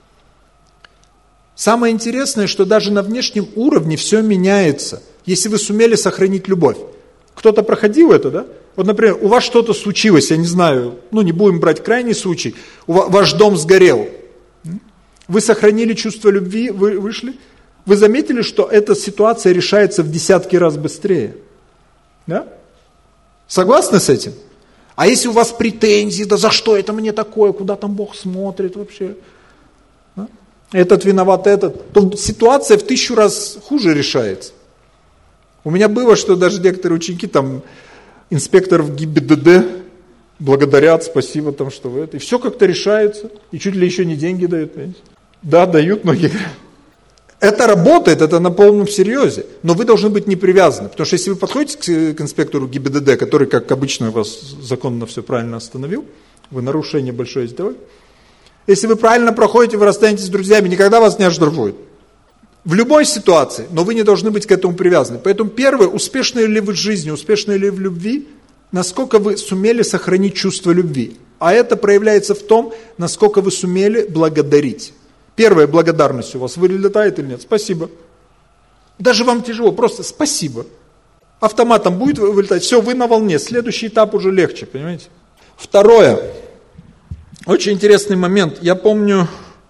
Самое интересное, что даже на внешнем уровне все меняется, если вы сумели сохранить любовь. Кто-то проходил это, да? Вот, например, у вас что-то случилось, я не знаю, ну не будем брать крайний случай, у вас, ваш дом сгорел. Вы сохранили чувство любви, вы вышли, вы заметили, что эта ситуация решается в десятки раз быстрее. Да? Согласны с этим? А если у вас претензии, да за что это мне такое, куда там Бог смотрит вообще? Да? Этот виноват, этот, то ситуация в тысячу раз хуже решается. У меня было, что даже некоторые ученики, там, инспекторов ГИБДД благодарят, спасибо, там, что вы это. И все как-то решается, и чуть ли еще не деньги дают. Понимаете? Да, дают многие. Это работает, это на полном серьезе, но вы должны быть не привязаны, потому что если вы подходите к, к инспектору ГИБДД, который, как обычно, вас законно все правильно остановил, вы нарушение большое сделали, если вы правильно проходите, вы расстанетесь с друзьями, никогда вас не оштрафуют. В любой ситуации, но вы не должны быть к этому привязаны. Поэтому первое, успешны ли вы в жизни, успешны ли в любви, насколько вы сумели сохранить чувство любви. А это проявляется в том, насколько вы сумели благодарить. Первая благодарность у вас вылетает или нет? Спасибо. Даже вам тяжело, просто спасибо. Автоматом будет вылетать, все, вы на волне, следующий этап уже легче, понимаете? Второе, очень интересный момент, я помню,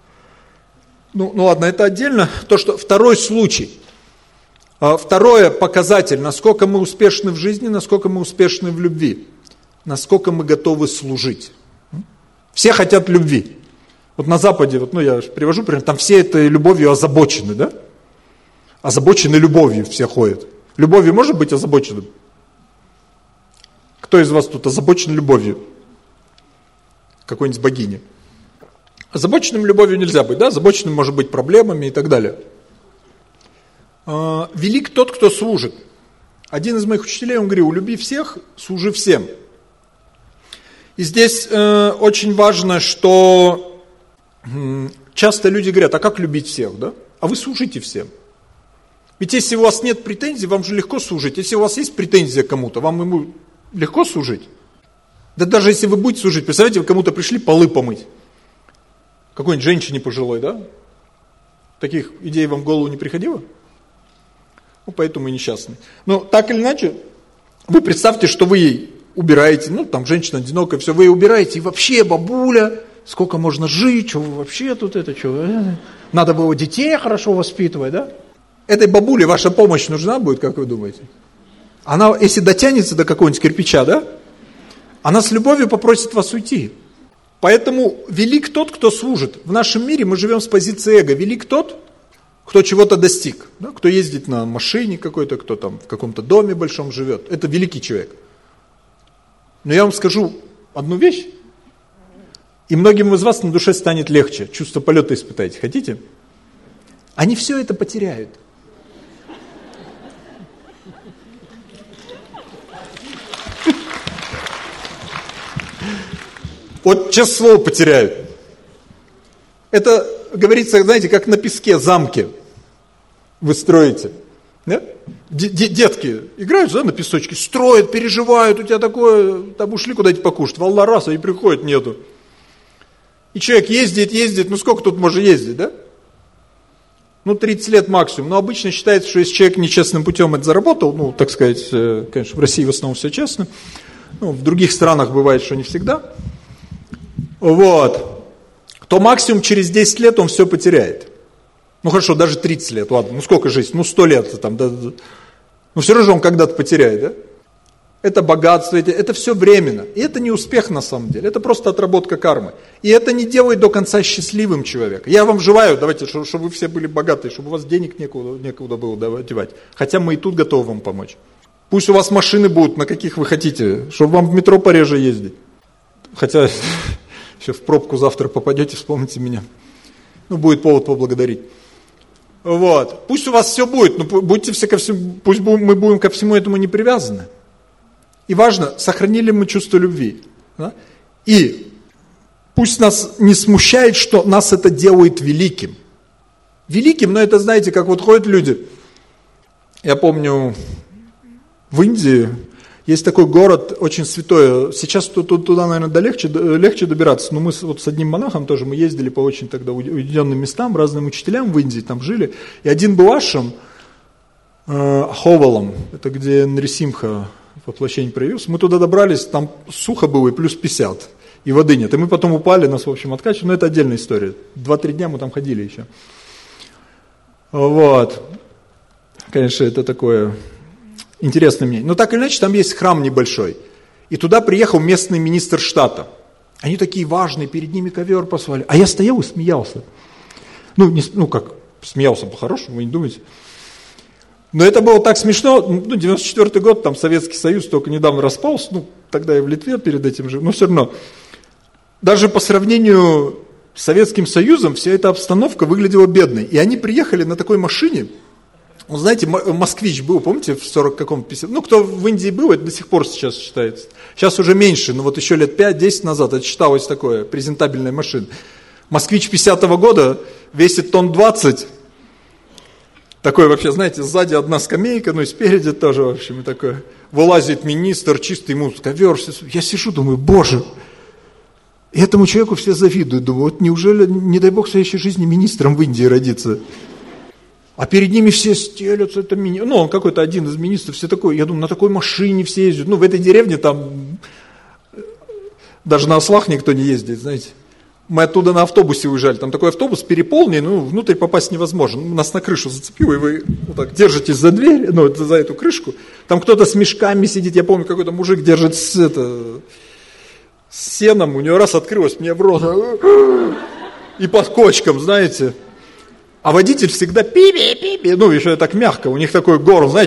ну, ну ладно, это отдельно, то, что второй случай, второе показатель, насколько мы успешны в жизни, насколько мы успешны в любви, насколько мы готовы служить. Все хотят любви. Вот на Западе, вот, ну я привожу пример, там все этой любовью озабочены, да? Озабочены любовью все ходят. Любовью может быть озабоченным? Кто из вас тут озабочен любовью? Какой-нибудь богини? Озабоченным любовью нельзя быть, да? Озабоченным может быть проблемами и так далее. Велик тот, кто служит. Один из моих учителей, он говорил, люби всех, служи всем. И здесь э, очень важно, что э, часто люди говорят, а как любить всех, да? А вы служите всем. Ведь если у вас нет претензий, вам же легко служить. Если у вас есть претензия к кому-то, вам ему легко служить. Да даже если вы будете служить, представляете, вы кому-то пришли полы помыть. Какой-нибудь женщине пожилой, да? Таких идей вам в голову не приходило? Ну, поэтому и несчастны. Но так или иначе, вы представьте, что вы ей убираете, ну, там, женщина одинокая, все, вы ее убираете, и вообще, бабуля, сколько можно жить, что вы вообще тут это, что, надо было детей хорошо воспитывать, да? Этой бабуле ваша помощь нужна будет, как вы думаете? Она, если дотянется до какого-нибудь кирпича, да? Она с любовью попросит вас уйти. Поэтому велик тот, кто служит. В нашем мире мы живем с позиции эго. Велик тот, кто чего-то достиг, да? Кто ездит на машине какой-то, кто там в каком-то доме большом живет. Это великий человек. Но я вам скажу одну вещь, и многим из вас на душе станет легче. Чувство полета испытайте. Хотите? Они все это потеряют. Вот честное слово, потеряют. Это, говорится, знаете, как на песке замки вы строите. Да? Детки играют, да, на песочке, строят, переживают, у тебя такое, там ушли куда-нибудь покушать, волна раз, и приходит, нету. И человек ездит, ездит, ну сколько тут может ездить, да? Ну тридцать лет максимум, но обычно считается, что если человек нечестным путем это заработал, ну так сказать, конечно, в России в основном все честно, ну, в других странах бывает, что не всегда, вот, то максимум через десять лет он все потеряет. Ну хорошо, даже тридцать лет, ладно, ну сколько жизнь, ну сто лет, там, да, да. Ну все равно он когда-то потеряет, да? Это богатство, это, это все временно. И это не успех на самом деле, это просто отработка кармы. И это не делает до конца счастливым человека. Я вам желаю, давайте, чтобы, чтобы вы все были богатые, чтобы у вас денег некуда, некуда было девать. Хотя мы и тут готовы вам помочь. Пусть у вас машины будут, на каких вы хотите, чтобы вам в метро пореже ездить. Хотя еще в пробку завтра попадете, вспомните меня. Ну, будет повод поблагодарить. Вот. Пусть у вас все будет, но будьте все ко всему, пусть мы будем ко всему этому не привязаны. И важно, сохранили мы чувство любви. Да? И пусть нас не смущает, что нас это делает великим. Великим, но это, знаете, как вот ходят люди. Я помню, в Индии Есть такой город, очень святой. Сейчас туда, наверное, легче, легче добираться. Но мы вот с одним монахом тоже, мы ездили по очень тогда уединенным местам, разным учителям в Индии там жили. И один был ашрам, э, Ховалом, это где Нрисимха воплощение проявился. Мы туда добрались, там сухо было и плюс пятьдесят, и воды нет. И мы потом упали, нас, в общем, откачивали. Но это отдельная история. Два-три дня мы там ходили еще. Вот. Конечно, это такое... Интересное мнение. Но так или иначе, там есть храм небольшой. И туда приехал местный министр штата. Они такие важные, перед ними ковер послали. А я стоял и смеялся. Ну, не, ну как, смеялся по-хорошему, вы не думаете? Но это было так смешно. Ну, девяносто четвёртый год, там Советский Союз только недавно распался. Ну, тогда я в Литве перед этим жил. Но все равно. Даже по сравнению с Советским Союзом вся эта обстановка выглядела бедной. И они приехали на такой машине. Ну, знаете, москвич был, помните, в сорок каком-то, пятидесятом, ну, кто в Индии был, это до сих пор сейчас считается. Сейчас уже меньше, но вот еще лет пять-десять назад это считалось такое, презентабельная машина. Москвич пятидесятого года весит тонн двадцать. Такой вообще, знаете, сзади одна скамейка, ну и спереди тоже, в общем, и такое. Вылазит министр, чистый ему ковер. Я сижу, думаю, боже, этому человеку все завидуют. Думаю, вот неужели, не дай бог, в следующей жизни министром в Индии родиться? А перед ними все стелются, это мини... ну, он какой-то один из министров, все такой, я думаю, на такой машине все ездят. Ну, в этой деревне там даже на ослах никто не ездит, знаете. Мы оттуда на автобусе уезжали, там такой автобус переполненный, ну, внутрь попасть невозможно. Нас на крышу зацепило, и вы вот так держитесь за дверь, ну, за эту крышку. Там кто-то с мешками сидит, я помню, какой-то мужик держит с, это, с сеном, у него раз открылось мне в рот, и под кочком, знаете. А водитель всегда пи-пи-пи-пи, ну, еще так мягко, у них такой горн, знаете,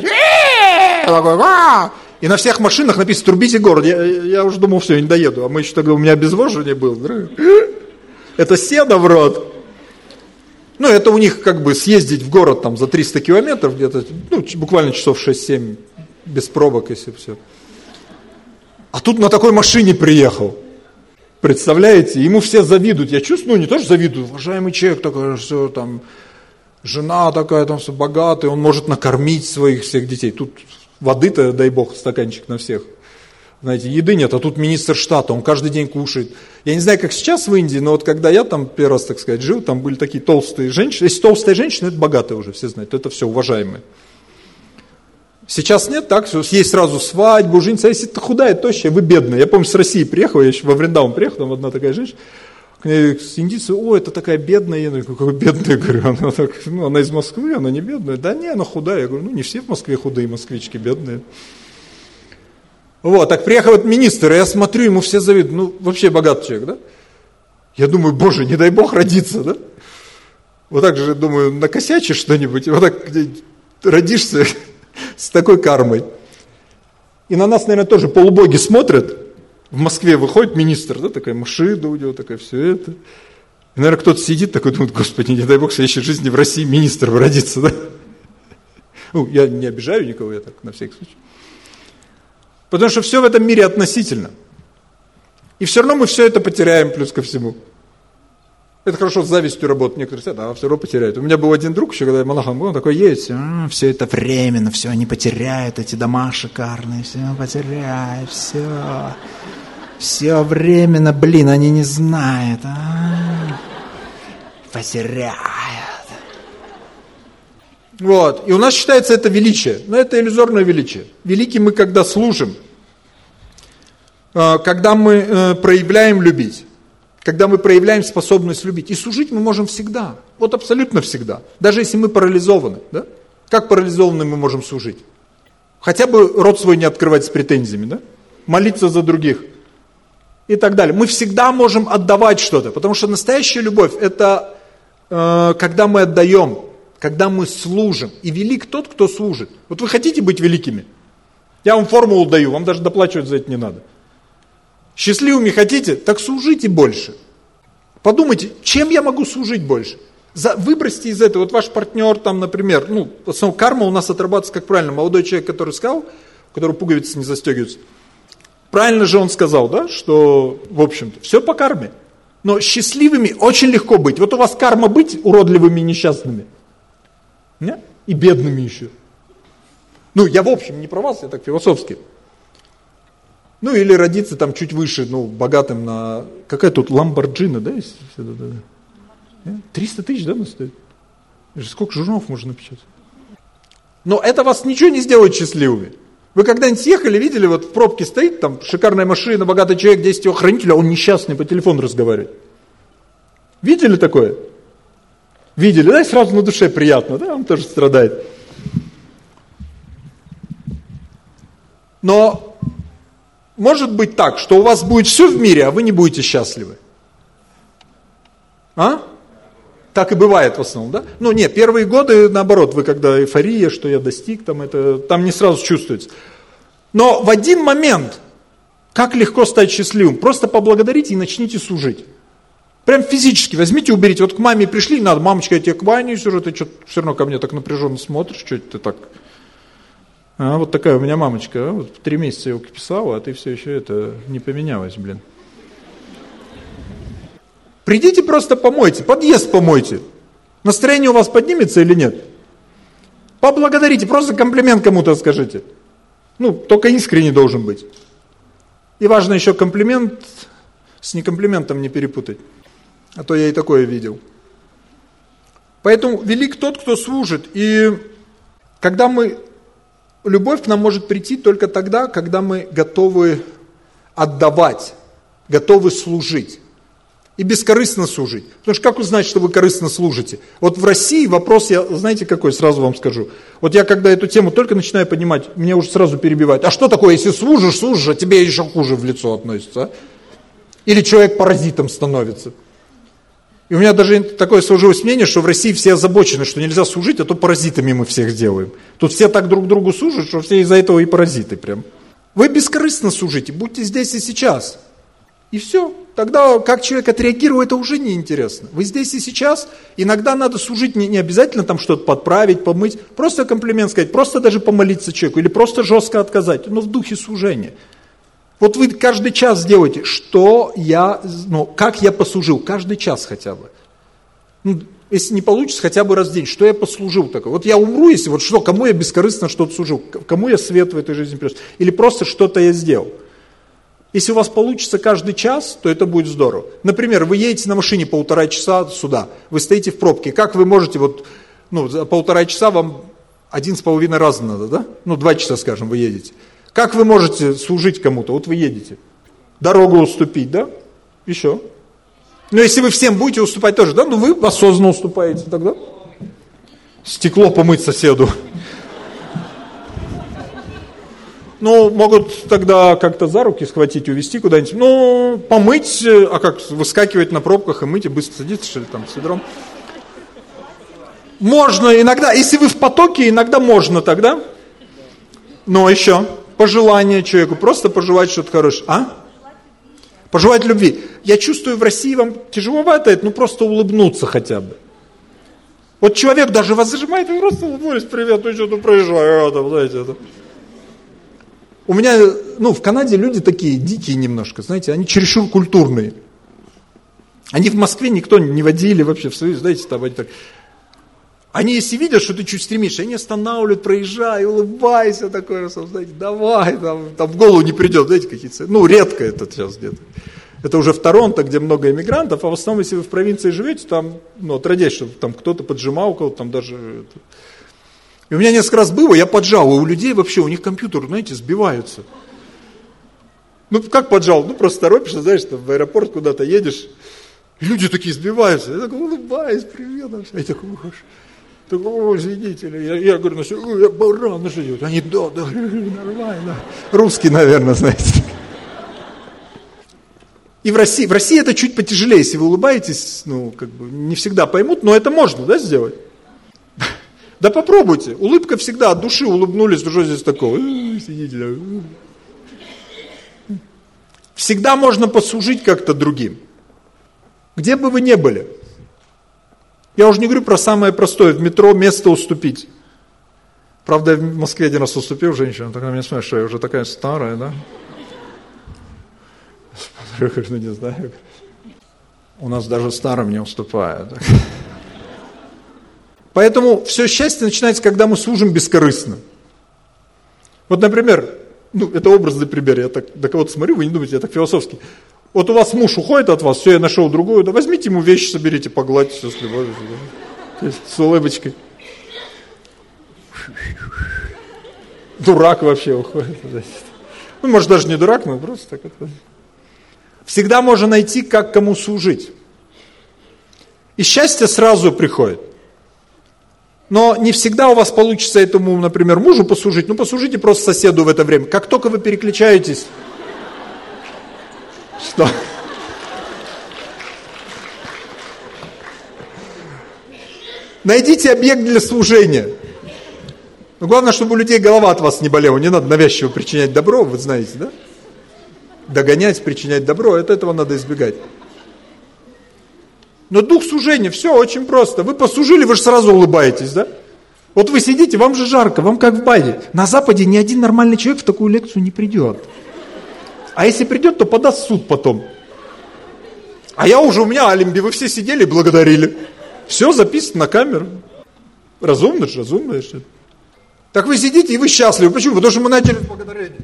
и на всех машинах написано «трубите горн». Я, я уже думал, все, я не доеду, а мы еще тогда, у меня обезвоживание было. Это сено в рот. Ну, это у них как бы съездить в город там за триста километров, где-то, ну, буквально часов шесть-семь, без пробок, если все. А тут на такой машине приехал. Представляете, ему все завидуют. Я чувствую, ну не то, что завидуют, уважаемый человек такой, все там, жена такая, там все богатая, он может накормить своих всех детей. Тут воды-то, дай бог, стаканчик на всех. Знаете, еды нет, а тут министр штата, он каждый день кушает. Я не знаю, как сейчас в Индии, но вот когда я там первый раз, так сказать, жил, там были такие толстые женщины. Если толстая женщина, это богатая уже, все знают, это все уважаемые. Сейчас нет, так, есть сразу свадьбу, жениться, а если ты худая, тощая, вы бедная. Я помню, с России приехал, я еще во Вриндаун приехал, там одна такая женщина, к ней с индийцей, о, это такая бедная, я говорю, какая бедная, говорю, она, так, ну, она из Москвы, она не бедная, да не, она худая, я говорю, ну не все в Москве худые москвички, бедные. Вот, так приехал этот министр, и я смотрю, ему все завидуют, ну вообще богатый человек, да? Я думаю, боже, не дай бог родиться, да? Вот так же, думаю, накосячишь что-нибудь, и вот так родишься с такой кармой. И на нас, наверное, тоже полубоги смотрят. В Москве выходит министр, да, такая машина у него, такая все это. И, наверное, кто-то сидит такой, думает, господи, не дай бог в следующей жизни в России министр родится, да? Ну, я не обижаю никого, я так на всякий случай. Потому что все в этом мире относительно. И все равно мы все это потеряем, плюс ко всему. Это хорошо с завистью работать. Некоторые говорят, а все равно потеряют. У меня был один друг еще, когда я монахом был, он такой едет, а, все это временно, все они потеряют, эти дома шикарные, все потеряют, все. Все временно, блин, они не знают. А, потеряют. Вот. И у нас считается это величие. Но это иллюзорное величие. Велики мы, когда служим, когда мы проявляем любить. Когда мы проявляем способность любить. И служить мы можем всегда. Вот абсолютно всегда. Даже если мы парализованы. Да? Как парализованы мы можем служить? Хотя бы рот свой не открывать с претензиями. Да? Молиться за других. И так далее. Мы всегда можем отдавать что-то. Потому что настоящая любовь это э, когда мы отдаем. Когда мы служим. И велик тот, кто служит. Вот вы хотите быть великими? Я вам формулу даю. Вам даже доплачивать за это не надо. Счастливыми хотите? Так служите больше. Подумайте, чем я могу служить больше? За, выбросьте из этого, вот ваш партнер там, например, ну, в основном карма у нас отрабатывается, как правильно, молодой человек, который сказал, у которого пуговицы не застегиваются, правильно же он сказал, да, что, в общем-то, все по карме. Но счастливыми очень легко быть. Вот у вас карма быть уродливыми и несчастными. Нет? И бедными еще. Ну, я в общем не про вас, я так философски. Ну, или родиться там чуть выше, ну, богатым на... Какая тут Lamborghini, да? Есть? триста тысяч, да, она стоит? Сколько журналов можно напечатать? Но это вас ничего не сделает счастливыми. Вы когда-нибудь съехали, видели, вот в пробке стоит, там, шикарная машина, богатый человек, десять его хранителей, а он несчастный, по телефону разговаривает. Видели такое? Видели, да, и сразу на душе приятно, да, он тоже страдает. Но может быть так, что у вас будет все в мире, а вы не будете счастливы. А? Так и бывает в основном, да? Ну нет, первые годы, наоборот, вы когда эйфория, что я достиг, там, это, там не сразу чувствуется. Но в один момент, как легко стать счастливым, просто поблагодарите и начните служить. Прям физически возьмите, уберите. Вот к маме пришли, надо, мамочка, я тебе кланяюсь уже, ты что все равно ко мне так напряженно смотришь, что ты так... А, вот такая у меня мамочка, а, вот три месяца я его писала, а ты все еще это не поменялась, блин. Придите просто помойте, подъезд помойте. Настроение у вас поднимется или нет? Поблагодарите, просто комплимент кому-то скажите. Ну, только искренне должен быть. И важно еще комплимент с некомплиментом не перепутать. А то я и такое видел. Поэтому велик тот, кто служит. И когда мы... Любовь к нам может прийти только тогда, когда мы готовы отдавать, готовы служить. И бескорыстно служить. Потому что как узнать, что вы корыстно служите? Вот в России вопрос, я, знаете какой, сразу вам скажу. Вот я когда эту тему только начинаю понимать, меня уже сразу перебивают. А что такое, если служишь, служишь, а тебе еще хуже в лицо относится? А? Или человек паразитом становится? И у меня даже такое сложилось мнение, что в России все озабочены, что нельзя служить, а то паразитами мы всех делаем. Тут все так друг другу служат, что все из-за этого и паразиты прям. Вы бескорыстно служите, будьте здесь и сейчас. И все. Тогда как человек отреагирует, это уже неинтересно. Вы здесь и сейчас, иногда надо служить, не, не обязательно там что-то подправить, помыть, просто комплимент сказать, просто даже помолиться человеку, или просто жестко отказать, но в духе служения. Вот вы каждый час сделаете, что я, ну, как я послужил, каждый час хотя бы. Ну, если не получится, хотя бы раз в день, что я послужил такое. Вот я умру, если вот что, кому я бескорыстно что-то служил, кому я свет в этой жизни принес, или просто что-то я сделал. Если у вас получится каждый час, то это будет здорово. Например, вы едете на машине полтора часа сюда, вы стоите в пробке, как вы можете, вот, ну, за полтора часа вам один с половиной раза надо, да? Ну, два часа, скажем, вы едете. Как вы можете служить кому-то? Вот вы едете. Дорогу уступить, да? Еще. Ну, если вы всем будете уступать тоже, да? Ну, вы осознанно уступаете тогда. Стекло помыть соседу. Ну, могут тогда как-то за руки схватить, увезти куда-нибудь. Ну, помыть, а как, выскакивать на пробках и мыть, и быстро садиться, что ли, там, с ведром. Можно иногда, если вы в потоке, иногда можно тогда. Но еще... Пожелание человеку, просто пожелать что-то хорошее. А? Пожелать любви. Я чувствую, в России вам тяжеловато это, ну просто улыбнуться хотя бы. Вот человек даже вас зажимает, вы просто улыбнулись, привет, ну что ты проезжаешь, там, знаете, это. У меня, ну, в Канаде люди такие дикие немножко, знаете, они чересчур культурные. Они в Москве никто не водили вообще в Союзе, знаете, там они так... Они, если видят, что ты чуть стремишься, они останавливают, проезжай, улыбайся, такое, знаете, давай, там, там в голову не придет, знаете, какие-то, ну, редко это сейчас где-то. Это уже в Торонто, где много иммигрантов, а в основном, если вы в провинции живете, там, ну, отродясь, чтобы там кто-то поджимал, кого-то там даже... И у меня несколько раз было, я поджал, и у людей вообще, у них компьютер, знаете, сбиваются. Ну, как поджал? Ну, просто торопишься, знаешь, там, в аэропорт куда-то едешь, и люди такие сбиваются. Я такой, улыбаюсь, привет, я такой, уж... Так, о, извините, я, я говорю, ну, я баран живет. Они, да, да, нормально. Русский, наверное, знаете. И в России, в России это чуть потяжелее, если вы улыбаетесь, ну, как бы, не всегда поймут, но это можно, да, сделать? Да попробуйте. Улыбка всегда от души, улыбнулись, что здесь такого? Сидите. Всегда можно послужить как-то другим. Где бы вы ни были. Я уже не говорю про самое простое, в метро место уступить. Правда, я в Москве один раз уступил женщине, она меня смотрит, что я уже такая старая, да? Я говорю, ну не знаю. У нас даже старым не уступают. Поэтому все счастье начинается, когда мы служим бескорыстно. Вот, например, Ну, это образный пример, я так до кого-то смотрю, вы не думаете, я так философски. Вот у вас муж уходит от вас, все, я нашел другую, да возьмите ему вещи, соберите, погладьте, все с любовью. То есть с улыбочкой. Дурак вообще уходит. Ну, может, даже не дурак, но просто так вот. Всегда можно найти, как кому служить. И счастье сразу приходит. Но не всегда у вас получится этому, например, мужу послужить. Ну, послужите просто соседу в это время. Как только вы переключаетесь... Что? Найдите объект для служения. Но главное, чтобы у людей голова от вас не болела. Не надо навязчиво причинять добро, вы знаете, да? Догонять, причинять добро, от этого надо избегать. Но дух служения, все очень просто. Вы послужили, вы же сразу улыбаетесь, да? Вот вы сидите, вам же жарко, вам как в бане. На Западе ни один нормальный человек в такую лекцию не придет. А если придет, то подаст в суд потом. А я уже, у меня алиби, вы все сидели и благодарили. Все записано на камеру. Разумно же, разумно же. Так вы сидите и вы счастливы. Почему? Потому что мы начали с благодарения.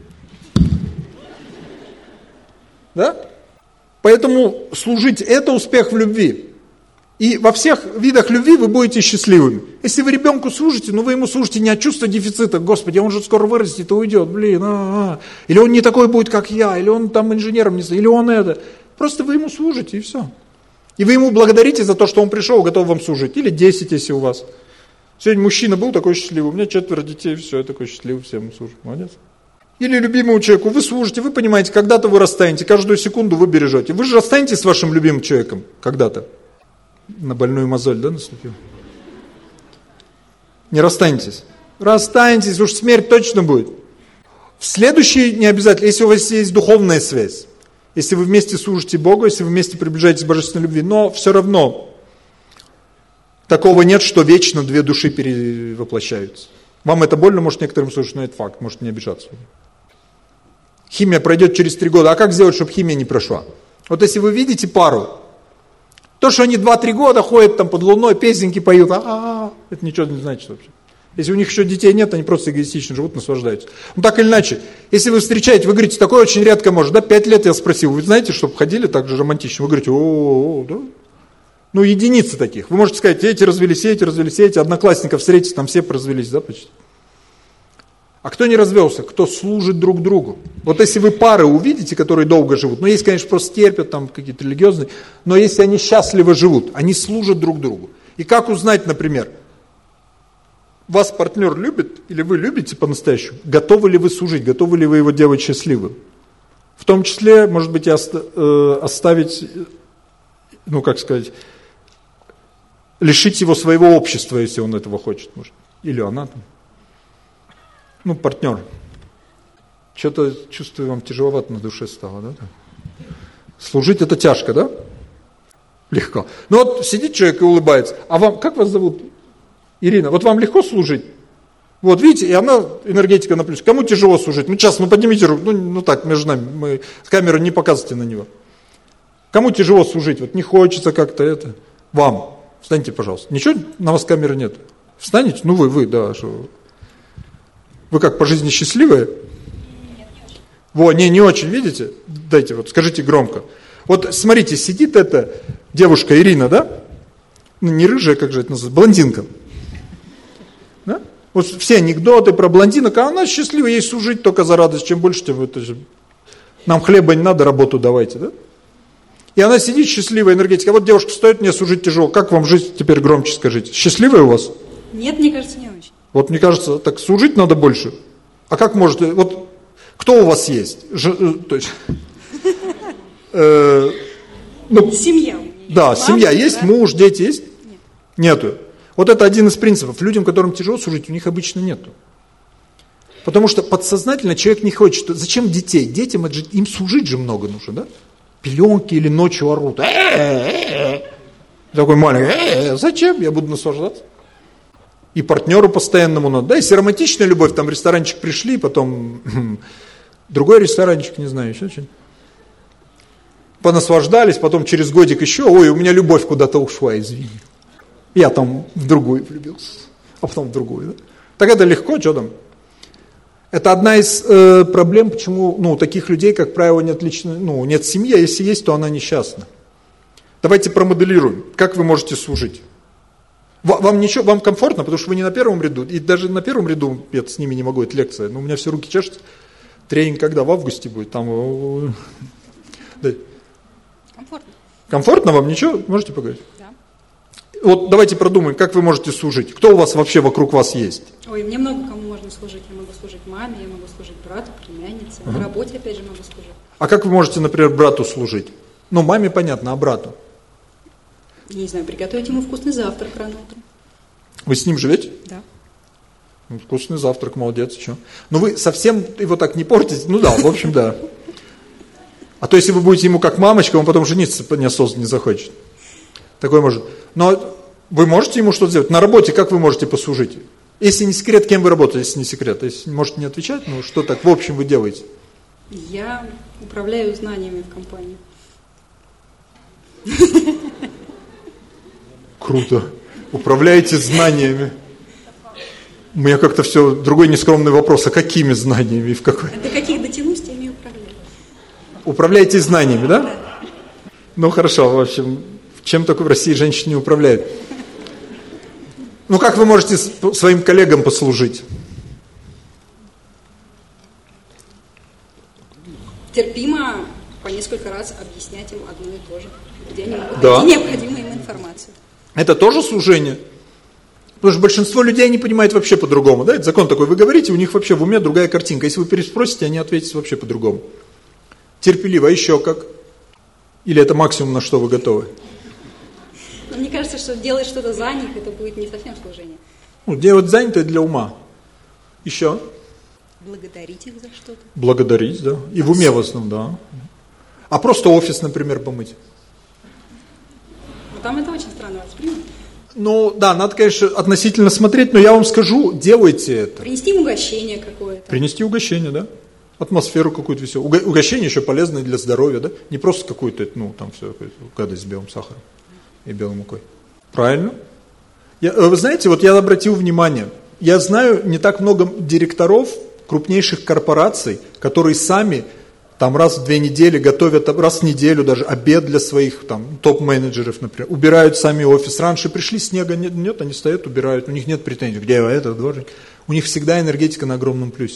Да? Поэтому служить – это успех в любви. И во всех видах любви вы будете счастливыми. Если вы ребенку служите, но вы ему служите не от чувства дефицита. Господи, он же скоро вырастет и уйдет. Блин, а-а-а. Или он не такой будет, как я. Или он там инженером не станет. Или он это. Просто вы ему служите, и все. И вы ему благодарите за то, что он пришел, готов вам служить. Или десять, если у вас. Сегодня мужчина был такой счастливый. У меня четверо детей, все, я такой счастливый, всем служу. Молодец. Или любимому человеку, вы служите, вы понимаете, когда-то вы расстанете, каждую секунду вы бережете. Вы же расстанетесь с вашим любимым человеком когда-то. На больную мозоль, да, наступил? Не расстанетесь. Расстанетесь, уж смерть точно будет. В следующий не обязательно, если у вас есть духовная связь, если вы вместе служите Богу, если вы вместе приближаетесь к божественной любви, но все равно такого нет, что вечно две души перевоплощаются. Вам это больно, может, некоторым слушать, но это факт, может не обижаться. Химия пройдет через три года. А как сделать, чтобы химия не прошла? Вот если вы видите пару, то, что они два-три года ходят там под луной, песенки поют, а-а-а, это ничего не значит вообще. Если у них еще детей нет, они просто эгоистично живут, наслаждаются. Ну так или иначе, если вы встречаете, вы говорите, такое очень редко может, да, пять лет я спросил, вы знаете, чтобы ходили так же романтично? Вы говорите, о-о-о, да? Ну, единицы таких. Вы можете сказать, эти развелись, эти развелись, эти, одноклассников встретите, там все развелись, да, почти. А кто не развелся? Кто служит друг другу. Вот если вы пары увидите, которые долго живут, ну, есть, конечно, просто терпят, там, какие-то религиозные, но если они счастливо живут, они служат друг другу. И как узнать, например, вас партнер любит, или вы любите по-настоящему, готовы ли вы служить, готовы ли вы его делать счастливым? В том числе, может быть, и оставить, ну, как сказать, лишить его своего общества, если он этого хочет, может, или она там. Ну, партнер. Что-то, чувствую, вам тяжеловато на душе стало, да? Служить это тяжко, да? Легко. Ну вот сидит человек и улыбается. А вам, как вас зовут? Ирина. Вот вам легко служить? Вот, видите, и она, энергетика на плюс. Кому тяжело служить? Ну, сейчас, ну, поднимите руку. Ну, ну так, между нами. Мы, камеру не показывайте на него. Кому тяжело служить? Вот не хочется как-то это. Вам. Встаньте, пожалуйста. Ничего, на вас камеры нет. Встанете? Ну, вы, вы, да. Что... Вы как, по жизни счастливые? Нет, не очень. Во, не, не очень, видите? Дайте, вот, скажите громко. Вот, смотрите, сидит эта девушка Ирина, да? Ну, не рыжая, как же это называется, блондинка. Да? Вот все анекдоты про блондинок, а она счастлива, ей служить только за радость. Чем больше, тем это же... Нам хлеба не надо, работу давайте, да? И она сидит счастливая, энергетика. А вот девушка стоит, мне служить тяжело. Как вам жизнь теперь громче скажите? Счастливая у вас? Нет, мне кажется, не очень. Вот мне кажется, так служить надо больше. А как может, вот кто у вас есть? Ж, то есть, э, ну, семья. Да, Мама, семья есть, да? Муж, дети есть? Нет. Нету. Вот это один из принципов. Людям, которым тяжело служить, у них обычно нету. Потому что подсознательно человек не хочет. Зачем детей? Детям им служить же много нужно, да? Пеленки или ночью орут. Такой маленький. Зачем? Я буду наслаждаться. И партнеру постоянному надо. Да, если романтичная любовь, там в ресторанчик пришли, потом другой ресторанчик, не знаю, еще что-нибудь. Понаслаждались, потом через годик еще, ой, у меня любовь куда-то ушла, извини. Я там в другую влюбился, а потом в другую. Да? Так это легко, что там? Это одна из э, проблем, почему ну, у таких людей, как правило, нет, личной, ну, нет семьи, а если есть, то она несчастна. Давайте промоделируем, как вы можете служить. Вам, ничего, вам комфортно, потому что вы не на первом ряду, и даже на первом ряду я с ними не могу, это лекция, но у меня все руки чешутся. Тренинг когда? В августе будет? Там... Да. Комфортно. Комфортно вам? Ничего? Можете поговорить? Да. Вот давайте продумаем, как вы можете служить. Кто у вас вообще вокруг вас есть? Ой, мне много кому можно служить. Я могу служить маме, я могу служить брату, племяннице. Uh-huh. На работе, опять же, могу служить. А как вы можете, например, брату служить? Ну, маме понятно, а брату? Я не знаю, приготовить ему вкусный завтрак рано утром. Вы с ним живете? Да. Ну, вкусный завтрак, молодец, что? Ну, вы совсем его так не портите? Ну да, в общем, да. А то, если вы будете ему как мамочка, он потом жениться неосознанно не захочет. Такое может. Но вы можете ему что-то сделать? На работе как вы можете послужить? Если не секрет, кем вы работаете, если не секрет? Если можете не отвечать, ну что так в общем вы делаете? Я управляю знаниями в компании. Круто. Управляете знаниями. У меня как-то все, другой нескромный вопрос, а какими знаниями и в какой? До каких дотянусь, теми и управляю. Управляете знаниями, да? Да. Ну хорошо, в общем, чем только в России женщины не управляют. Ну как вы можете своим коллегам послужить? Терпимо по несколько раз объяснять им одно и то же, где они могут да. найти необходимую им информацию. Это тоже служение? Потому что большинство людей не понимает вообще по-другому. Да? Это закон такой, вы говорите, у них вообще в уме другая картинка. Если вы переспросите, они ответят вообще по-другому. Терпеливо, а еще как? Или это максимум, на что вы готовы? Но мне кажется, что делать что-то за них, это будет не совсем служение. Ну, делать занятое для ума. Еще? Благодарить их за что-то. Благодарить, да. И в уме в основном, да. А просто офис, например, помыть. Но там это очень странно воспринято. Ну, да, надо, конечно, относительно смотреть, но я вам скажу, делайте это. Принести им угощение какое-то. Принести угощение, да. Атмосферу какую-то веселую. Уго- угощение еще полезное для здоровья, да. Не просто какую-то, ну, там все, гадость с белым сахаром и белой мукой. Правильно? Я, вы знаете, вот я обратил внимание, я знаю не так много директоров крупнейших корпораций, которые сами там раз в две недели готовят, раз в неделю даже обед для своих там топ-менеджеров, например, убирают сами офис. Раньше пришли, снега нет, нет, они стоят, убирают, у них нет претензий, где это, дворник. У них всегда энергетика на огромном плюсе.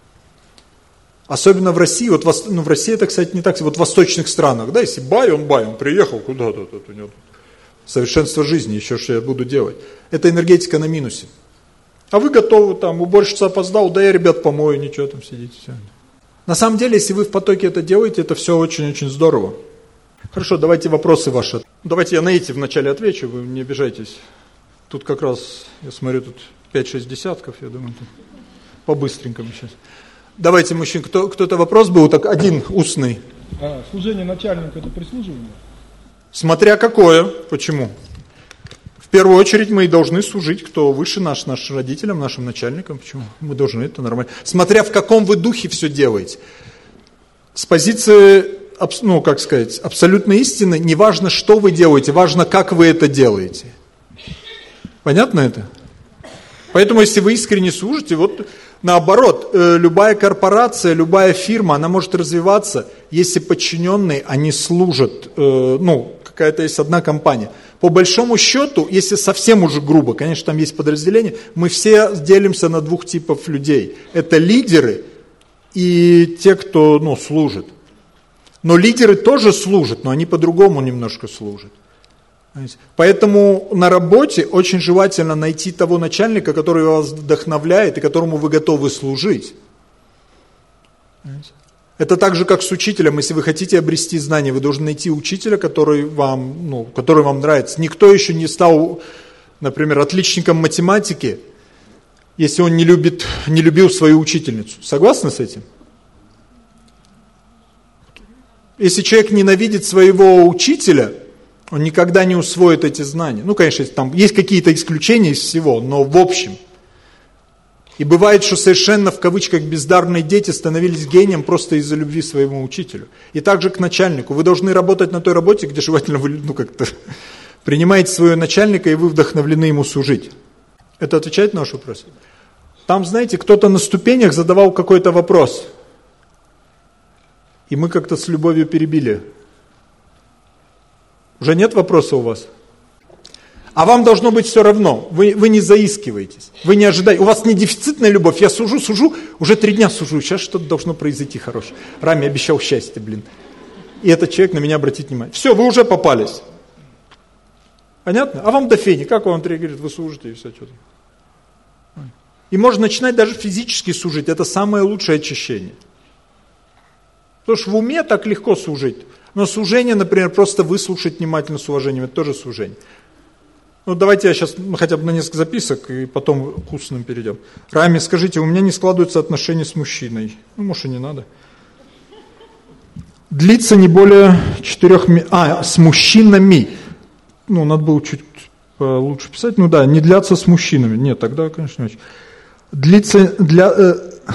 Особенно в России, вот ну, в России это, кстати, не так, вот в восточных странах, да, если бай, он бай, он приехал куда-то, тут у него совершенство жизни, еще что я буду делать. Это энергетика на минусе. А вы готовы там, уборщица опоздал, да я, ребят, помою, ничего там сидите. Все. На самом деле, если вы в потоке это делаете, это все очень-очень здорово. Хорошо, давайте вопросы ваши. Давайте я на эти вначале отвечу, вы не обижайтесь. Тут как раз, я смотрю, тут пять-шесть десятков, я думаю, тут по-быстренькому сейчас. Давайте, мужчин, кто, кто-то вопрос был, так один устный. А, служение начальника – это прислуживание? Смотря какое, почему? В первую очередь мы и должны служить, кто выше наш, нашим родителям, нашим начальникам. Почему? Мы должны, это нормально. Смотря в каком вы духе все делаете. С позиции, ну, как сказать, абсолютной истины, не важно, что вы делаете, важно, как вы это делаете. Понятно это? Поэтому, если вы искренне служите, вот наоборот, любая корпорация, любая фирма, она может развиваться, если подчиненные, они служат, ну, какая-то есть одна компания. По большому счету, если совсем уже грубо, конечно, там есть подразделения, мы все делимся на двух типов людей. Это лидеры и те, кто, ну, служит. Но лидеры тоже служат, но они по-другому немножко служат. Поэтому на работе очень желательно найти того начальника, который вас вдохновляет и которому вы готовы служить. Это так же, как с учителем. Если вы хотите обрести знания, вы должны найти учителя, который вам, ну, который вам нравится. Никто еще не стал, например, отличником математики, если он не любит, не любил свою учительницу. Согласны с этим? Если человек ненавидит своего учителя, он никогда не усвоит эти знания. Ну, конечно, там есть какие-то исключения из всего, но в общем. И бывает, что совершенно в кавычках бездарные дети становились гением просто из-за любви своему учителю. И также к начальнику. Вы должны работать на той работе, где желательно вы, ну, как-то принимаете своего начальника, и вы вдохновлены ему служить. Это отвечает на ваш вопрос? Там, знаете, кто-то на ступенях задавал какой-то вопрос. И мы как-то с любовью перебили. Уже нет вопроса у вас? А вам должно быть все равно. Вы, вы не заискиваетесь. Вы не ожидаете. У вас не дефицитная любовь. Я сужу, сужу, уже три дня сужу. Сейчас что-то должно произойти хорошее. Раме обещал счастье, блин. И этот человек на меня обратит внимание. Все, вы уже попались. Понятно? А вам до фени. Как вам Андрей говорит, вы служите и все что-то. И можно начинать даже физически служить. Это самое лучшее очищение. Потому что в уме так легко служить. Но служение, например, просто выслушать внимательно с уважением, это тоже служение. Ну, давайте я сейчас ну, хотя бы на несколько записок, и потом к устным перейдем. Рами, скажите, у меня не складываются отношения с мужчиной. Ну, может, и не надо. Длится не более четырех... А, с мужчинами. Ну, надо было чуть лучше писать. Ну да, не длятся с мужчинами. Нет, тогда, конечно, не очень. Длится для... Э,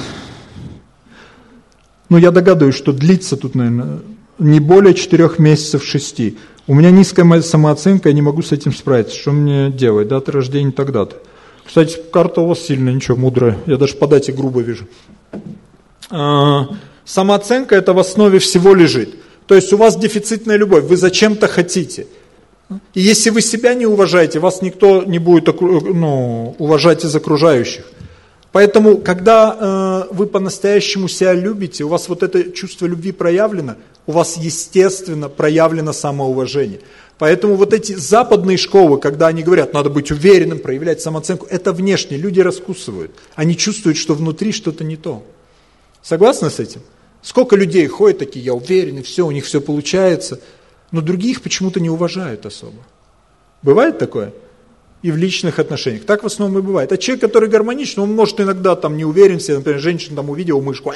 ну, я догадываюсь, что длится тут, наверное, не более четырех месяцев, шести. У меня низкая самооценка, я не могу с этим справиться. Что мне делать? Дата рождения тогда-то. Кстати, карта у вас сильная, ничего, мудрая. Я даже по дате грубо вижу. А, самооценка это в основе всего лежит. То есть у вас дефицитная любовь, вы зачем-то хотите. И если вы себя не уважаете, вас никто не будет ну, уважать из окружающих. Поэтому, когда э, вы по-настоящему себя любите, у вас вот это чувство любви проявлено, у вас естественно проявлено самоуважение. Поэтому вот эти западные школы, когда они говорят, надо быть уверенным, проявлять самооценку, это внешне, люди раскусывают. Они чувствуют, что внутри что-то не то. Согласны с этим? Сколько людей ходят такие, я уверен, и все, у них все получается, но других почему-то не уважают особо. Бывает такое? И в личных отношениях. Так в основном и бывает. А человек, который гармоничный, он может иногда там не уверен в себе, например, женщина там увидела мышку,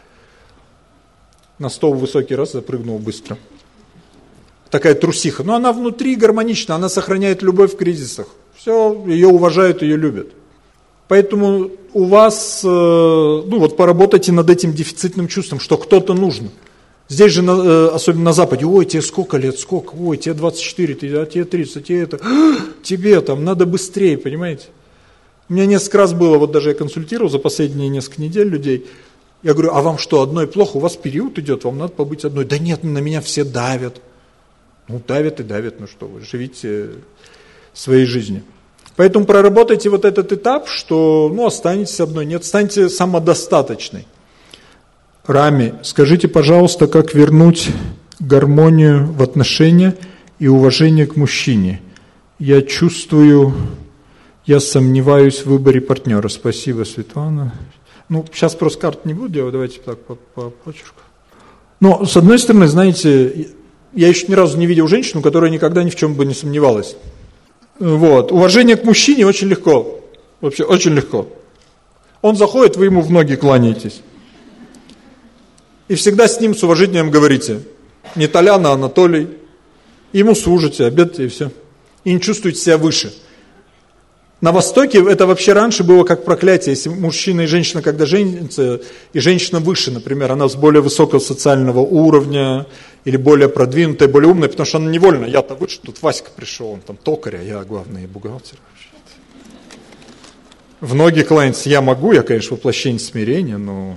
на стол в высокий раз запрыгнула быстро. Такая трусиха. Но она внутри гармонична, она сохраняет любовь в кризисах. Все, ее уважают, ее любят. Поэтому у вас, ну вот поработайте над этим дефицитным чувством, что кто-то нужен. Здесь же, особенно на Западе, ой, тебе сколько лет, сколько, ой, тебе двадцать четыре, а тебе тридцать, тебе это, тебе там, надо быстрее, понимаете? У меня несколько раз было, вот даже я консультировал за последние несколько недель людей, я говорю, а вам что, одной плохо, у вас период идет, вам надо побыть одной. Да нет, на меня все давят. Ну, давят и давят, ну что вы, живите своей жизнью. Поэтому проработайте вот этот этап, что, ну, останетесь одной, нет, станьте самодостаточной. Рами, скажите, пожалуйста, как вернуть гармонию в отношения и уважение к мужчине? Я чувствую, я сомневаюсь в выборе партнера. Спасибо, Светлана. Ну, сейчас просто карт не буду делать, давайте так по, по почерку. Но, с одной стороны, знаете, я еще ни разу не видел женщину, которая никогда ни в чем бы не сомневалась. Вот. Уважение к мужчине очень легко. Вообще, очень легко. Он заходит, вы ему в ноги кланяетесь. И всегда с ним с уважением говорите. Не Толяна, а Анатолий. Ему служите, обедаете и все. И не чувствуете себя выше. На Востоке это вообще раньше было как проклятие. Если мужчина и женщина, когда женятся, и женщина выше, например, она с более высокого социального уровня, или более продвинутая, более умная, потому что она невольно, я-то выше, тут Васька пришел, он там токарь, а я главный бухгалтер. В ноги кланяться я могу, я, конечно, воплощение смирения, но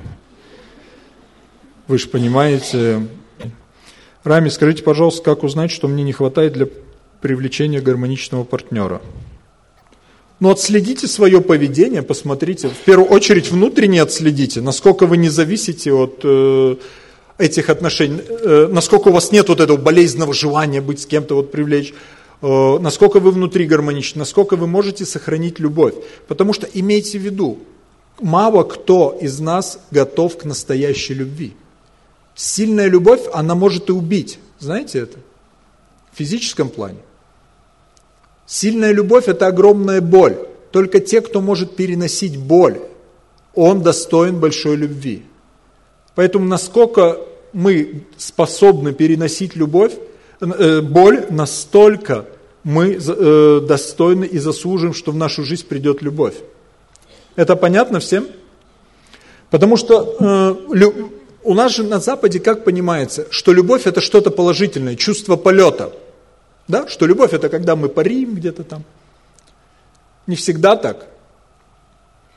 вы же понимаете. Рами, скажите, пожалуйста, как узнать, что мне не хватает для привлечения гармоничного партнера? Ну, отследите свое поведение, посмотрите. В первую очередь внутренне отследите, насколько вы не зависите от э, этих отношений, э, насколько у вас нет вот этого болезненного желания быть с кем-то, вот привлечь, э, насколько вы внутри гармоничны, насколько вы можете сохранить любовь. Потому что имейте в виду, мало кто из нас готов к настоящей любви. Сильная любовь, она может и убить. Знаете это? В физическом плане. Сильная любовь – это огромная боль. Только те, кто может переносить боль, он достоин большой любви. Поэтому насколько мы способны переносить любовь, э, боль, настолько мы э, достойны и заслужим, что в нашу жизнь придет любовь. Это понятно всем? Потому что э, лю, у нас же на Западе как понимается, что любовь – это что-то положительное, чувство полета. Да? Что любовь это когда мы парим где-то там. Не всегда так.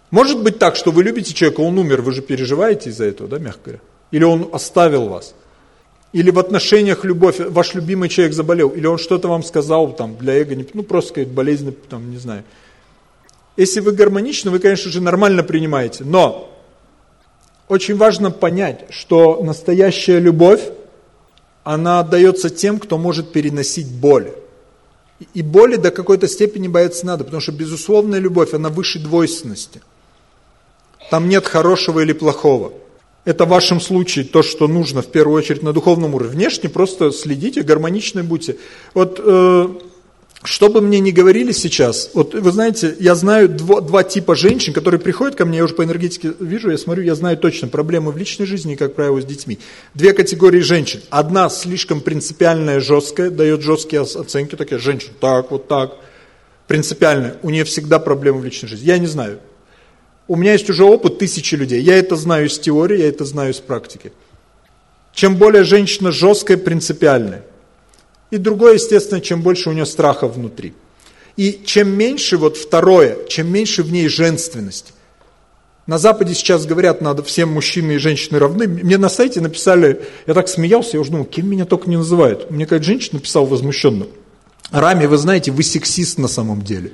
Может быть так, что вы любите человека, он умер, вы же переживаете из-за этого, да, мягко говоря? Или он оставил вас? Или в отношениях любовь, ваш любимый человек заболел, или он что-то вам сказал, там, для эго, ну, просто сказать, болезнь, там, не знаю. Если вы гармоничны, вы, конечно же, нормально принимаете, но очень важно понять, что настоящая любовь, она отдается тем, кто может переносить боль. И боли до какой-то степени бояться надо, потому что безусловная любовь, она выше двойственности. Там нет хорошего или плохого. Это в вашем случае то, что нужно в первую очередь на духовном уровне. Внешне просто следите, гармоничны будьте. Вот э, что бы мне ни говорили сейчас, вот вы знаете, я знаю дво, два типа женщин, которые приходят ко мне, я уже по энергетике вижу, я смотрю, я знаю точно проблемы в личной жизни и, как правило, с детьми. Две категории женщин. Одна слишком принципиальная, жесткая, дает жесткие оценки, такие женщины, так, вот так, принципиальная, у нее всегда проблемы в личной жизни. Я не знаю. У меня есть уже опыт тысячи людей. Я это знаю из теории, я это знаю из практики. Чем более женщина жесткая, принципиальная. И другое, естественно, чем больше у нее страха внутри. И чем меньше, вот второе, чем меньше в ней женственности. На Западе сейчас говорят, надо всем мужчины и женщины равны. Мне на сайте написали, я так смеялся, я уже думал, кем меня только не называют. Мне какая-то женщина написала возмущенно. Рами, вы знаете, вы сексист на самом деле.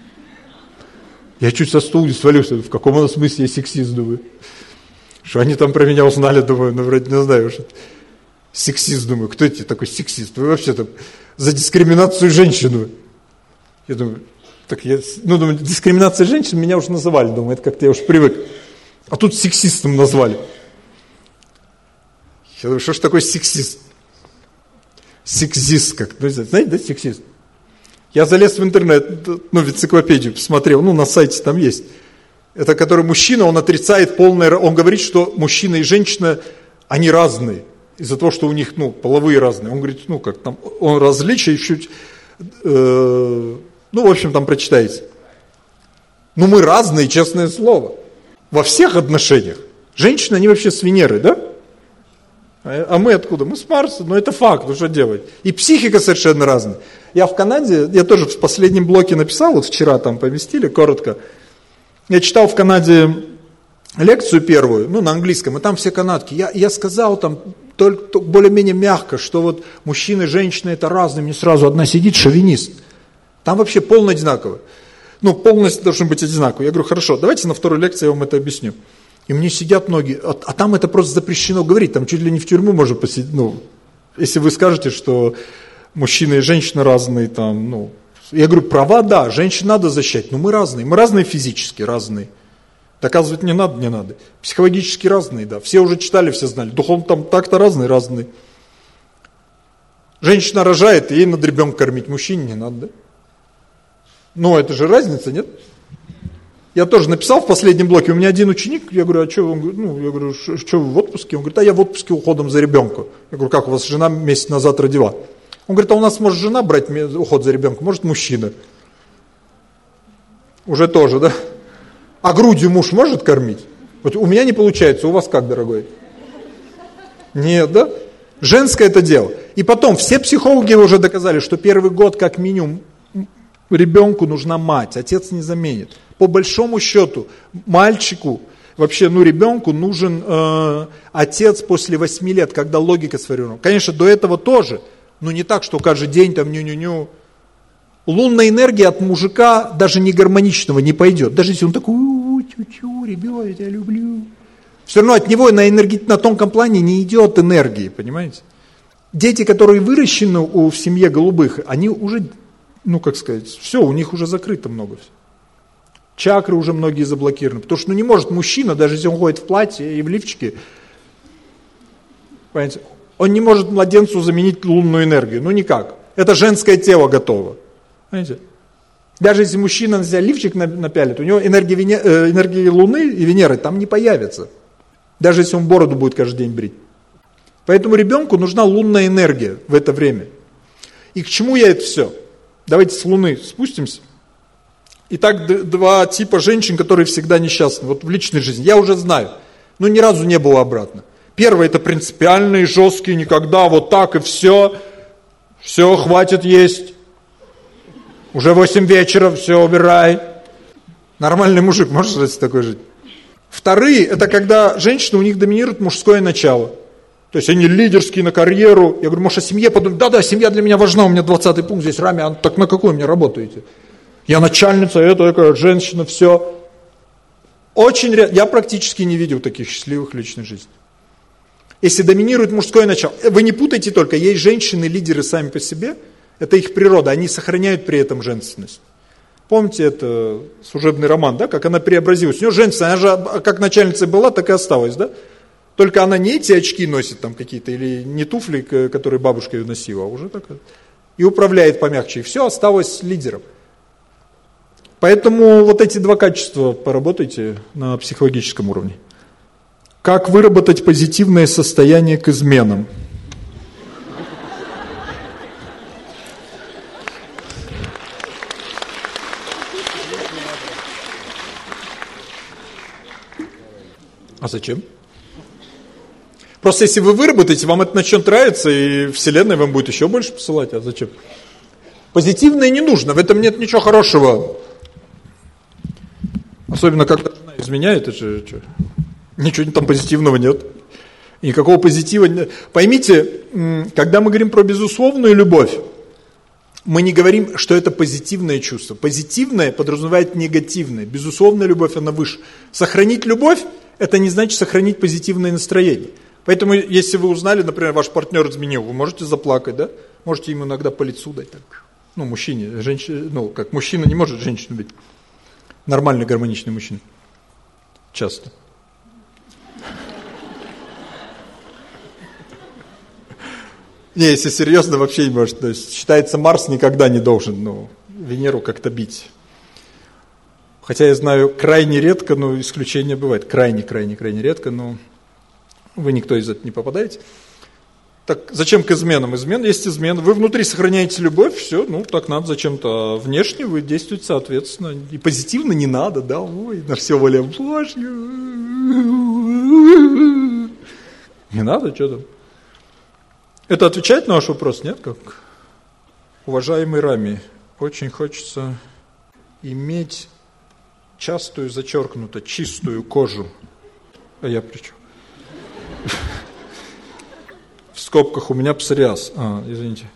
Я чуть со стула не свалился, в каком она смысле я сексист, думаю. Что они там про меня узнали, думаю, ну вроде не знаю, что сексист, думаю, кто эти такой сексист? Вы вообще там за дискриминацию женщин. Я думаю, так я, ну думаю, дискриминация женщин меня уже называли, думаю, это как-то я уже привык. А тут сексистом назвали. Я думаю, что ж такое сексист? Сексист, как, ну, знаете, да, сексист? Я залез в интернет, ну, в энциклопедию посмотрел, ну, на сайте там есть. Это который мужчина, он отрицает полное, он говорит, что мужчина и женщина, они разные. Из-за того, что у них, ну, половые разные. Он говорит, ну, как там, он различия чуть, э, ну, в общем, там прочитайте. Ну, мы разные, честное слово. Во всех отношениях. Женщины, они вообще с Венеры, да? А мы откуда? Мы с Марса, но это факт, ну что делать? И психика совершенно разная. Я в Канаде, я тоже в последнем блоке написал, вот вчера там поместили, коротко. Я читал в Канаде лекцию первую, ну на английском, и там все канадки. Я, я сказал там только более-менее мягко, что вот мужчины и женщины это разные. Мне сразу одна сидит, шовинист. Там вообще полно одинаково. Ну полностью должны быть одинаково. Я говорю, хорошо, давайте на второй лекции я вам это объясню. И мне сидят многие, а, а там это просто запрещено говорить, там чуть ли не в тюрьму можно посидеть, ну, если вы скажете, что мужчины и женщины разные, там, ну, я говорю, права, да, женщин надо защищать, но мы разные, мы разные физически, разные, доказывать не надо, не надо, психологически разные, да, все уже читали, все знали, духовно там так-то разные, разные. Женщина рожает, и ей надо ребенка кормить, мужчине не надо, да? Ну, это же разница, нет? Я тоже написал в последнем блоке, у меня один ученик, я говорю, а что, он говорит, ну, я говорю, что вы в отпуске? Он говорит, а я в отпуске уходом за ребенком. Я говорю, как у вас жена месяц назад родила? Он говорит, а у нас может жена брать уход за ребенком, может мужчина. Уже тоже, да? А грудью муж может кормить? Вот у меня не получается, у вас как, дорогой? Нет, да? Женское это дело. И потом, все психологи уже доказали, что первый год как минимум ребенку нужна мать, отец не заменит. По большому счету, мальчику, вообще, ну, ребенку нужен э, отец после восьми лет, когда логика сформирована. Конечно, до этого тоже, но не так, что каждый день там ню-ню-ню. Лунная энергия от мужика даже не гармоничного не пойдет. Даже если он такой, у-у-у, чу-чу, ребенок, я тебя люблю. Все равно от него на, энерги... на тонком плане не идет энергии, понимаете? Дети, которые выращены у, в семье голубых, они уже, ну, как сказать, все, у них уже закрыто много всего. Чакры уже многие заблокированы. Потому что ну, не может мужчина, даже если он ходит в платье и в лифчике, понимаете, он не может младенцу заменить лунную энергию. Ну никак. Это женское тело готово. Понимаете? Даже если мужчина на себя лифчик напялит, у него энергия, Вене... энергия Луны и Венеры там не появится. Даже если он бороду будет каждый день брить. Поэтому ребенку нужна лунная энергия в это время. И к чему я это все? Давайте с Луны спустимся. Итак, два типа женщин, которые всегда несчастны. Вот в личной жизни. Я уже знаю. Но ни разу не было обратно. Первое, это принципиальные, жесткие, никогда вот так и все. Все, хватит есть. Уже восемь вечера, все, убирай. Нормальный мужик может жить такой жить? Вторые, это когда женщины, у них доминирует мужское начало. То есть они лидерские на карьеру. Я говорю, может, о семье подумать? Да-да, семья для меня важна, у меня двадцатый пункт здесь раме. А так на какой мне работаете? Я начальница, это такая женщина, все. Очень ряд... Я практически не видел таких счастливых в личной жизни. Если доминирует мужское начало. Вы не путайте только, есть женщины-лидеры сами по себе. Это их природа, они сохраняют при этом женственность. Помните, это служебный роман, да, как она преобразилась. У нее женственность, она же как начальница была, так и осталась, да? Только она не эти очки носит там какие-то, или не туфли, которые бабушка ее носила, а уже так. И управляет помягче, и все, осталось лидером. Поэтому вот эти два качества поработайте на психологическом уровне. Как выработать позитивное состояние к изменам? А зачем? Просто если вы выработаете, вам это начнет нравиться, и Вселенная вам будет еще больше посылать. А зачем? Позитивное не нужно, в этом нет ничего хорошего. Особенно, когда жена изменяет, это же что? Ничего там позитивного нет. Никакого позитива нет. Поймите, когда мы говорим про безусловную любовь, мы не говорим, что это позитивное чувство. Позитивное подразумевает негативное. Безусловная любовь, она выше. Сохранить любовь, это не значит сохранить позитивное настроение. Поэтому, если вы узнали, например, ваш партнер изменил, вы можете заплакать, да? Можете ему иногда по лицу дать так. Ну, мужчине, женщине, ну, как мужчина не может женщину бить. Нормальный, гармоничный мужчина. Часто. Не, если серьезно, вообще не может. То есть, считается, Марс никогда не должен, ну, Венеру как-то бить. Хотя я знаю, крайне редко, но исключения бывает. Крайне, крайне, крайне редко, но вы никто из этого не попадаете. Так зачем к изменам? Измен есть измена. Вы внутри сохраняете любовь, все, ну так надо зачем-то. А внешне вы действуете соответственно. И позитивно не надо, да, ой, на все воля Божья. Не надо, что там. Это отвечает на ваш вопрос, нет? Как? Уважаемый Рами, очень хочется иметь частую, зачеркнуто, чистую кожу. А я при чем? В скобках у меня псориаз. А, извините.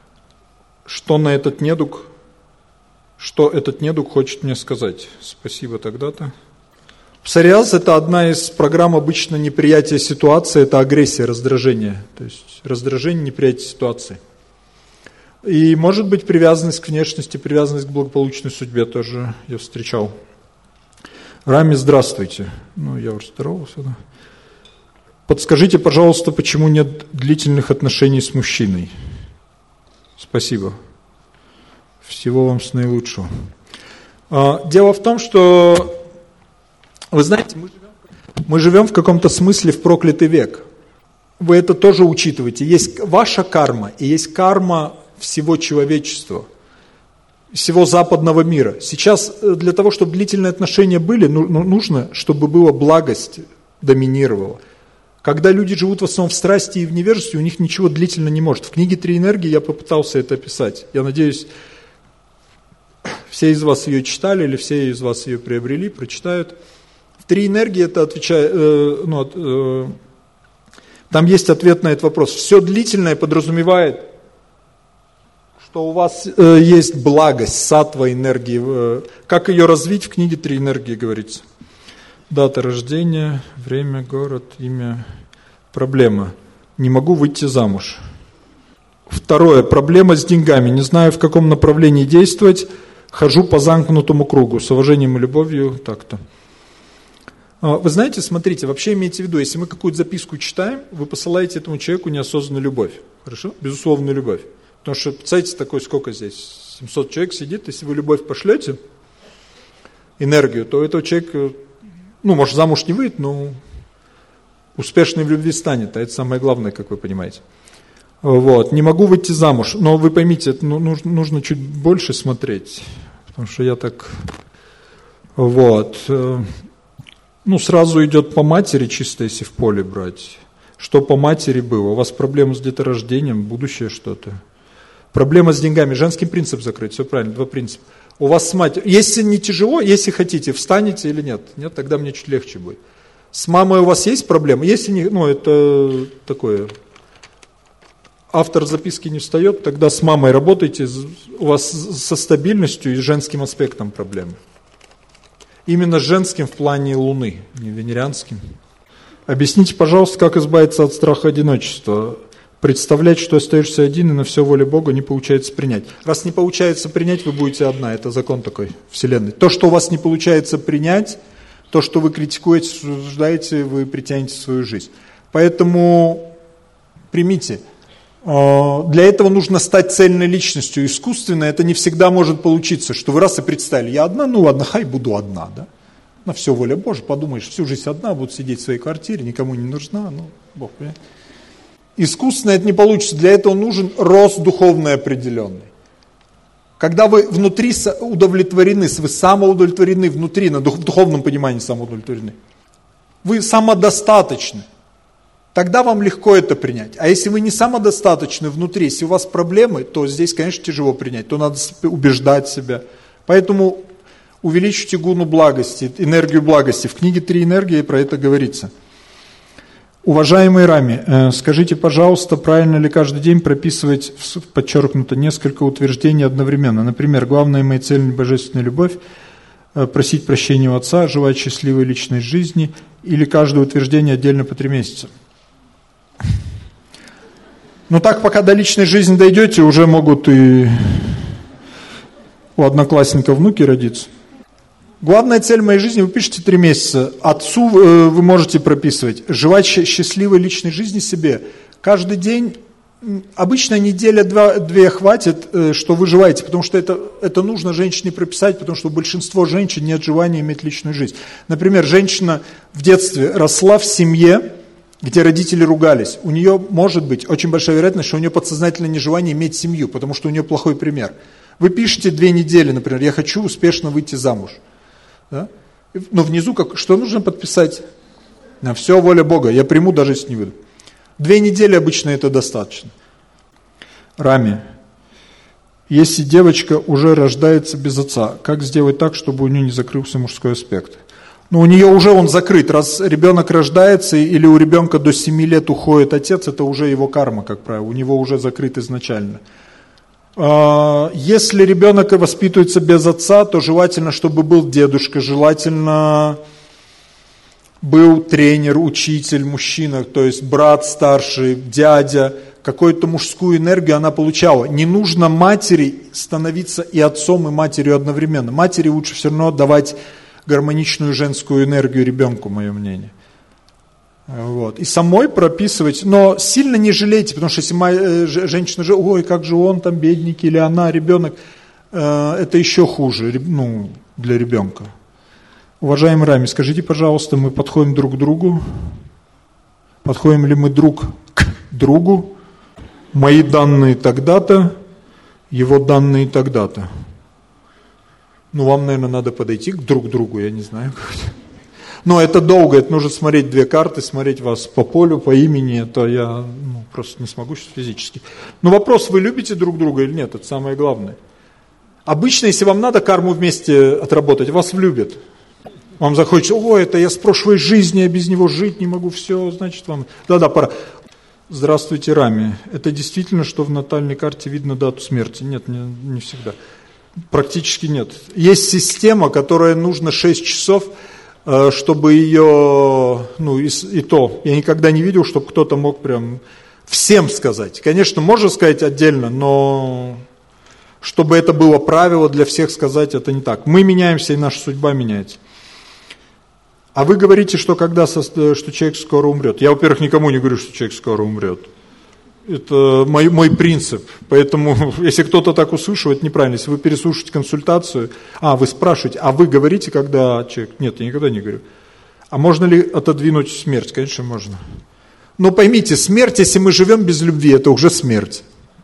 Что на этот недуг, что этот недуг хочет мне сказать? Спасибо тогда-то. Псориаз – это одна из программ обычно неприятия ситуации, это агрессия, раздражение. То есть раздражение, неприятие ситуации. И может быть привязанность к внешности, привязанность к благополучной судьбе тоже я встречал. Рами, здравствуйте. Ну, я уже здоровался, да. Подскажите, пожалуйста, почему нет длительных отношений с мужчиной? Спасибо. Всего вам с наилучшего. Дело в том, что, вы знаете, мы живем, мы живем в каком-то смысле в проклятый век. Вы это тоже учитываете. Есть ваша карма и есть карма всего человечества, всего западного мира. Сейчас для того, чтобы длительные отношения были, нужно, чтобы была благость доминировала. Когда люди живут в основном в страсти и в невежестве, у них ничего длительно не может. В книге «Три энергии» я попытался это описать. Я надеюсь, все из вас ее читали или все из вас ее приобрели, прочитают. В «Три энергии» это отвечает, э, ну, э, там есть ответ на этот вопрос. Все длительное подразумевает, что у вас э, есть благость, саттва энергии. Э, как ее развить, в книге «Три энергии» говорится. Дата рождения, время, город, имя, проблема. Не могу выйти замуж. Второе. Проблема с деньгами. Не знаю, в каком направлении действовать. Хожу по замкнутому кругу. С уважением и любовью. Так-то. Вы знаете, смотрите, вообще имейте в виду, если мы какую-то записку читаем, вы посылаете этому человеку неосознанную любовь. Хорошо? Безусловную любовь. Потому что, представляете, такой, сколько здесь? семьсот человек сидит. Если вы любовь пошлете, энергию, то этого человека... Ну, может, замуж не выйдет, но успешной в любви станет. А это самое главное, как вы понимаете. Вот. Не могу выйти замуж. Но вы поймите, это нужно, нужно чуть больше смотреть. Потому что я так... Вот. Ну, сразу идет по матери, чисто если в поле брать. Что по матери было? У вас проблема с деторождением, будущее что-то. Проблема с деньгами. Женский принцип закрыть, все правильно, два принципа. У вас с матерью, если не тяжело, если хотите, встанете или нет? Нет, тогда мне чуть легче будет. С мамой у вас есть проблемы? Если не, ну это такое, автор записки не встает, тогда с мамой работайте, у вас со стабильностью и женским аспектом проблемы. Именно женским в плане Луны, не венерианским. Объясните, пожалуйста, как избавиться от страха одиночества. Представлять, что остаешься один и на все воле Бога не получается принять. Раз не получается принять, вы будете одна. Это закон такой Вселенной. То, что у вас не получается принять, то, что вы критикуете, осуждаете, вы притянете в свою жизнь. Поэтому примите. Для этого нужно стать цельной личностью. Искусственно это не всегда может получиться, что вы раз и представили, я одна, ну ладно, хай буду одна, да? На все воля Божья, подумаешь, всю жизнь одна, буду сидеть в своей квартире, никому не нужна, ну, Бог, понимаете? Искусственно это не получится, для этого нужен рост духовный определенный. Когда вы внутри удовлетворены, вы самоудовлетворены внутри, на дух, в духовном понимании самоудовлетворены, вы самодостаточны, тогда вам легко это принять. А если вы не самодостаточны внутри, если у вас проблемы, то здесь, конечно, тяжело принять, то надо убеждать себя. Поэтому увеличьте гуну благости, энергию благости. В книге «Три энергии» про это говорится. Уважаемый Рами, скажите, пожалуйста, правильно ли каждый день прописывать, подчеркнуто, несколько утверждений одновременно? Например, главная моя цель – божественная любовь, просить прощения у Отца, желать счастливой личной жизни, или каждое утверждение отдельно по три месяца? Ну так, пока до личной жизни дойдете, уже могут и у одноклассника внуки родиться. Главная цель моей жизни, вы пишете три месяца, отцу вы можете прописывать, желать счастливой личной жизни себе. Каждый день, обычно неделя-две хватит, что вы желаете, потому что это, это нужно женщине прописать, потому что у большинства женщин нет желания иметь личную жизнь. Например, женщина в детстве росла в семье, где родители ругались. У нее может быть очень большая вероятность, что у нее подсознательное нежелание иметь семью, потому что у нее плохой пример. Вы пишете две недели, например, я хочу успешно выйти замуж. Да? Но внизу как, что нужно подписать? На все воля Бога, я приму, даже если не выйду. Две недели обычно это достаточно. Рами, если девочка уже рождается без отца, как сделать так, чтобы у нее не закрылся мужской аспект? Ну, у нее уже он закрыт. Раз ребенок рождается или у ребенка до семи лет уходит отец, это уже его карма, как правило, у него уже закрыт изначально. Если ребенок воспитывается без отца, то желательно, чтобы был дедушка, желательно был тренер, учитель, мужчина, то есть брат старший, дядя, какую-то мужскую энергию она получала. Не нужно матери становиться и отцом, и матерью одновременно. Матери лучше все равно давать гармоничную женскую энергию ребенку, мое мнение. Вот. И самой прописывать, но сильно не жалейте, потому что если женщина же, ой, как же он там бедненький, или она, ребенок, э, это еще хуже, ну, для ребенка. Уважаемый Рами, скажите, пожалуйста, мы подходим друг к другу? Подходим ли мы друг к другу? Мои данные тогда-то, его данные тогда-то. Ну, вам, наверное, надо подойти друг к другу, я не знаю как-то. Но это долго, это нужно смотреть две карты, смотреть вас по полю, по имени, это я ну, просто не смогу сейчас физически. Но вопрос, вы любите друг друга или нет, это самое главное. Обычно, если вам надо карму вместе отработать, вас влюбят. Вам захочется, ой, это я с прошлой жизни, я без него жить не могу, все, значит вам... Да-да, пора. Здравствуйте, Рами. Это действительно, что в натальной карте видно дату смерти? Нет, не, не всегда. Практически нет. Есть система, которая нужно шесть часов... чтобы ее, ну и, и то, я никогда не видел, чтобы кто-то мог прям всем сказать. Конечно, можно сказать отдельно, но чтобы это было правило для всех сказать, это не так. Мы меняемся, и наша судьба меняется. А вы говорите, что когда, что человек скоро умрет. Я, во-первых, никому не говорю, что человек скоро умрет. Это мой, мой принцип. Поэтому, если кто-то так услышал, это неправильно. Если вы переслушаете консультацию, а, вы спрашиваете, а вы говорите, когда человек... Нет, я никогда не говорю. А можно ли отодвинуть смерть? Конечно, можно. Но поймите, смерть, если мы живем без любви, это уже смерть.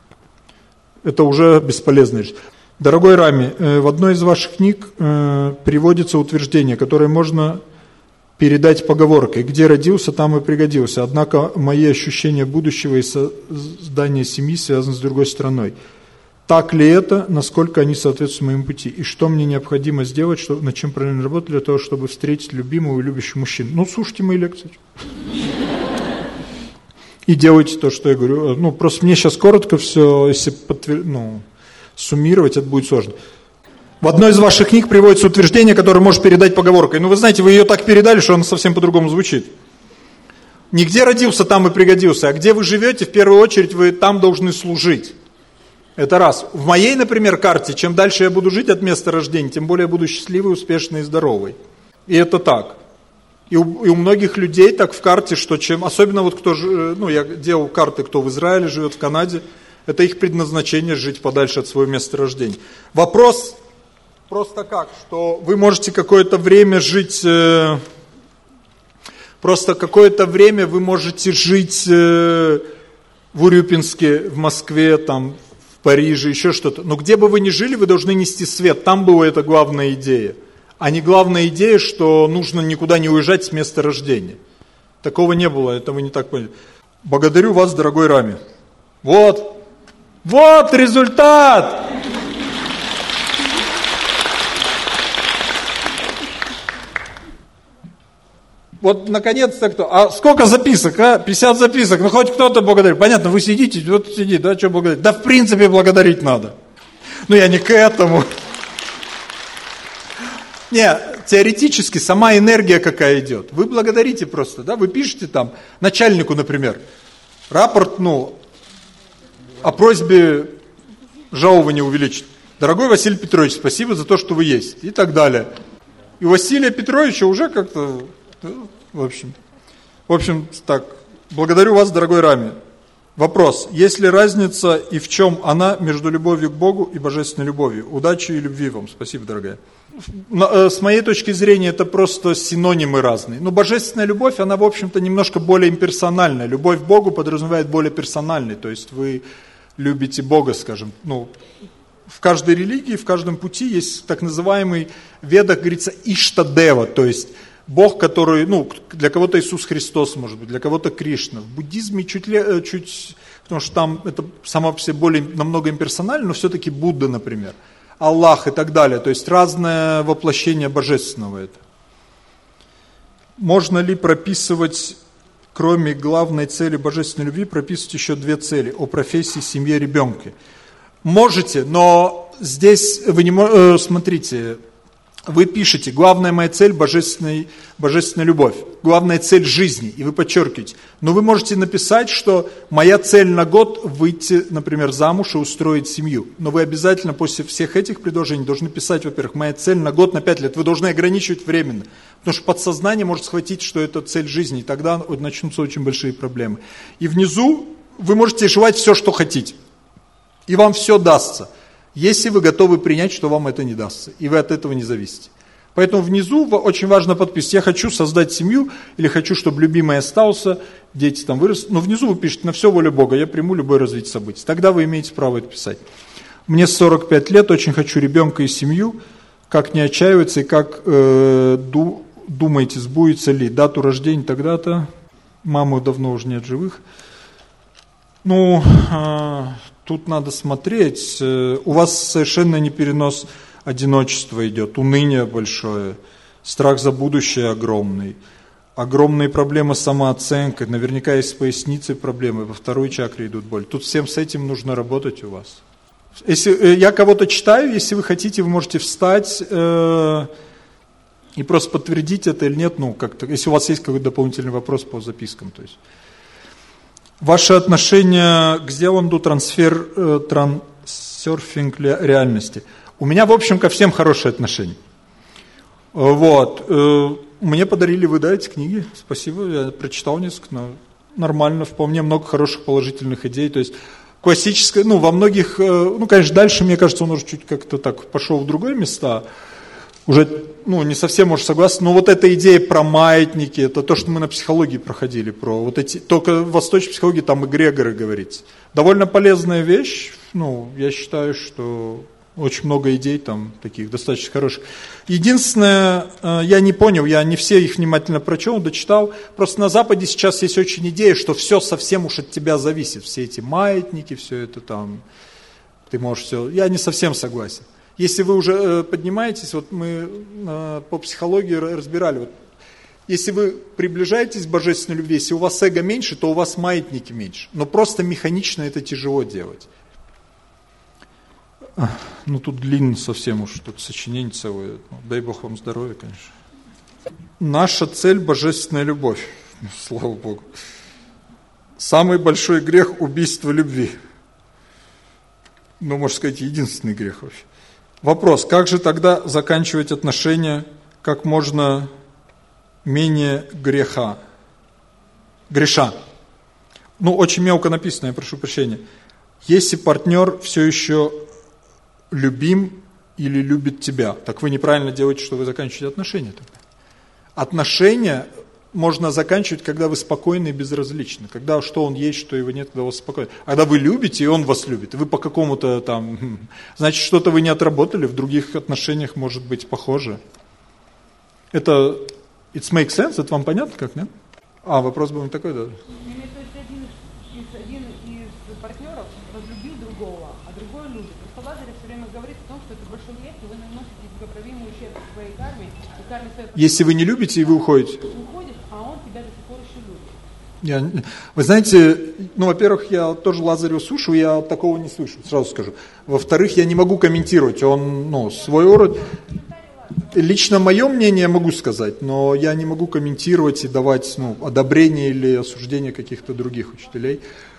Это уже бесполезная жизнь. Дорогой Рами, в одной из ваших книг приводится утверждение, которое можно... передать поговоркой, где родился, там и пригодился. Однако мои ощущения будущего и создания семьи связаны с другой стороной. Так ли это, насколько они соответствуют моему пути? И что мне необходимо сделать, что, над чем правильно работать, для того, чтобы встретить любимого и любящего мужчину? Ну, слушайте мои лекции. И делайте то, что я говорю. Ну, просто мне сейчас коротко все, если подтвер... ну, суммировать, это будет сложно. В одной из ваших книг приводится утверждение, которое может передать поговоркой. Ну, вы знаете, вы ее так передали, что она совсем по-другому звучит. Не где родился, там и пригодился, а где вы живете, в первую очередь вы там должны служить. Это раз. В моей, например, карте, чем дальше я буду жить от места рождения, тем более я буду счастливый, успешный и здоровый. И это так. И у, и у многих людей так в карте, что чем, особенно вот кто, ну я делал карты, кто в Израиле живет, в Канаде, это их предназначение жить подальше от своего места рождения. Вопрос просто как, что вы можете какое-то время жить, э, просто какое-то время вы можете жить э, в Урюпинске, в Москве, там, в Париже, еще что-то. Но где бы вы ни жили, вы должны нести свет. Там была эта главная идея. А не главная идея, что нужно никуда не уезжать с места рождения. Такого не было, это вы не так поняли. Благодарю вас, дорогой Рами. Вот, вот результат! Вот наконец-то кто? А сколько записок, а? пятьдесят записок, ну хоть кто-то благодарит. Понятно, вы сидите, вот сидит, да, что благодарить? Да в принципе благодарить надо. Ну я не к этому. Не, теоретически сама энергия какая идет. Вы благодарите просто, да, вы пишете там начальнику, например, рапорт, ну, о просьбе жалования увеличить. Дорогой Василий Петрович, спасибо за то, что вы есть, и так далее. И у Василия Петровича уже как-то, ну, в общем, в общем, так, благодарю вас, дорогой Рами. Вопрос, есть ли разница и в чем она между любовью к Богу и божественной любовью? Удачи и любви вам. Спасибо, дорогая. С моей точки зрения, это просто синонимы разные. Но божественная любовь, она, в общем-то, немножко более имперсональная. Любовь к Богу подразумевает более персональной. То есть вы любите Бога, скажем. Ну, в каждой религии, в каждом пути есть так называемый, в Ведах говорится, Иштадева, то есть Бог, который, ну, для кого-то Иисус Христос, может быть, для кого-то Кришна. В буддизме чуть, чуть потому что там это само по себе более, намного имперсонально, но все-таки Будда, например. Аллах и так далее, то есть разное воплощение божественного это. Можно ли прописывать, кроме главной цели божественной любви, прописывать еще две цели о профессии, семье, ребенке? Можете, но здесь вы не можете, смотрите, вы пишете, главная моя цель божественная, божественная любовь, главная цель жизни, и вы подчеркиваете. Но вы можете написать, что моя цель на год выйти, например, замуж и устроить семью. Но вы обязательно после всех этих предложений должны писать, во-первых, моя цель на год, на пять лет. Вы должны ограничивать временно, потому что подсознание может схватить, что это цель жизни, и тогда начнутся очень большие проблемы. И внизу вы можете желать все, что хотите, и вам все дастся. Если вы готовы принять, что вам это не дастся, и вы от этого не зависите. Поэтому внизу очень важно подписать, я хочу создать семью, или хочу, чтобы любимый остался, дети там выросли. Но внизу вы пишете, на все воля Бога, я приму любое развитие событий. Тогда вы имеете право это писать. Мне сорок пять лет, очень хочу ребенка и семью, как не отчаиваться, и как э, ду, думаете, сбудется ли дату рождения тогда-то, мамы давно уже нет живых. Ну, э, тут надо смотреть, у вас совершенно не перенос одиночества идет, уныние большое, страх за будущее огромный, огромные проблемы с самооценкой, наверняка есть с поясницей проблемы, во второй чакре идут боли. Тут всем с этим нужно работать у вас. Если я кого-то читаю, если вы хотите, вы можете встать э, и просто подтвердить это или нет, ну как-то, если у вас есть какой-то дополнительный вопрос по запискам, то есть. Ваше отношение к Зеланду, трансфер, э, трансерфинг реальности. У меня, в общем, ко всем хорошее отношение. Вот. Э, мне подарили, вы, да, эти книги? Спасибо, я прочитал несколько, но нормально, вполне много хороших положительных идей. То есть классическое, ну, во многих, э, ну, конечно, дальше, мне кажется, он уже чуть как-то так пошел в другие места. Уже, ну, не совсем, может, согласен, но вот эта идея про маятники, это то, что мы на психологии проходили, про вот эти, только в восточной психологии там эгрегоры говорится. Довольно полезная вещь, ну, я считаю, что очень много идей там таких, достаточно хороших. Единственное, я не понял, я не все их внимательно прочел, дочитал, просто на Западе сейчас есть очень идея, что все совсем уж от тебя зависит, все эти маятники, все это там... ты можешь все. Я не совсем согласен. Если вы уже э, поднимаетесь, вот мы э, по психологии разбирали, вот, если вы приближаетесь к божественной любви, если у вас эго меньше, то у вас маятники меньше. Но просто механично это тяжело делать. Ну тут длинно совсем уж, тут сочинение целое. Ну, дай Бог вам здоровья, конечно. Наша цель – божественная любовь. Ну, слава Богу. Самый большой грех – убийство любви. Ну, можно сказать, единственный грех вообще. Вопрос, как же тогда заканчивать отношения как можно менее греха? Греша. Ну, очень мелко написано, я прошу прощения. Если партнер все еще любим или любит тебя, так вы неправильно делаете, что вы заканчиваете отношения тогда. Отношения можно заканчивать, когда вы спокойны и безразличны. Когда что он есть, что его нет, когда у вас спокойно. А когда вы любите, и он вас любит, и вы по какому-то там... Значит, что-то вы не отработали, в других отношениях может быть похоже. Это... It makes sense? Это вам понятно как, нет? А, вопрос был не такой, да? Или то есть один из, один из партнеров разлюбил другого, а другой любит. Просто Лазарев все время говорит о том, что это большой грех, и вы наносите непоправимый ущерб своей карме. И карме своей... Если вы не любите, и вы уходите. Уходишь, а он тебя до сих пор еще любит. Я, вы знаете, ну, во-первых, я тоже Лазарева слушаю, я такого не слышу, сразу скажу. Во-вторых, я не могу комментировать, он, ну, свой уровень. Лично мое мнение я могу сказать, но я не могу комментировать и давать, ну, одобрение или осуждение каких-то других учителей.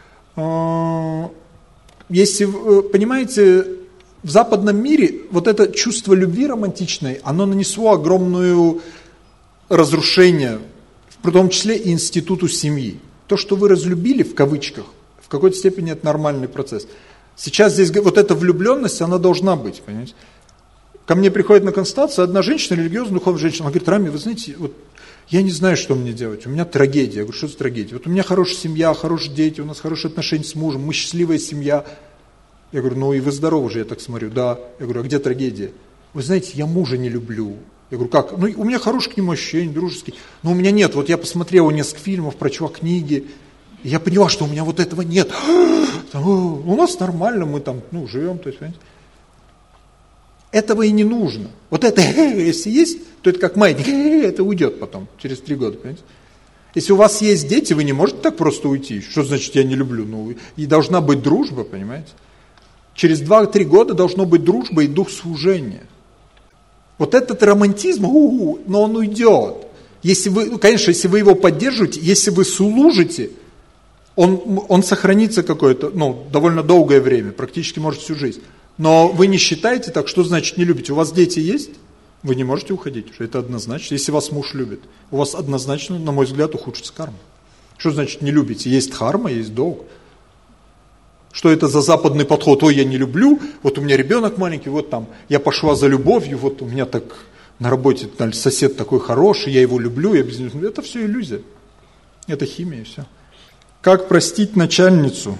Если, понимаете, в западном мире вот это чувство любви романтичной, оно нанесло огромное разрушение, в том числе и институту семьи. То, что вы разлюбили, в кавычках, в какой-то степени это нормальный процесс. Сейчас здесь вот эта влюбленность, она должна быть, понимаете? Ко мне приходит на консультацию одна женщина, религиозная, духовная женщина, она говорит: Рами, вы знаете, вот я не знаю, что мне делать, у меня трагедия. Я говорю: что за трагедия? Вот у меня хорошая семья, хорошие дети, у нас хорошие отношения с мужем, мы счастливая семья. Я говорю: ну и вы здоровы же, я так смотрю. Да. Я говорю: а где трагедия? Вы знаете, я мужа не люблю. Я говорю: как? Ну у меня хорошие к нему ощущения, дружеские. Но у меня нет, вот я посмотрела несколько фильмов, прочла книги, и я поняла, что у меня вот этого нет. У нас нормально, мы там, ну, живем, то есть, понимаете? Этого и не нужно. Вот это, если есть, то это как маятник, это уйдет потом, через три года, понимаете? Если у вас есть дети, вы не можете так просто уйти. Что значит я не люблю? Ну, и должна быть дружба, понимаете? Через два-три года должно быть дружба и дух служения. Вот этот романтизм, у-у, но он уйдет. Если вы, ну, конечно, если вы его поддерживаете, если вы служите, он, он сохранится какое-то, ну, довольно долгое время, практически, может, всю жизнь. Но вы не считаете так, что значит не любите? У вас дети есть? Вы не можете уходить уже, это однозначно. Если вас муж любит, у вас однозначно, на мой взгляд, ухудшится карма. Что значит не любите? Есть дхарма, есть долг. Что это за западный подход? Ой, я не люблю, вот у меня ребенок маленький, вот там, я пошла за любовью, вот у меня так на работе там, сосед такой хороший, я его люблю, я без него... Это все иллюзия. Это химия и все. Как простить начальницу?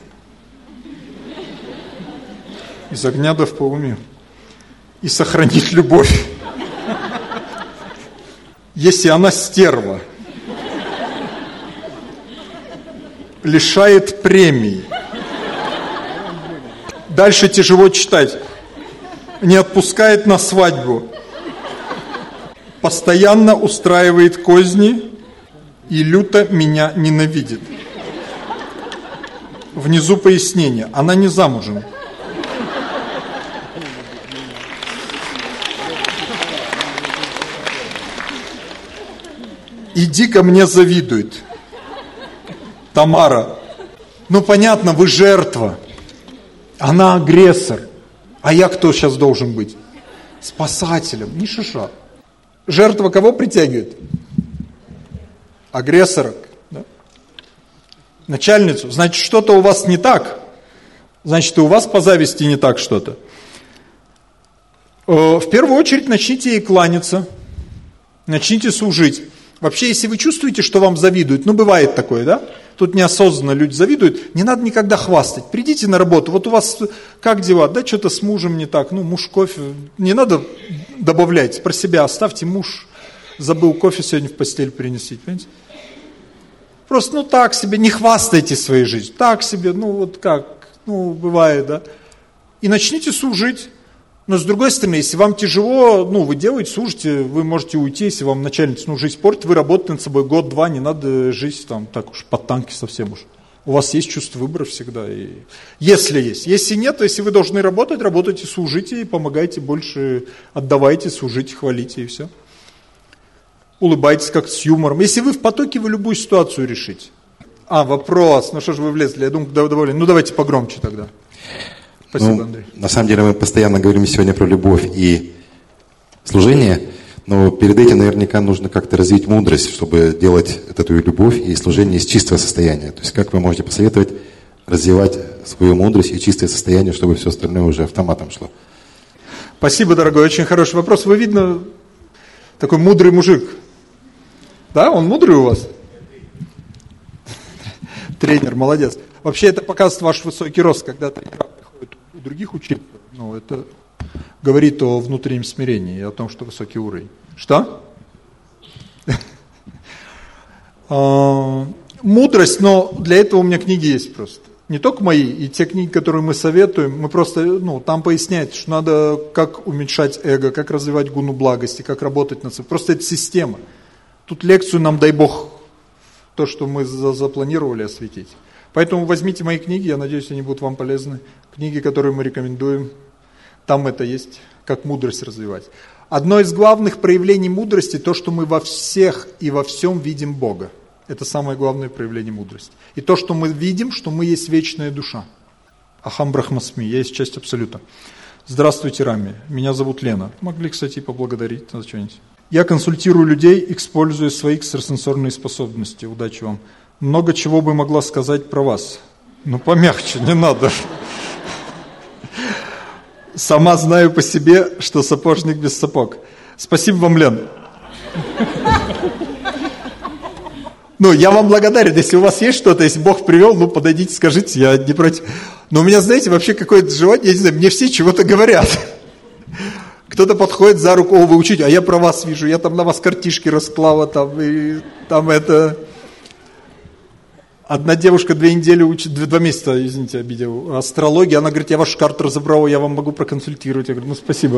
Из огня до в полумир. И сохранить любовь. Если она стерва, лишает премии. Дальше тяжело читать. Не отпускает на свадьбу. Постоянно устраивает козни и люто меня ненавидит. Внизу пояснение. Она не замужем. И дико мне завидует. Тамара. Ну понятно, вы жертва. Она агрессор. А я кто сейчас должен быть? Спасателем. Не шиша. Жертва кого притягивает? Агрессора. Да? Начальницу. Значит, что-то у вас не так. Значит, и у вас по зависти не так что-то. В первую очередь начните ей кланяться. Начните служить. Вообще, если вы чувствуете, что вам завидуют, ну бывает такое, да? Тут неосознанно люди завидуют, не надо никогда хвастать. Придите на работу, вот у вас как дела? Да что-то с мужем не так, ну муж кофе. Не надо добавлять, про себя оставьте, муж забыл кофе сегодня в постель принести, понимаете? Просто ну так себе, не хвастайте своей жизнью, так себе, ну вот как, ну бывает, да? и начните служить. Но с другой стороны, если вам тяжело, ну, вы делаете, служите, вы можете уйти, если вам начальница, ну, жизнь портит, вы работаете над собой год-два, не надо жить там так уж под танки совсем уж. У вас есть чувство выбора всегда. И если есть. Если нет, то если вы должны работать, работайте, служите и помогайте больше, отдавайте, служите, хвалите и все. Улыбайтесь как с юмором. Если вы в потоке, вы любую ситуацию решите. А, вопрос. Ну что же вы влезли? Я думаю, довольны. Ну давайте погромче тогда. Спасибо, ну, Андрей. На самом деле мы постоянно говорим сегодня про любовь и служение, но перед этим наверняка нужно как-то развить мудрость, чтобы делать эту любовь и служение из чистого состояния. То есть как вы можете посоветовать развивать свою мудрость и чистое состояние, чтобы все остальное уже автоматом шло? Спасибо, дорогой, очень хороший вопрос. Вы, видно, такой мудрый мужик. Да, он мудрый у вас? Тренер, молодец. Вообще это показывает ваш высокий рост, когда тренера приходят у других учителей. Ну, это говорит о внутреннем смирении и о том, что высокий уровень. Что? Мудрость, но для этого у меня книги есть просто. Не только мои, и те книги, которые мы советуем, мы просто, ну, там поясняется, что надо, как уменьшать эго, как развивать гуну благости, как работать над собой. Просто это система. Тут лекцию нам, дай Бог, то, что мы запланировали, осветить. Поэтому возьмите мои книги, я надеюсь, они будут вам полезны. Книги, которые мы рекомендуем, там это есть, как мудрость развивать. Одно из главных проявлений мудрости, то, что мы во всех и во всем видим Бога. Это самое главное проявление мудрости. И то, что мы видим, что мы есть вечная душа. Ахам Брахмасми, я есть часть Абсолюта. Здравствуйте, Рами, меня зовут Лена. Могли, кстати, поблагодарить за что-нибудь. Я консультирую людей, используя свои экстрасенсорные способности. Удачи вам. Много чего бы могла сказать про вас. Ну, помягче, не надо. Сама знаю по себе, что сапожник без сапог. Спасибо вам, Лен. Ну, я вам благодарен, если у вас есть что-то, если Бог привел, ну, подойдите, скажите, я не против. Но у меня, знаете, вообще какое-то желание, я не знаю, мне все чего-то говорят. Кто-то подходит за руку, о, вы учите, а я про вас вижу, я там на вас картишки расклала, там, и там это... Одна девушка две недели учит, два месяца, извините, обидел, астрологию, она говорит, я вашу карту разобрала, я вам могу проконсультировать. Я говорю, ну, спасибо.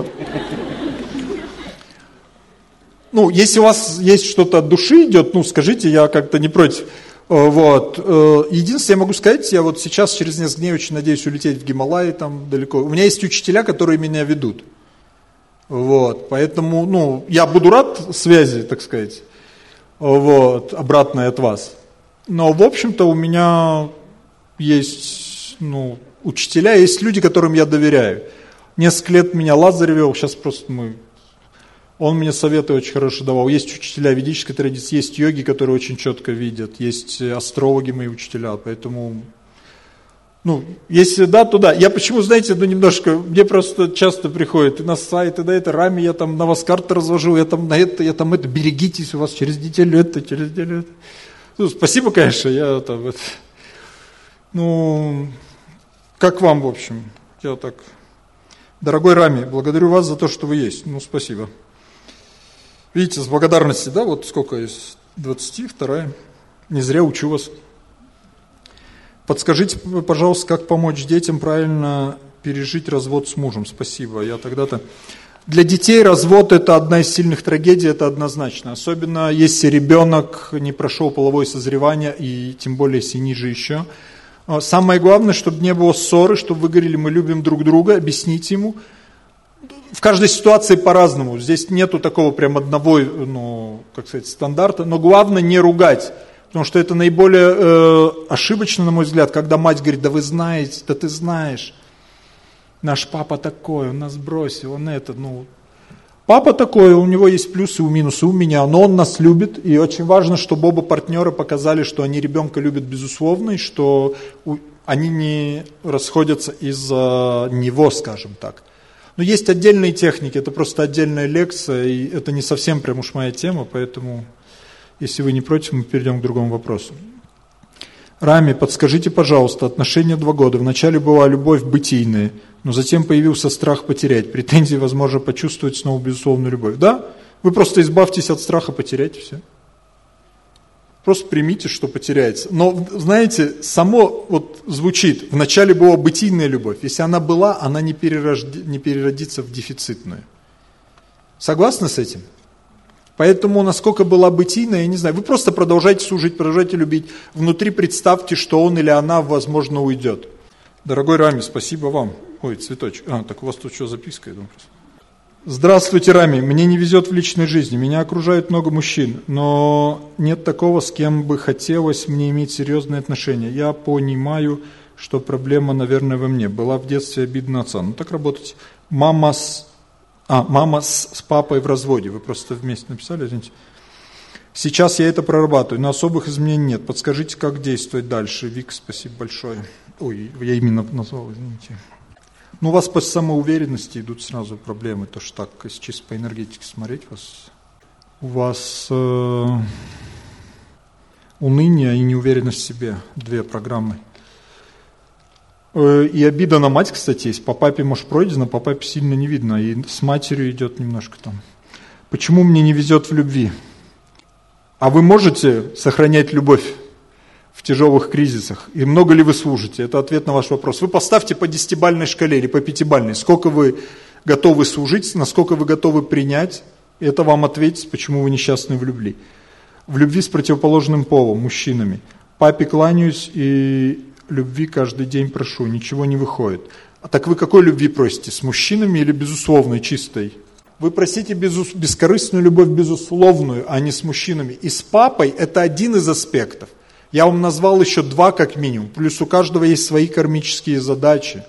Ну, если у вас есть что-то от души идет, ну, скажите, я как-то не против. Вот. Единственное, я могу сказать, я вот сейчас через несколько дней очень надеюсь улететь в Гималаи, там далеко. У меня есть учителя, которые меня ведут. Вот. Поэтому, ну, я буду рад связи, так сказать, вот, обратной от вас. Но, в общем-то, у меня есть, ну, учителя, есть люди, которым я доверяю. Несколько лет меня Лазарь вел, сейчас просто мы... Он мне советы очень хорошо давал. Есть учителя ведической традиции, есть йоги, которые очень четко видят, есть астрологи мои учителя, поэтому, ну, если да, то да. Я почему, знаете, ну, немножко, мне просто часто приходят и на сайты, да, это Рами, я там на вас карты развожу, я там на это, я там это, берегитесь, у вас через неделю это, через неделю это. Ну, спасибо, конечно, я там, это, ну, как вам, в общем, я так, дорогой Рами, благодарю вас за то, что вы есть, ну, спасибо. Видите, с благодарности, да, вот сколько из двадцати, вторая, не зря учу вас. Подскажите, пожалуйста, как помочь детям правильно пережить развод с мужем, спасибо, я тогда-то... Для детей развод – это одна из сильных трагедий, это однозначно, особенно если ребенок не прошел половое созревание, и тем более если ниже еще. Самое главное, чтобы не было ссоры, чтобы вы говорили, мы любим друг друга, объясните ему. В каждой ситуации по-разному, здесь нету такого прям одного, ну, как сказать, стандарта, но главное не ругать, потому что это наиболее э, ошибочно, на мой взгляд, когда мать говорит, да вы знаете, да ты знаешь, наш папа такой, он нас бросил, он это, ну, папа такой, у него есть плюсы и минусы у меня, но он нас любит, и очень важно, чтобы оба партнера показали, что они ребенка любят безусловно, и что у, они не расходятся из-за него, скажем так. Но есть отдельные техники, это просто отдельная лекция, и это не совсем прям уж моя тема, поэтому, если вы не против, мы перейдем к другому вопросу. Рами, подскажите, пожалуйста, отношения два года. Вначале была любовь бытийная, но затем появился страх потерять. Претензии, возможно, почувствовать снова безусловную любовь. Да? Вы просто избавьтесь от страха потерять, и все. Просто примите, что потеряется. Но, знаете, само вот звучит, вначале была бытийная любовь. Если она была, она не, перерожди, не переродится в дефицитную. Согласны с этим? Поэтому, насколько была бытийная, я не знаю. Вы просто продолжайте служить, продолжайте любить. Внутри представьте, что он или она, возможно, уйдет. Дорогой Рами, спасибо вам. Ой, цветочек. А, так у вас тут что, записка? Я думаю, просто... Здравствуйте, Рами. Мне не везет в личной жизни. Меня окружает много мужчин, но нет такого, с кем бы хотелось мне иметь серьезные отношения. Я понимаю, что проблема, наверное, во мне. Была в детстве обида на отца. Ну так работайте. Мама с... А, мама с, с папой в разводе. Вы просто вместе написали, извините. Сейчас я это прорабатываю, но особых изменений нет. Подскажите, как действовать дальше. Вик, спасибо большое. Ой, я именно назвал, извините. Ну, у вас по самоуверенности идут сразу проблемы. То, что так, если чисто по энергетике смотреть, у вас, у вас э, уныние и неуверенность в себе. Две программы. Э, и обида на мать, кстати, есть. По папе, может, пройдено, по папе сильно не видно. И с матерью идет немножко там. Почему мне не везет в любви? А вы можете сохранять любовь в тяжелых кризисах? И много ли вы служите? Это ответ на ваш вопрос. Вы поставьте по десятибалльной шкале или по пятибалльной. Сколько вы готовы служить, насколько вы готовы принять. Это вам ответит, почему вы несчастны в любви. В любви с противоположным полом, мужчинами. Папе кланяюсь и любви каждый день прошу. Ничего не выходит. А так вы какой любви просите? С мужчинами или безусловной, чистой? Вы просите безус... бескорыстную любовь безусловную, а не с мужчинами. И с папой это один из аспектов. Я вам назвал еще два как минимум, плюс у каждого есть свои кармические задачи.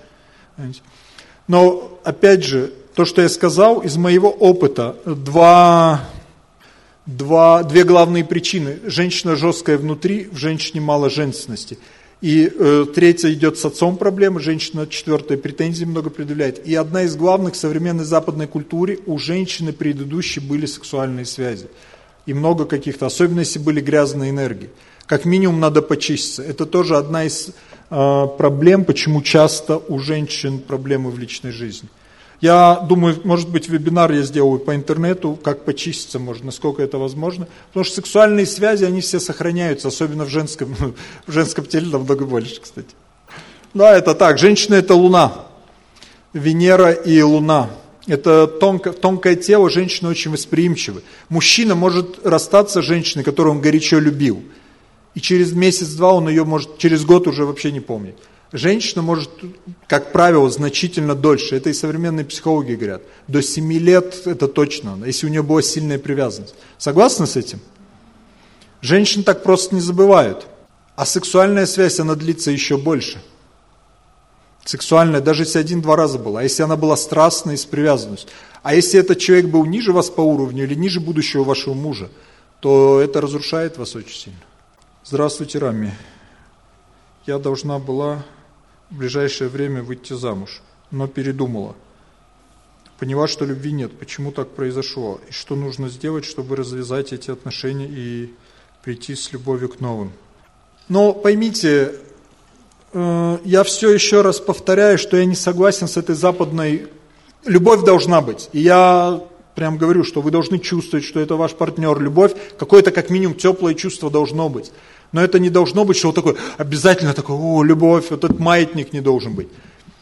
Но, опять же, то, что я сказал, из моего опыта, два, два, две главные причины. Женщина жесткая внутри, в женщине мало женственности. И э, третья идет с отцом проблема, женщина четвертая претензии много предъявляет. И одна из главных в современной западной культуре, у женщины предыдущей были сексуальные связи. И много каких-то, особенно если были грязные энергии. Как минимум надо почиститься. Это тоже одна из э, проблем, почему часто у женщин проблемы в личной жизни. Я думаю, может быть, вебинар я сделаю по интернету, как почиститься можно, насколько это возможно. Потому что сексуальные связи, они все сохраняются, особенно в женском, в женском теле намного больше, кстати. Да, это так. Женщина – это Луна. Венера и Луна. Это тонко, тонкое тело, женщины очень восприимчивы. Мужчина может расстаться с женщиной, которую он горячо любил. И через месяц-два он ее может, через год уже вообще не помнит. Женщина может, как правило, значительно дольше. Это и современные психологи говорят. До семи лет это точно, если у нее была сильная привязанность. Согласны с этим? Женщин так просто не забывают. А сексуальная связь, она длится еще больше. Сексуальная, даже если один-два раза была. А если она была страстной, с привязанностью. А если этот человек был ниже вас по уровню или ниже будущего вашего мужа, то это разрушает вас очень сильно. Здравствуйте, Рами. Я должна была в ближайшее время выйти замуж, но передумала. Поняла, что любви нет. Почему так произошло? И что нужно сделать, чтобы развязать эти отношения и прийти с любовью к новым? Но поймите, я все еще раз повторяю, что я не согласен с этой западной... Любовь должна быть. И я прям говорю, что вы должны чувствовать, что это ваш партнер. Любовь, какое-то как минимум теплое чувство должно быть. Но это не должно быть, что вот такое, обязательно такое, о, любовь, вот этот маятник не должен быть.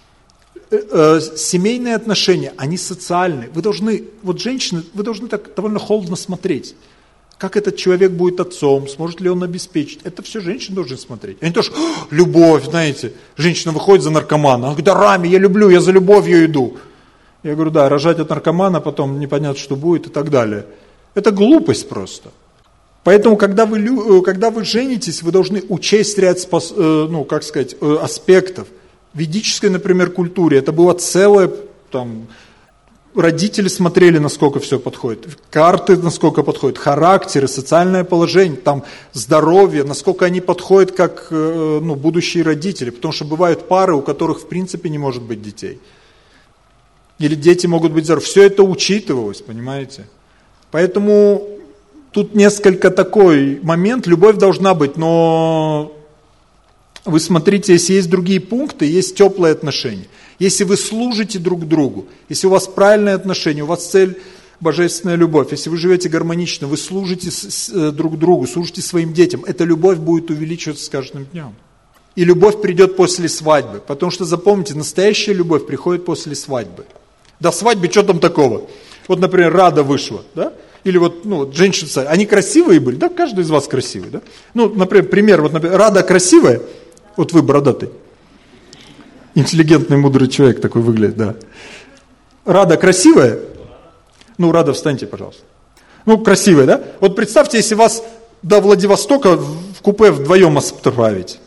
Семейные отношения, они социальные. Вы должны, вот женщины, вы должны так довольно холодно смотреть. Как этот человек будет отцом, сможет ли он обеспечить. Это все женщины должны смотреть. Они тоже, любовь, знаете, женщина выходит за наркомана. Она говорит, да, Рами, я люблю, я за любовью иду. Я говорю, да, рожать от наркомана, потом непонятно, что будет и так далее. Это глупость просто. Поэтому, когда вы, когда вы женитесь, вы должны учесть ряд спос, ну, как сказать, аспектов. В ведической, например, культуре это было целое, там, родители смотрели, насколько все подходит, карты, насколько подходят, характеры, социальное положение, там, здоровье, насколько они подходят как, ну, будущие родители. Потому что бывают пары, у которых в принципе не может быть детей. Или дети могут быть здоровы. Все это учитывалось, понимаете? Поэтому... Тут несколько такой момент, любовь должна быть, но вы смотрите, если есть другие пункты, есть теплые отношения. Если вы служите друг другу, если у вас правильные отношения, у вас цель божественная любовь, если вы живете гармонично, вы служите с, с, друг другу, служите своим детям, эта любовь будет увеличиваться с каждым днем. И любовь придет после свадьбы, потому что, запомните, настоящая любовь приходит после свадьбы. До свадьбы что там такого? Вот, например, Рада вышла, да? Или вот, ну, вот женщины, они красивые были, да? Каждый из вас красивый, да? Ну, например, пример, вот, например, Рада красивая, вот вы бородатый, интеллигентный, мудрый человек такой выглядит, да. Рада красивая, ну, Рада, встаньте, пожалуйста. Ну, красивая, да? Вот представьте, если вас до Владивостока в купе вдвоем отправить.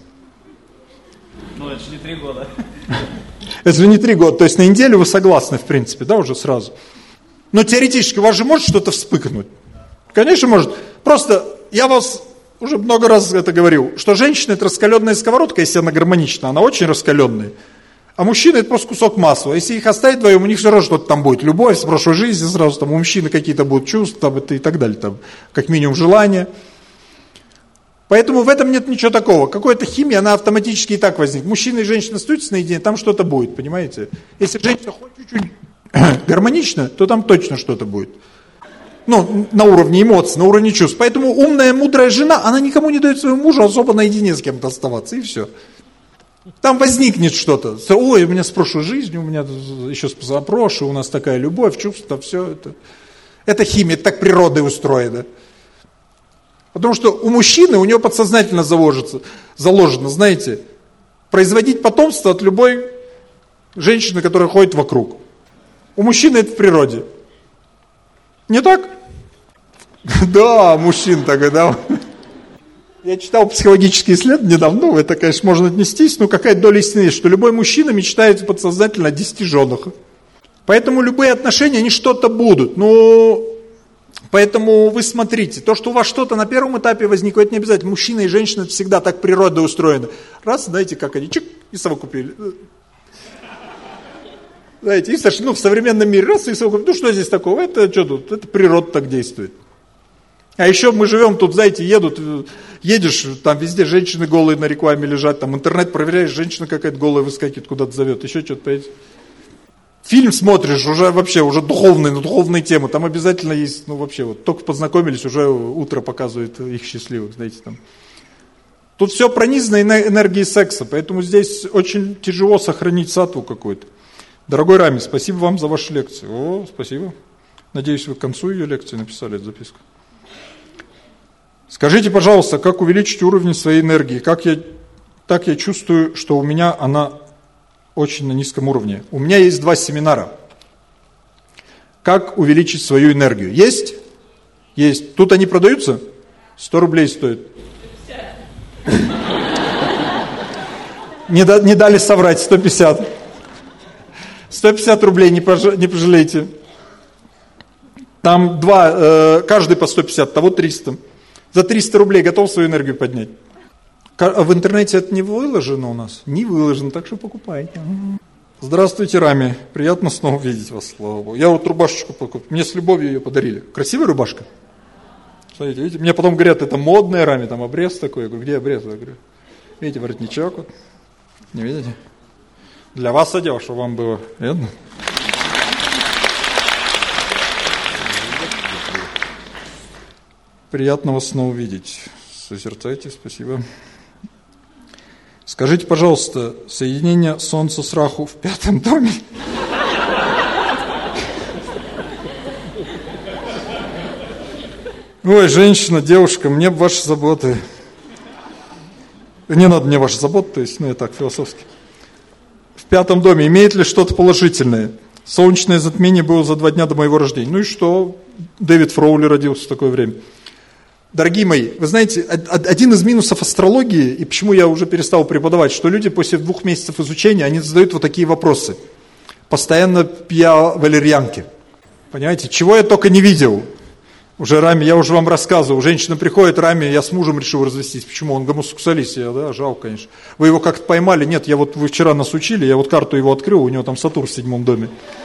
Ну, это же не три года. Это же не три года, то есть на неделю вы согласны, в принципе, да, уже сразу. Но теоретически у вас же может что-то вспыхнуть? Конечно, может. Просто я вас уже много раз это говорил, что женщина – это раскаленная сковородка, если она гармонична, она очень раскаленная. А мужчина – это просто кусок масла. Если их оставить вдвоем, у них все равно что-то там будет. Любовь с прошлой жизни сразу, там у мужчины какие-то будут чувства там, и так далее, там, как минимум желания. Поэтому в этом нет ничего такого. Какая-то химия, она автоматически и так возникнет. Мужчина и женщина остаются наедине, там что-то будет, понимаете? Если женщина хоть чуть-чуть гармонично, то там точно что-то будет. Ну, на уровне эмоций, на уровне чувств. Поэтому умная, мудрая жена, она никому не дает своему мужу особо наедине с кем-то оставаться, и все. Там возникнет что-то. Ой, у меня с прошлой жизни, у меня еще с позапрошлой, у нас такая любовь, чувство, все это. Это химия, это так природой устроено. Потому что у мужчины, у него подсознательно заложится, заложено, знаете, производить потомство от любой женщины, которая ходит вокруг. У мужчины это в природе. Не так? Да, мужчин такой, да. Я читал психологические исследования недавно, ну, это, конечно, можно отнестись, но какая-то доля истины есть, что любой мужчина мечтает подсознательно о десяти женах. Поэтому любые отношения, они что-то будут, но... Поэтому вы смотрите, то, что у вас что-то на первом этапе возникло, это не обязательно. Мужчина и женщина всегда так природой устроены. Раз, знаете, как они, чик, и совокупили. Знаете, и ну, в современном мире раз и совокупили. Ну, что здесь такого? Это что тут? Это природа так действует. А еще мы живем тут, знаете, едут, едешь, там везде женщины голые на рекламе лежат, там интернет проверяешь, женщина какая-то голая выскакивает, куда-то зовет, еще что-то, понимаете? Фильм смотришь, уже вообще, уже духовный, на духовные темы, там обязательно есть, ну вообще, вот только познакомились, уже утро показывает их счастливых, знаете, там. Тут все пронизано энергией секса, поэтому здесь очень тяжело сохранить саттву какую-то. Дорогой Рами, спасибо вам за вашу лекцию. О, спасибо. Надеюсь, вы к концу ее лекции написали эту записку. Скажите, пожалуйста, как увеличить уровень своей энергии? Как я, так я чувствую, что у меня она очень на низком уровне. У меня есть два семинара. Как увеличить свою энергию? Есть? Есть. Тут они продаются? сто рублей стоят. Не, да, не дали соврать, сто пятьдесят. сто пятьдесят рублей, не, пож, не пожалейте. Там два, э, каждый по сто пятьдесят, того триста. За триста рублей готов свою энергию поднять. В интернете это не выложено у нас? Не выложено, так что покупайте. Здравствуйте, Рами. Приятно снова видеть вас, слава Богу. Я вот рубашечку покупал. Мне с любовью ее подарили. Красивая рубашка? Смотрите, видите? Мне потом говорят, это модная, Рами, там обрез такой. Я говорю, где обрез? Я говорю, видите, воротничок вот. Не видите? Для вас одел, чтобы вам было видно. Приятно вас снова видеть. Созерцайте, спасибо. Скажите, пожалуйста, соединение Солнца с Раху в пятом доме? Ой, женщина, девушка, мне бы ваши заботы. Не надо мне ваши заботы, то есть, ну я так, философски. В пятом доме имеет ли что-то положительное? Солнечное затмение было за два дня до моего рождения. Ну и что? Дэвид Фроули родился в такое время. Дорогие мои, вы знаете, один из минусов астрологии, и почему я уже перестал преподавать, что люди после двух месяцев изучения, они задают вот такие вопросы. Постоянно пья валерьянки. Понимаете, чего я только не видел. Уже Рами, я уже вам рассказывал, женщина приходит, Рами, я с мужем решил развестись. Почему? Он гомосексуалист. Я, да, жалко, конечно. Вы его как-то поймали? Нет, я вот, вы вчера нас учили, я вот карту его открыл, у него там Сатурн в седьмом доме.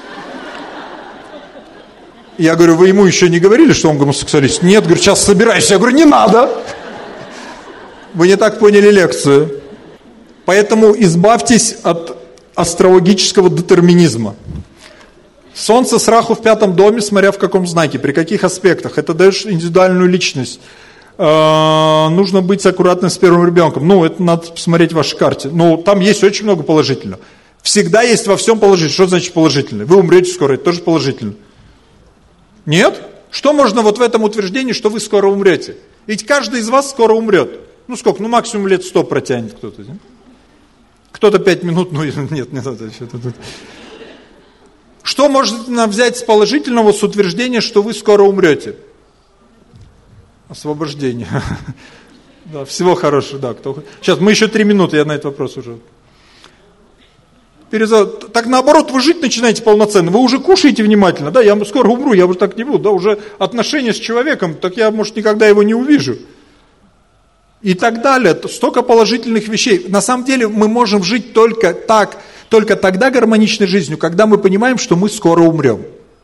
Я говорю, вы ему еще не говорили, что он гомосексуалист? Нет, говорю, сейчас собирайся. Я говорю, не надо. Вы не так поняли лекцию. Поэтому избавьтесь от астрологического детерминизма. Солнце с Раху в пятом доме, смотря в каком знаке, при каких аспектах. Это даешь индивидуальную личность. Э, нужно быть аккуратным с первым ребенком. Ну, это надо посмотреть в вашей карте. Ну, там есть очень много положительного. Всегда есть во всем положительное. Что значит положительное? Вы умрете скоро, это тоже положительно. Нет? Что можно вот в этом утверждении, что вы скоро умрете? Ведь каждый из вас скоро умрет. Ну сколько? Ну максимум лет сто протянет кто-то. Нет? Кто-то пять минут, ну нет, не надо. Что-то тут. Что можно взять с положительного, с утверждения, что вы скоро умрете? Освобождение. Да, всего хорошего, да. Кто... Сейчас, мы еще три минуты, я на этот вопрос уже. Перезад... Так наоборот, вы жить начинаете полноценно, вы уже кушаете внимательно, да, я скоро умру, я уже так не буду, да, уже отношения с человеком, так я, может, никогда его не увижу. И так далее, столько положительных вещей. На самом деле мы можем жить только так, только тогда гармоничной жизнью, когда мы понимаем, что мы скоро умрем.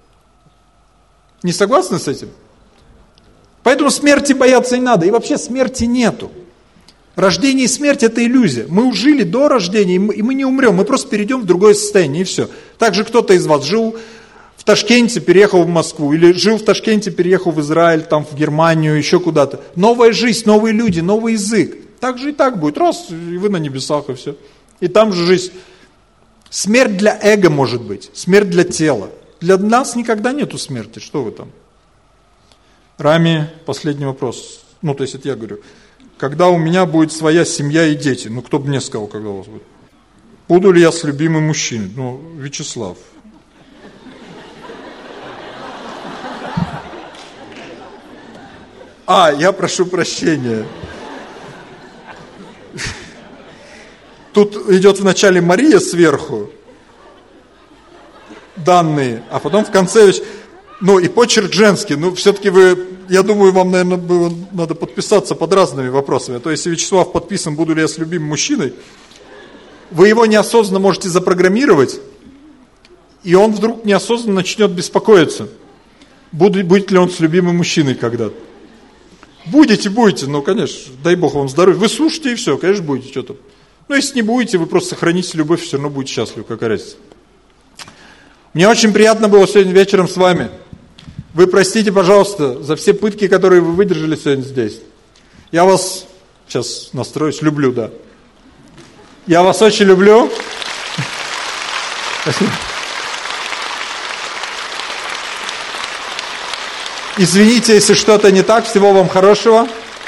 Не согласны с этим? Поэтому смерти бояться не надо, и вообще смерти нету. Рождение и смерть – это иллюзия. Мы жили до рождения, и мы, и мы не умрем, мы просто перейдем в другое состояние, и все. Также кто-то из вас жил в Ташкенте, переехал в Москву, или жил в Ташкенте, переехал в Израиль, там, в Германию, еще куда-то. Новая жизнь, новые люди, новый язык. Так же и так будет. Раз, и вы на небесах, и все. И там же жизнь. Смерть для эго может быть, смерть для тела. Для нас никогда нету смерти. Что вы там? Рами, последний вопрос. Ну, то есть это я говорю. Когда у меня будет своя семья и дети? Ну, кто бы мне сказал, когда у вас будет? Буду ли я с любимым мужчиной? Ну, Вячеслав. А, я прошу прощения. Тут идет вначале Мария сверху, данные, а потом в конце, ну и почерк женский, ну все-таки вы, я думаю, вам, наверное, было, надо подписаться под разными вопросами. То есть, если Вячеслав подписан, буду ли я с любимым мужчиной, вы его неосознанно можете запрограммировать, и он вдруг неосознанно начнет беспокоиться, будет, будет ли он с любимым мужчиной когда-то. Будете, будете, ну, конечно, дай Бог вам здоровья. Вы слушайте и все, конечно, будете что-то. Ну, если не будете, вы просто сохраните любовь, все равно будете счастливы, какая разница. Мне очень приятно было сегодня вечером с вами. Вы простите, пожалуйста, за все пытки, которые вы выдержали сегодня здесь. Я вас, сейчас настроюсь, люблю, да. Я вас очень люблю. Спасибо. Извините, если что-то не так. Всего вам хорошего.